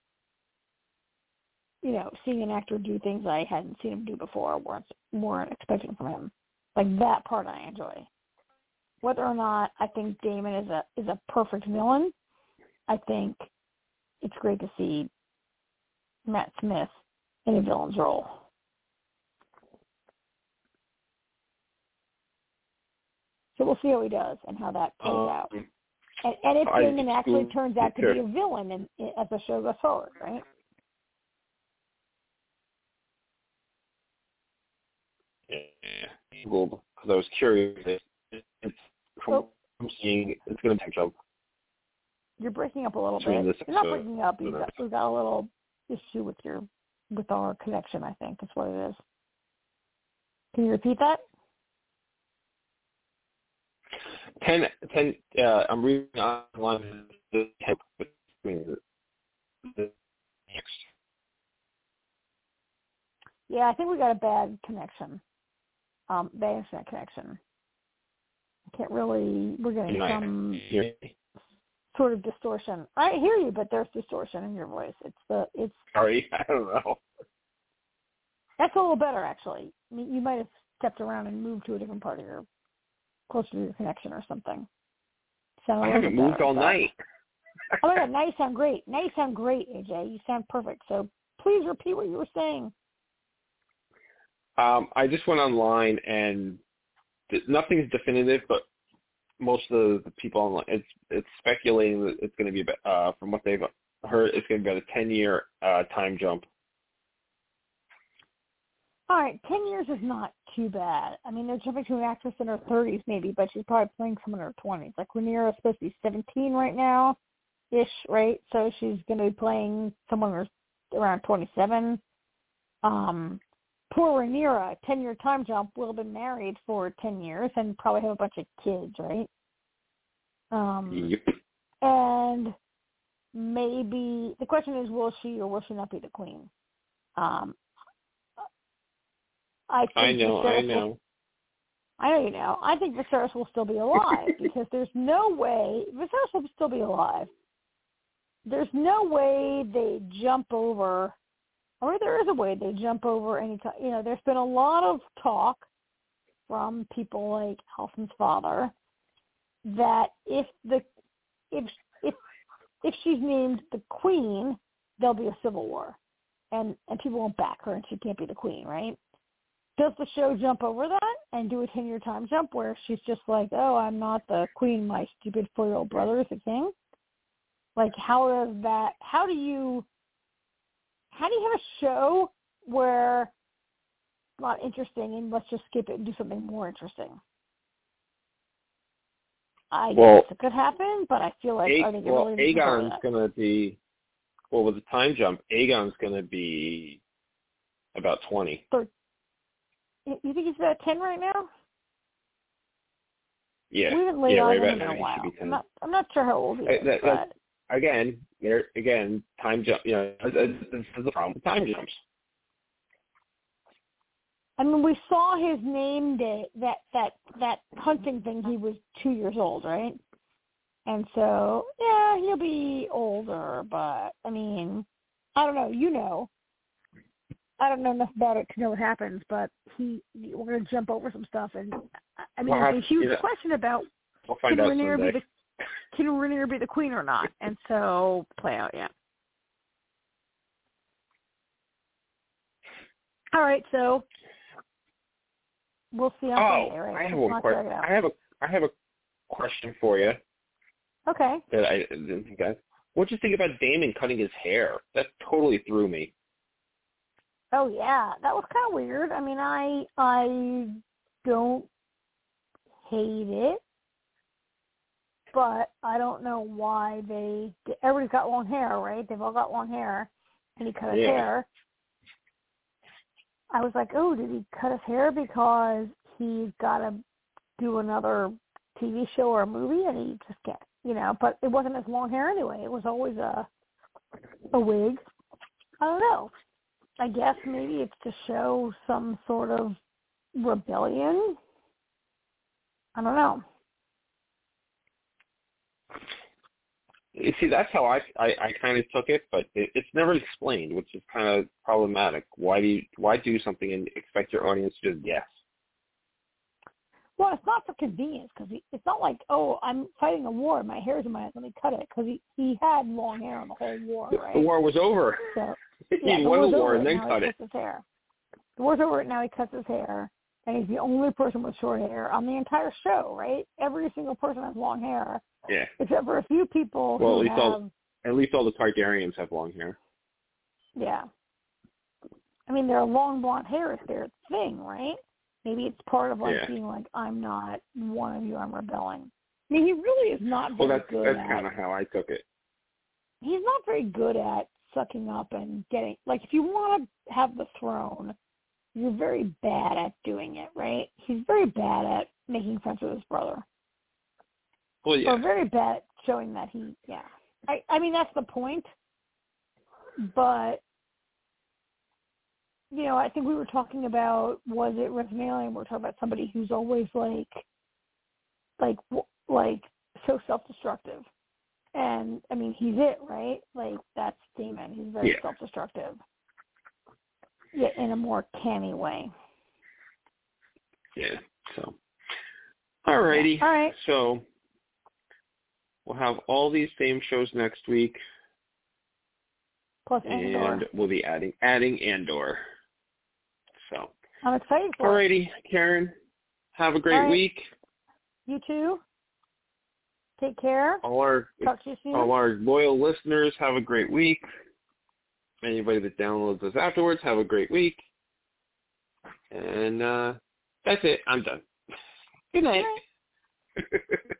You know, seeing an actor do things I hadn't seen him do before, weren't weren't expecting from him. Like that part I enjoy. Whether or not I think Damon is a is a perfect villain, I think it's great to see Matt Smith in a villain's role. So we'll see how he does and how that plays um, out. And, and if Damon I, actually turns out to be a villain in, in, as the show goes forward, right? Yeah, because I was curious. It's from oh. I'm seeing it's going to take jump. You're breaking up a little bit. You're not breaking up. You've got, we've got a little issue with your with our connection. I think that's what it is. Can you repeat that? Ten, ten. Uh, I'm reading online. The next. Yeah, I think we got a bad connection. Um, bad internet connection. I can't really. We're getting you some sort of distortion. I hear you, but there's distortion in your voice. It's the. It's. Sorry, I don't know. That's a little better, actually. I mean, you might have stepped around and moved to a different part of your, closer to your connection or something. So I haven't moved better, all but, night. Oh my God! Now you sound great. Now you sound great, A J. You sound perfect. So please repeat what you were saying. Um, I just went online and th- nothing's definitive, but most of the people online, it's it's speculating that it's going to be about, uh, from what they've heard, it's going to be about a ten-year uh, time jump. All right, ten years is not too bad. I mean, they're jumping to an actress in her thirties maybe, but she's probably playing someone in her twenties. Like Rhaenyra is supposed to be seventeen right now, ish, right? So she's going to be playing someone around twenty-seven. Um. Poor Rhaenyra, ten-year time jump, will have been married for ten years and probably have a bunch of kids, right? Um, yep. And maybe the question is, will she or will she not be the queen? Um, I think I know, Viserys I know. Will, I know you know. I think Viserys will still be alive because there's no way Viserys will still be alive. There's no way they jump over. Or there is a way they jump over any time. You know, there's been a lot of talk from people like Allison's father that if the if if if she's named the queen, there'll be a civil war, and and people won't back her, and she can't be the queen, right? Does the show jump over that and do a ten-year time jump where she's just like, oh, I'm not the queen, my stupid four-year-old brother is the king? Like, how does that? How do you? How do you have a show where it's not interesting and let's just skip it and do something more interesting? I well, guess it could happen, but I feel like A- I think well, it really Aegon's going to be, well, with the time jump, Aegon's going to be about twenty. So, you think he's about ten right now? Yeah. We haven't laid yeah, on right him about in a now. while. He should be ten. I'm not, I'm not sure how old he is, that, but... Again, there again, time jump. You know, this is the problem with time jumps. I mean, we saw his name day, that that that hunting thing. He was two years old, right? And so, yeah, he'll be older. But I mean, I don't know. You know, I don't know enough about it to know what happens. But he, we're going to jump over some stuff, and I mean, Well, there's a huge you know, question about we'll find can out Rhaenyra someday. be the Can Rhaenyra be the queen or not? And so, play out, yeah. All right, so we'll see on Oh, Sunday, right? I have one question. I have a I have a question for you. Okay. That I didn't think I. What did you think about Damon cutting his hair? That totally threw me. Oh yeah, that was kind of weird. I mean, I I don't hate it, but I don't know why they. Everybody's got long hair, right? They've all got long hair, and he cut his yeah. hair. I was like, oh, did he cut his hair because he's got to do another T V show or a movie, and he just can't, you know, but it wasn't his long hair anyway. It was always a a wig. I don't know. I guess maybe it's to show some sort of rebellion. I don't know. You see, that's how I, I, I kind of took it, but it, it's never explained, which is kind of problematic. Why do you, why do something and expect your audience to just guess? Well, it's not for convenience, because it's not like, oh, I'm fighting a war, my hair's in my head, let me cut it, because he, he had long hair on the whole war, right? The war was over. So, yeah, he won the war over, and then now cut he it. cuts his hair. The war's over, now he cuts his hair, and he's the only person with short hair on the entire show, right? Every single person has long hair. Yeah. Except for a few people well, who at least have... All, at least all the Targaryens have long hair. Yeah. I mean, their long blonde hair is their thing, right? Maybe it's part of, like, yeah. being like, I'm not one of you, I'm rebelling. I mean, he really is not very well, that's, good that's at... That's kind of how I took it. He's not very good at sucking up and getting... Like, if you want to have the throne, you're very bad at doing it, right? He's very bad at making friends with his brother. Well, yeah. Or very bad at showing that he... Yeah. I, I mean, that's the point. But... You know, I think we were talking about, was it Resmalian? We were talking about somebody who's always like, like, like so self-destructive. And, I mean, he's it, right? Like, that's Daemon. He's very yeah. self-destructive. Yeah, in a more canny way. Yeah, so. All righty. Yeah. All right. So, we'll have all these same shows next week. Plus Andor. And we'll be adding, adding Andor. So, I'm excited for alrighty, it. Karen. Have a great right. week. You too. Take care. All our Talk to you soon. all our loyal listeners, have a great week. Anybody that downloads us afterwards, have a great week. And uh, that's it. I'm done. Good night. Good night.